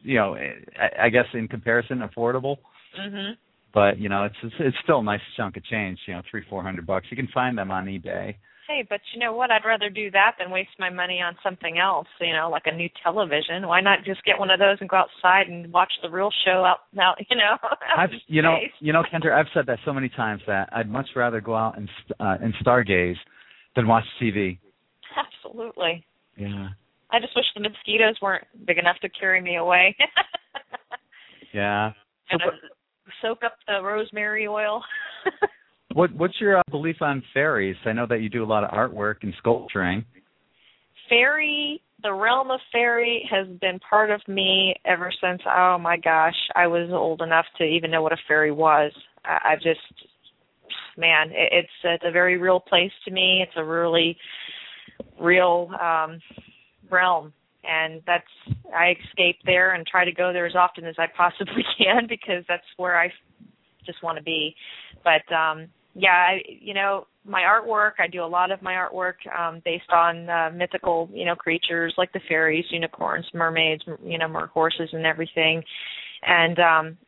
I guess in comparison affordable. Mm-hmm. But it's still a nice chunk of change. $300-400. You can find them on eBay. Hey, but you know what? I'd rather do that than waste my money on something else. Like a new television. Why not just get one of those and go outside and watch the real show out now? Kendra, I've said that so many times that I'd much rather go out and stargaze than watch TV. Absolutely. Yeah. I just wish the mosquitoes weren't big enough to carry me away. Yeah. And soak up the rosemary oil. What's your belief on fairies? I know that you do a lot of artwork and sculpturing. The realm of fairy has been part of me ever since, oh my gosh, I was old enough to even know what a fairy was. It's a very real place to me. It's a really real realm, and I escape there and try to go there as often as I possibly can, because that's where I just want to be. But my artwork, I do a lot of my artwork based on mythical creatures like the fairies, unicorns, mermaids, mer horses and everything. And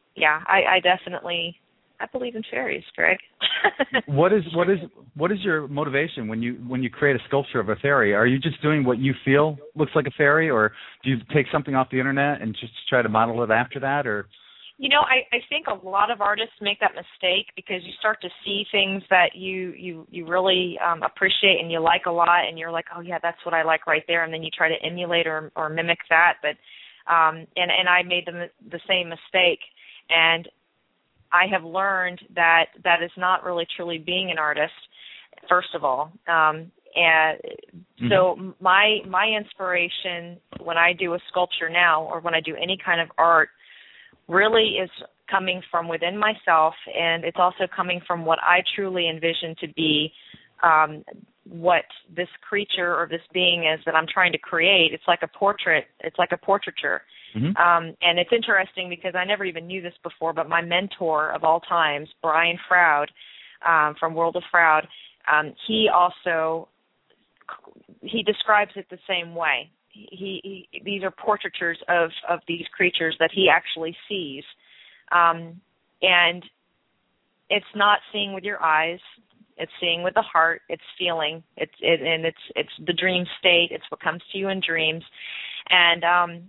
I believe in fairies, Greg. What is your motivation when you create a sculpture of a fairy? Are you just doing what you feel looks like a fairy, or do you take something off the internet and just try to model it after that? Or I think a lot of artists make that mistake, because you start to see things that you really appreciate and you like a lot, and you're like, oh yeah, that's what I like right there, and then you try to emulate or mimic that. But and I made the same mistake, and I have learned that is not really truly being an artist, first of all. And so my inspiration when I do a sculpture now, or when I do any kind of art, really is coming from within myself, and it's also coming from what I truly envision to be what this creature or this being is that I'm trying to create. It's like a portrait. It's like a portraiture. And it's interesting because I never even knew this before, but my mentor of all times, Brian Froud, from World of Froud, he describes it the same way. These are portraitures of these creatures that he actually sees. And it's not seeing with your eyes. It's seeing with the heart. It's feeling. It's the dream state. It's what comes to you in dreams. And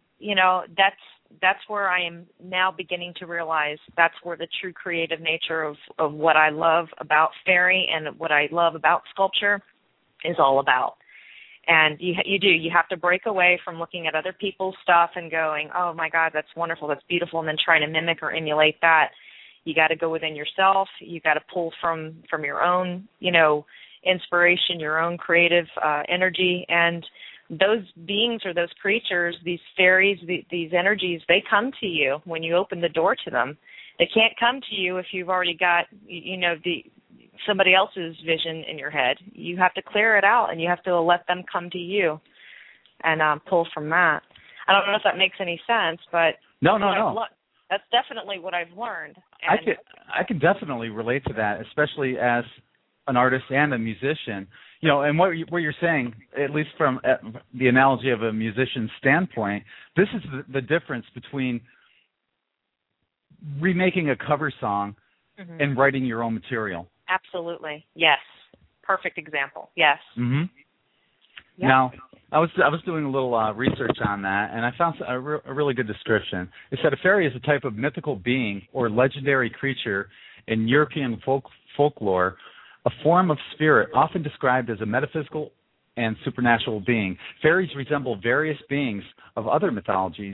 that's where I am now beginning to realize that's where the true creative nature of what I love about fairy and what I love about sculpture is all about. And you have to break away from looking at other people's stuff and going, oh my God, that's wonderful, that's beautiful, and then trying to mimic or emulate that. You got to go within yourself. You got to pull from your own, inspiration, your own creative energy. And those beings or those creatures, these fairies, these energies, they come to you when you open the door to them. They can't come to you if you've already got, somebody else's vision in your head. You have to clear it out, and you have to let them come to you and pull from that. I don't know if that makes any sense, but no. That's definitely what I've learned. And I can definitely relate to that, especially as an artist and a musician. And what you're saying, at least from the analogy of a musician's standpoint, this is the difference between remaking a cover song and writing your own material. Absolutely. Yes. Perfect example. Yes. Yep. Now, I was doing a little research on that, and I found a really good description. It said a fairy is a type of mythical being or legendary creature in European folklore, a form of spirit often described as a metaphysical and supernatural being. Fairies resemble various beings of other mythologies,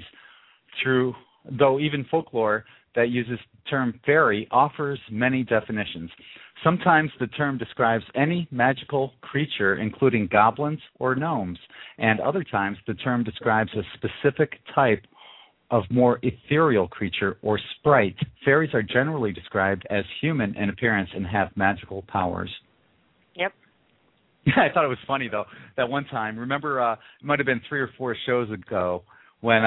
though even folklore that uses the term fairy offers many definitions. Sometimes the term describes any magical creature, including goblins or gnomes, and other times the term describes a specific type of more ethereal creature or sprite. Fairies are generally described as human in appearance and have magical powers. Yep. I thought it was funny, though, that one time, remember, it might have been 3 or 4 shows ago, when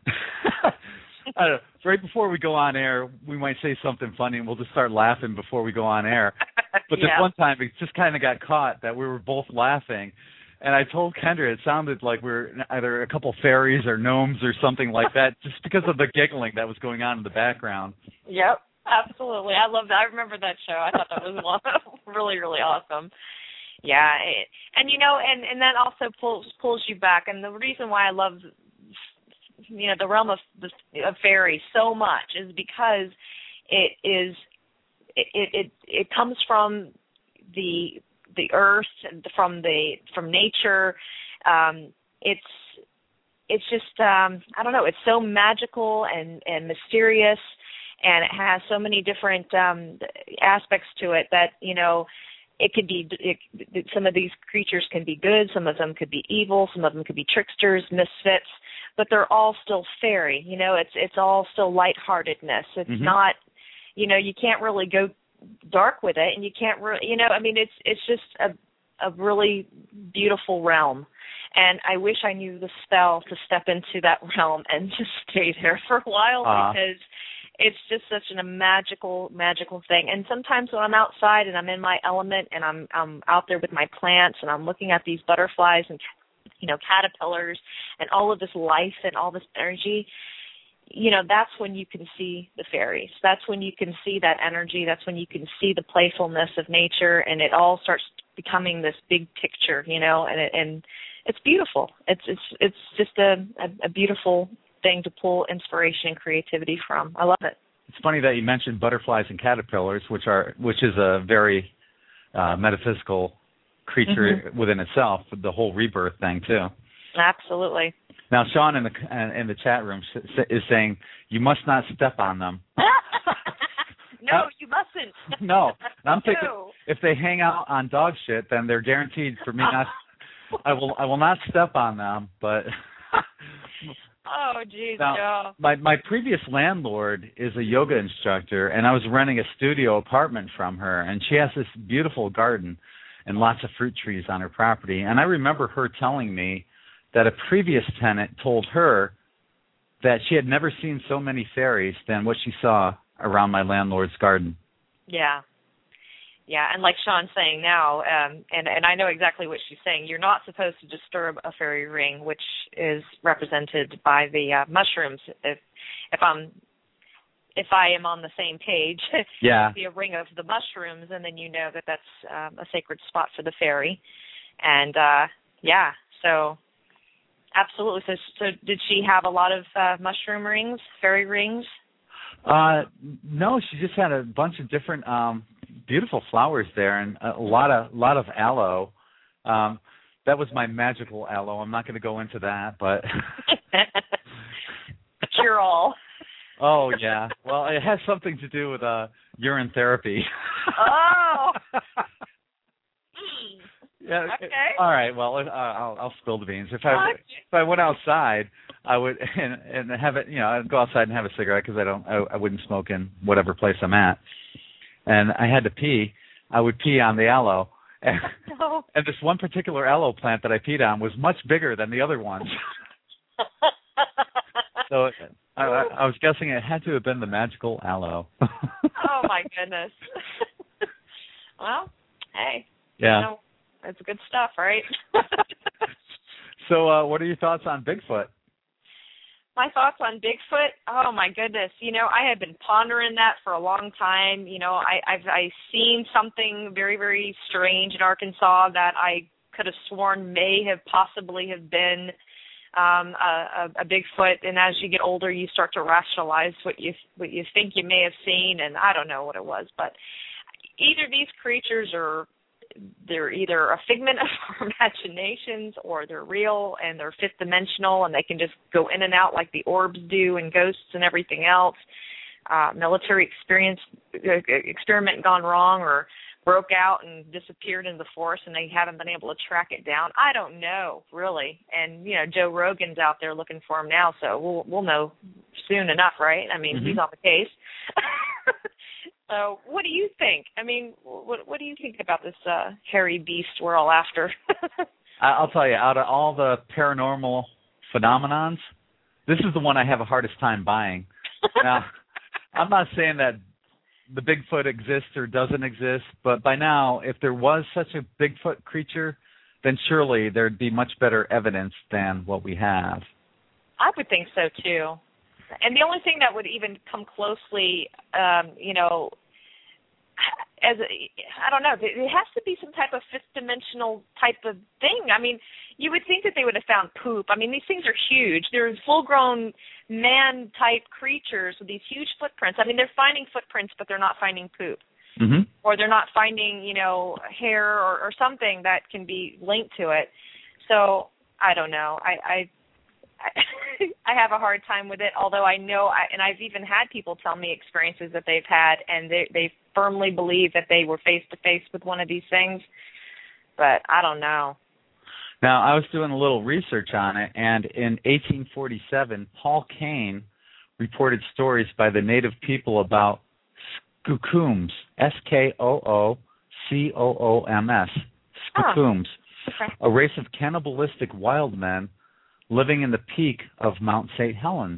I don't know, right before we go on air, we might say something funny, and we'll just start laughing before we go on air. But this one time, it just kind of got caught that we were both laughing. And I told Kendra it sounded like we were either a couple fairies or gnomes or something like that, just because of the giggling that was going on in the background. Yep, absolutely. I love that. I remember that show. I thought that was really, really awesome. Yeah, and that also pulls you back. And the reason why I love the realm of fairy so much is because it comes from the earth, from nature. It's just I don't know. It's so magical and mysterious, and it has so many different aspects to it that it could be. Some of these creatures can be good. Some of them could be evil. Some of them could be tricksters, misfits. But they're all still fairy. It's all still lightheartedness. It's not. You can't really go dark with it, and you can't really, it's just a really beautiful realm. And I wish I knew the spell to step into that realm and just stay there for a while because it's just such a magical thing. And sometimes when I'm outside and I'm in my element and I'm out there with my plants and I'm looking at these butterflies and caterpillars and all of this life and all this energy, that's when you can see the fairies. That's when you can see that energy. That's when you can see the playfulness of nature, and it all starts becoming this big picture, and it's beautiful. It's just a beautiful thing to pull inspiration and creativity from. I love it. It's funny that you mentioned butterflies and caterpillars, which is a very metaphysical creature within itself, the whole rebirth thing too. Absolutely. Now, Sean in the chat room is saying you must not step on them. No, you mustn't. No, if they hang out on dog shit, then they're guaranteed for me not. I will not step on them, but. Oh, geez, now, my previous landlord is a yoga instructor, and I was renting a studio apartment from her, and she has this beautiful garden and lots of fruit trees on her property. And I remember her telling me that a previous tenant told her that she had never seen so many fairies than what she saw around my landlord's garden. Yeah. Yeah, and like Sean's saying now, and I know exactly what she's saying, you're not supposed to disturb a fairy ring, which is represented by the mushrooms. If I am on the same page, yeah. you see a ring of the mushrooms, and then you know that that's a sacred spot for the fairy. And, yeah, so absolutely. So did she have a lot of mushroom rings, fairy rings? No, she just had a bunch of different beautiful flowers there, and a lot of aloe. That was my magical aloe. I'm not going to go into that, but cure all. Oh yeah. Well, it has something to do with urine therapy. Oh. Yeah. Okay. All right. Well, I'll spill the beans. If I went outside, I would and have it. I'd go outside and have a cigarette because I wouldn't smoke in whatever place I'm at. And I had to pee. I would pee on the aloe. And, and this one particular aloe plant that I peed on was much bigger than the other ones. So I was guessing it had to have been the magical aloe. Oh, my goodness. Well, hey. Yeah. It's good stuff, right? So what are your thoughts on Bigfoot? My thoughts on Bigfoot? Oh, my goodness. I had been pondering that for a long time. I've seen something very, very strange in Arkansas that I could have sworn may have possibly have been a Bigfoot. And as you get older, you start to rationalize what you think you may have seen, and I don't know what it was. But either these creatures they're either a figment of our imaginations, or they're real and they're fifth dimensional and they can just go in and out like the orbs do and ghosts and everything else. Military experiment gone wrong, or broke out and disappeared in the forest and they haven't been able to track it down. I don't know, really. And, Joe Rogan's out there looking for him now, so we'll know soon enough, right? I mean, he's on the case. So what do you think? I mean, what do you think about this hairy beast we're all after? I'll tell you, out of all the paranormal phenomenons, this is the one I have the hardest time buying. Now, I'm not saying that the Bigfoot exists or doesn't exist, but by now, if there was such a Bigfoot creature, then surely there'd be much better evidence than what we have. I would think so, too. And the only thing that would even come closely, I don't know, it has to be some type of fifth-dimensional type of thing. I mean, you would think that they would have found poop. I mean, these things are huge. They're full-grown man-type creatures with these huge footprints. I mean, they're finding footprints, but they're not finding poop. Mm-hmm. Or they're not finding, hair or something that can be linked to it. So, I don't know. I have a hard time with it, although I know, and I've even had people tell me experiences that they've had, and they firmly believe that they were face-to-face with one of these things, but I don't know. Now, I was doing a little research on it, and in 1847, Paul Kane reported stories by the native people about Skookoom's, Skooooms, Skookoom's, a race of cannibalistic wild men living in the peak of Mount St. Helens.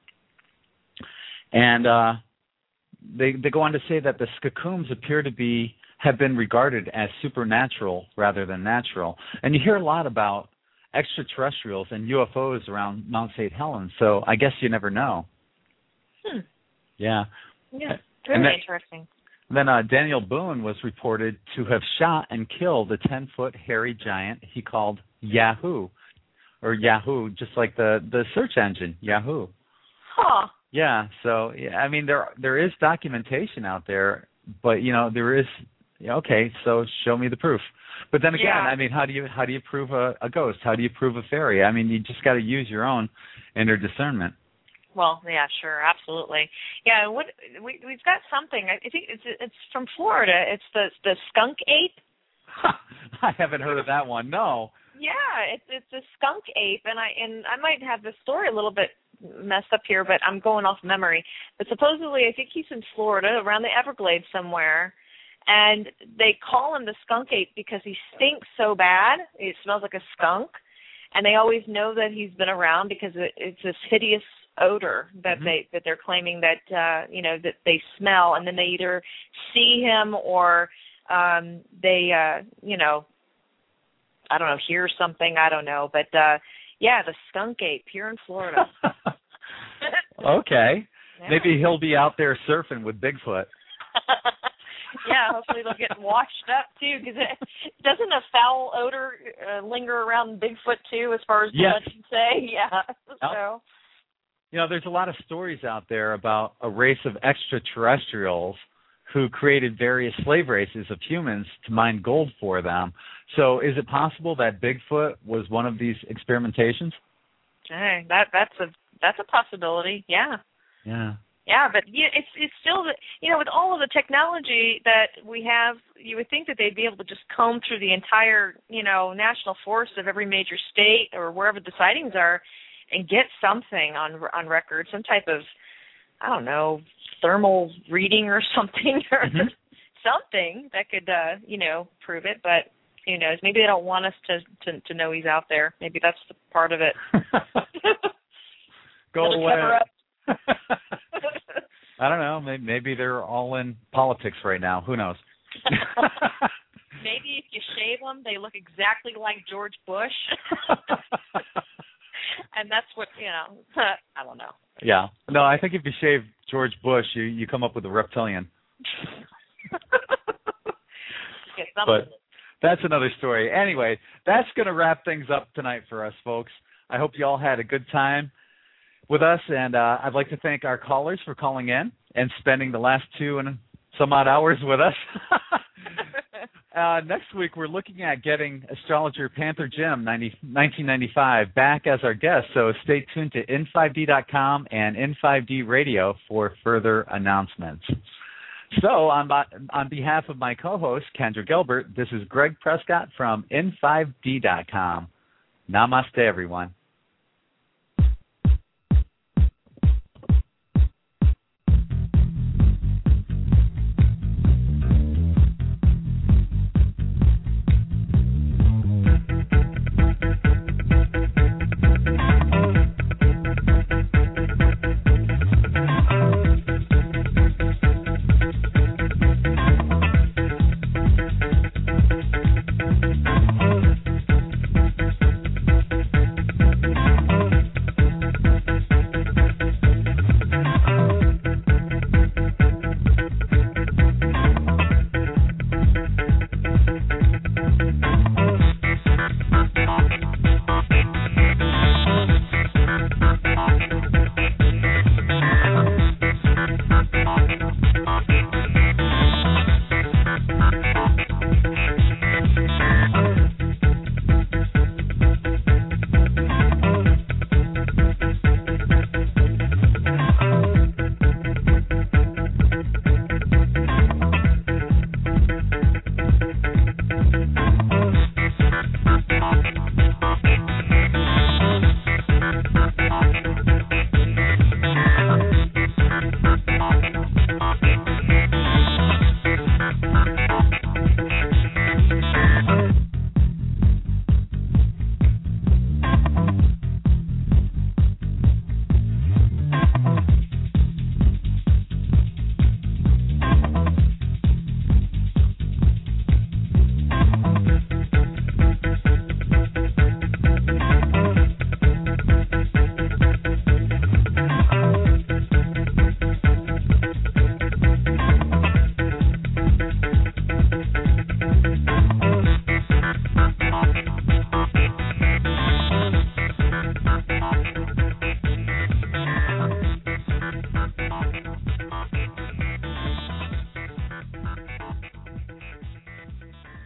And they go on to say that the Skookoom's appear to have been regarded as supernatural rather than natural. And you hear a lot about extraterrestrials and UFOs around Mount St. Helens, so I guess you never know. Yeah. Yeah, very interesting. Then Daniel Boone was reported to have shot and killed a 10-foot hairy giant he called Yahoo, or Yahoo, just like the search engine, Yahoo. Huh. Yeah, so, I mean, there is documentation out there, but, there is, okay, so show me the proof. But then again, I mean, how do you prove a ghost? How do you prove a fairy? I mean, you just got to use your own inner discernment. Well, yeah, sure, absolutely. Yeah, we've got something. I think it's from Florida. It's the skunk ape. I haven't heard of that one. No. Yeah, it's a skunk ape, and I might have the story a little bit messed up here, but I'm going off memory. But supposedly, I think he's in Florida, around the Everglades somewhere, and they call him the skunk ape because he stinks so bad. It smells like a skunk, and they always know that he's been around because it's this hideous odor that they're claiming that that they smell, and then they either see him or they I don't know, hear something, I don't know, but yeah, the skunk ape here in Florida. Okay. Yeah. Maybe he'll be out there surfing with Bigfoot. Yeah, hopefully they'll get washed up too, because doesn't a foul odor linger around Bigfoot too, as far as the legends say? Yeah. So. There's a lot of stories out there about a race of extraterrestrials who created various slave races of humans to mine gold for them. So is it possible that Bigfoot was one of these experimentations? Hey, that's a possibility. Yeah. Yeah. Yeah, but it's still, with all of the technology that we have, you would think that they'd be able to just comb through the entire, national forest of every major state or wherever the sightings are and get something on record, some type of, I don't know, thermal reading or something, or something that could, prove it. But who knows? Maybe they don't want us to know he's out there. Maybe that's the part of it. Go away. I don't know. Maybe they're all in politics right now. Who knows? Maybe if you shave them, they look exactly like George Bush. And that's what, I don't know. Yeah. No, I think if you shave George Bush, you come up with a reptilian. But that's another story. Anyway, that's going to wrap things up tonight for us, folks. I hope you all had a good time with us, and I'd like to thank our callers for calling in and spending the last 2 and some odd hours with us. Next week, we're looking at getting astrologer Panther Jim, 1995, back as our guest, so stay tuned to in5d.com and In5D Radio for further announcements. So on behalf of my co-host, Kendra Gilbert, this is Greg Prescott from In5D.com. Namaste, everyone.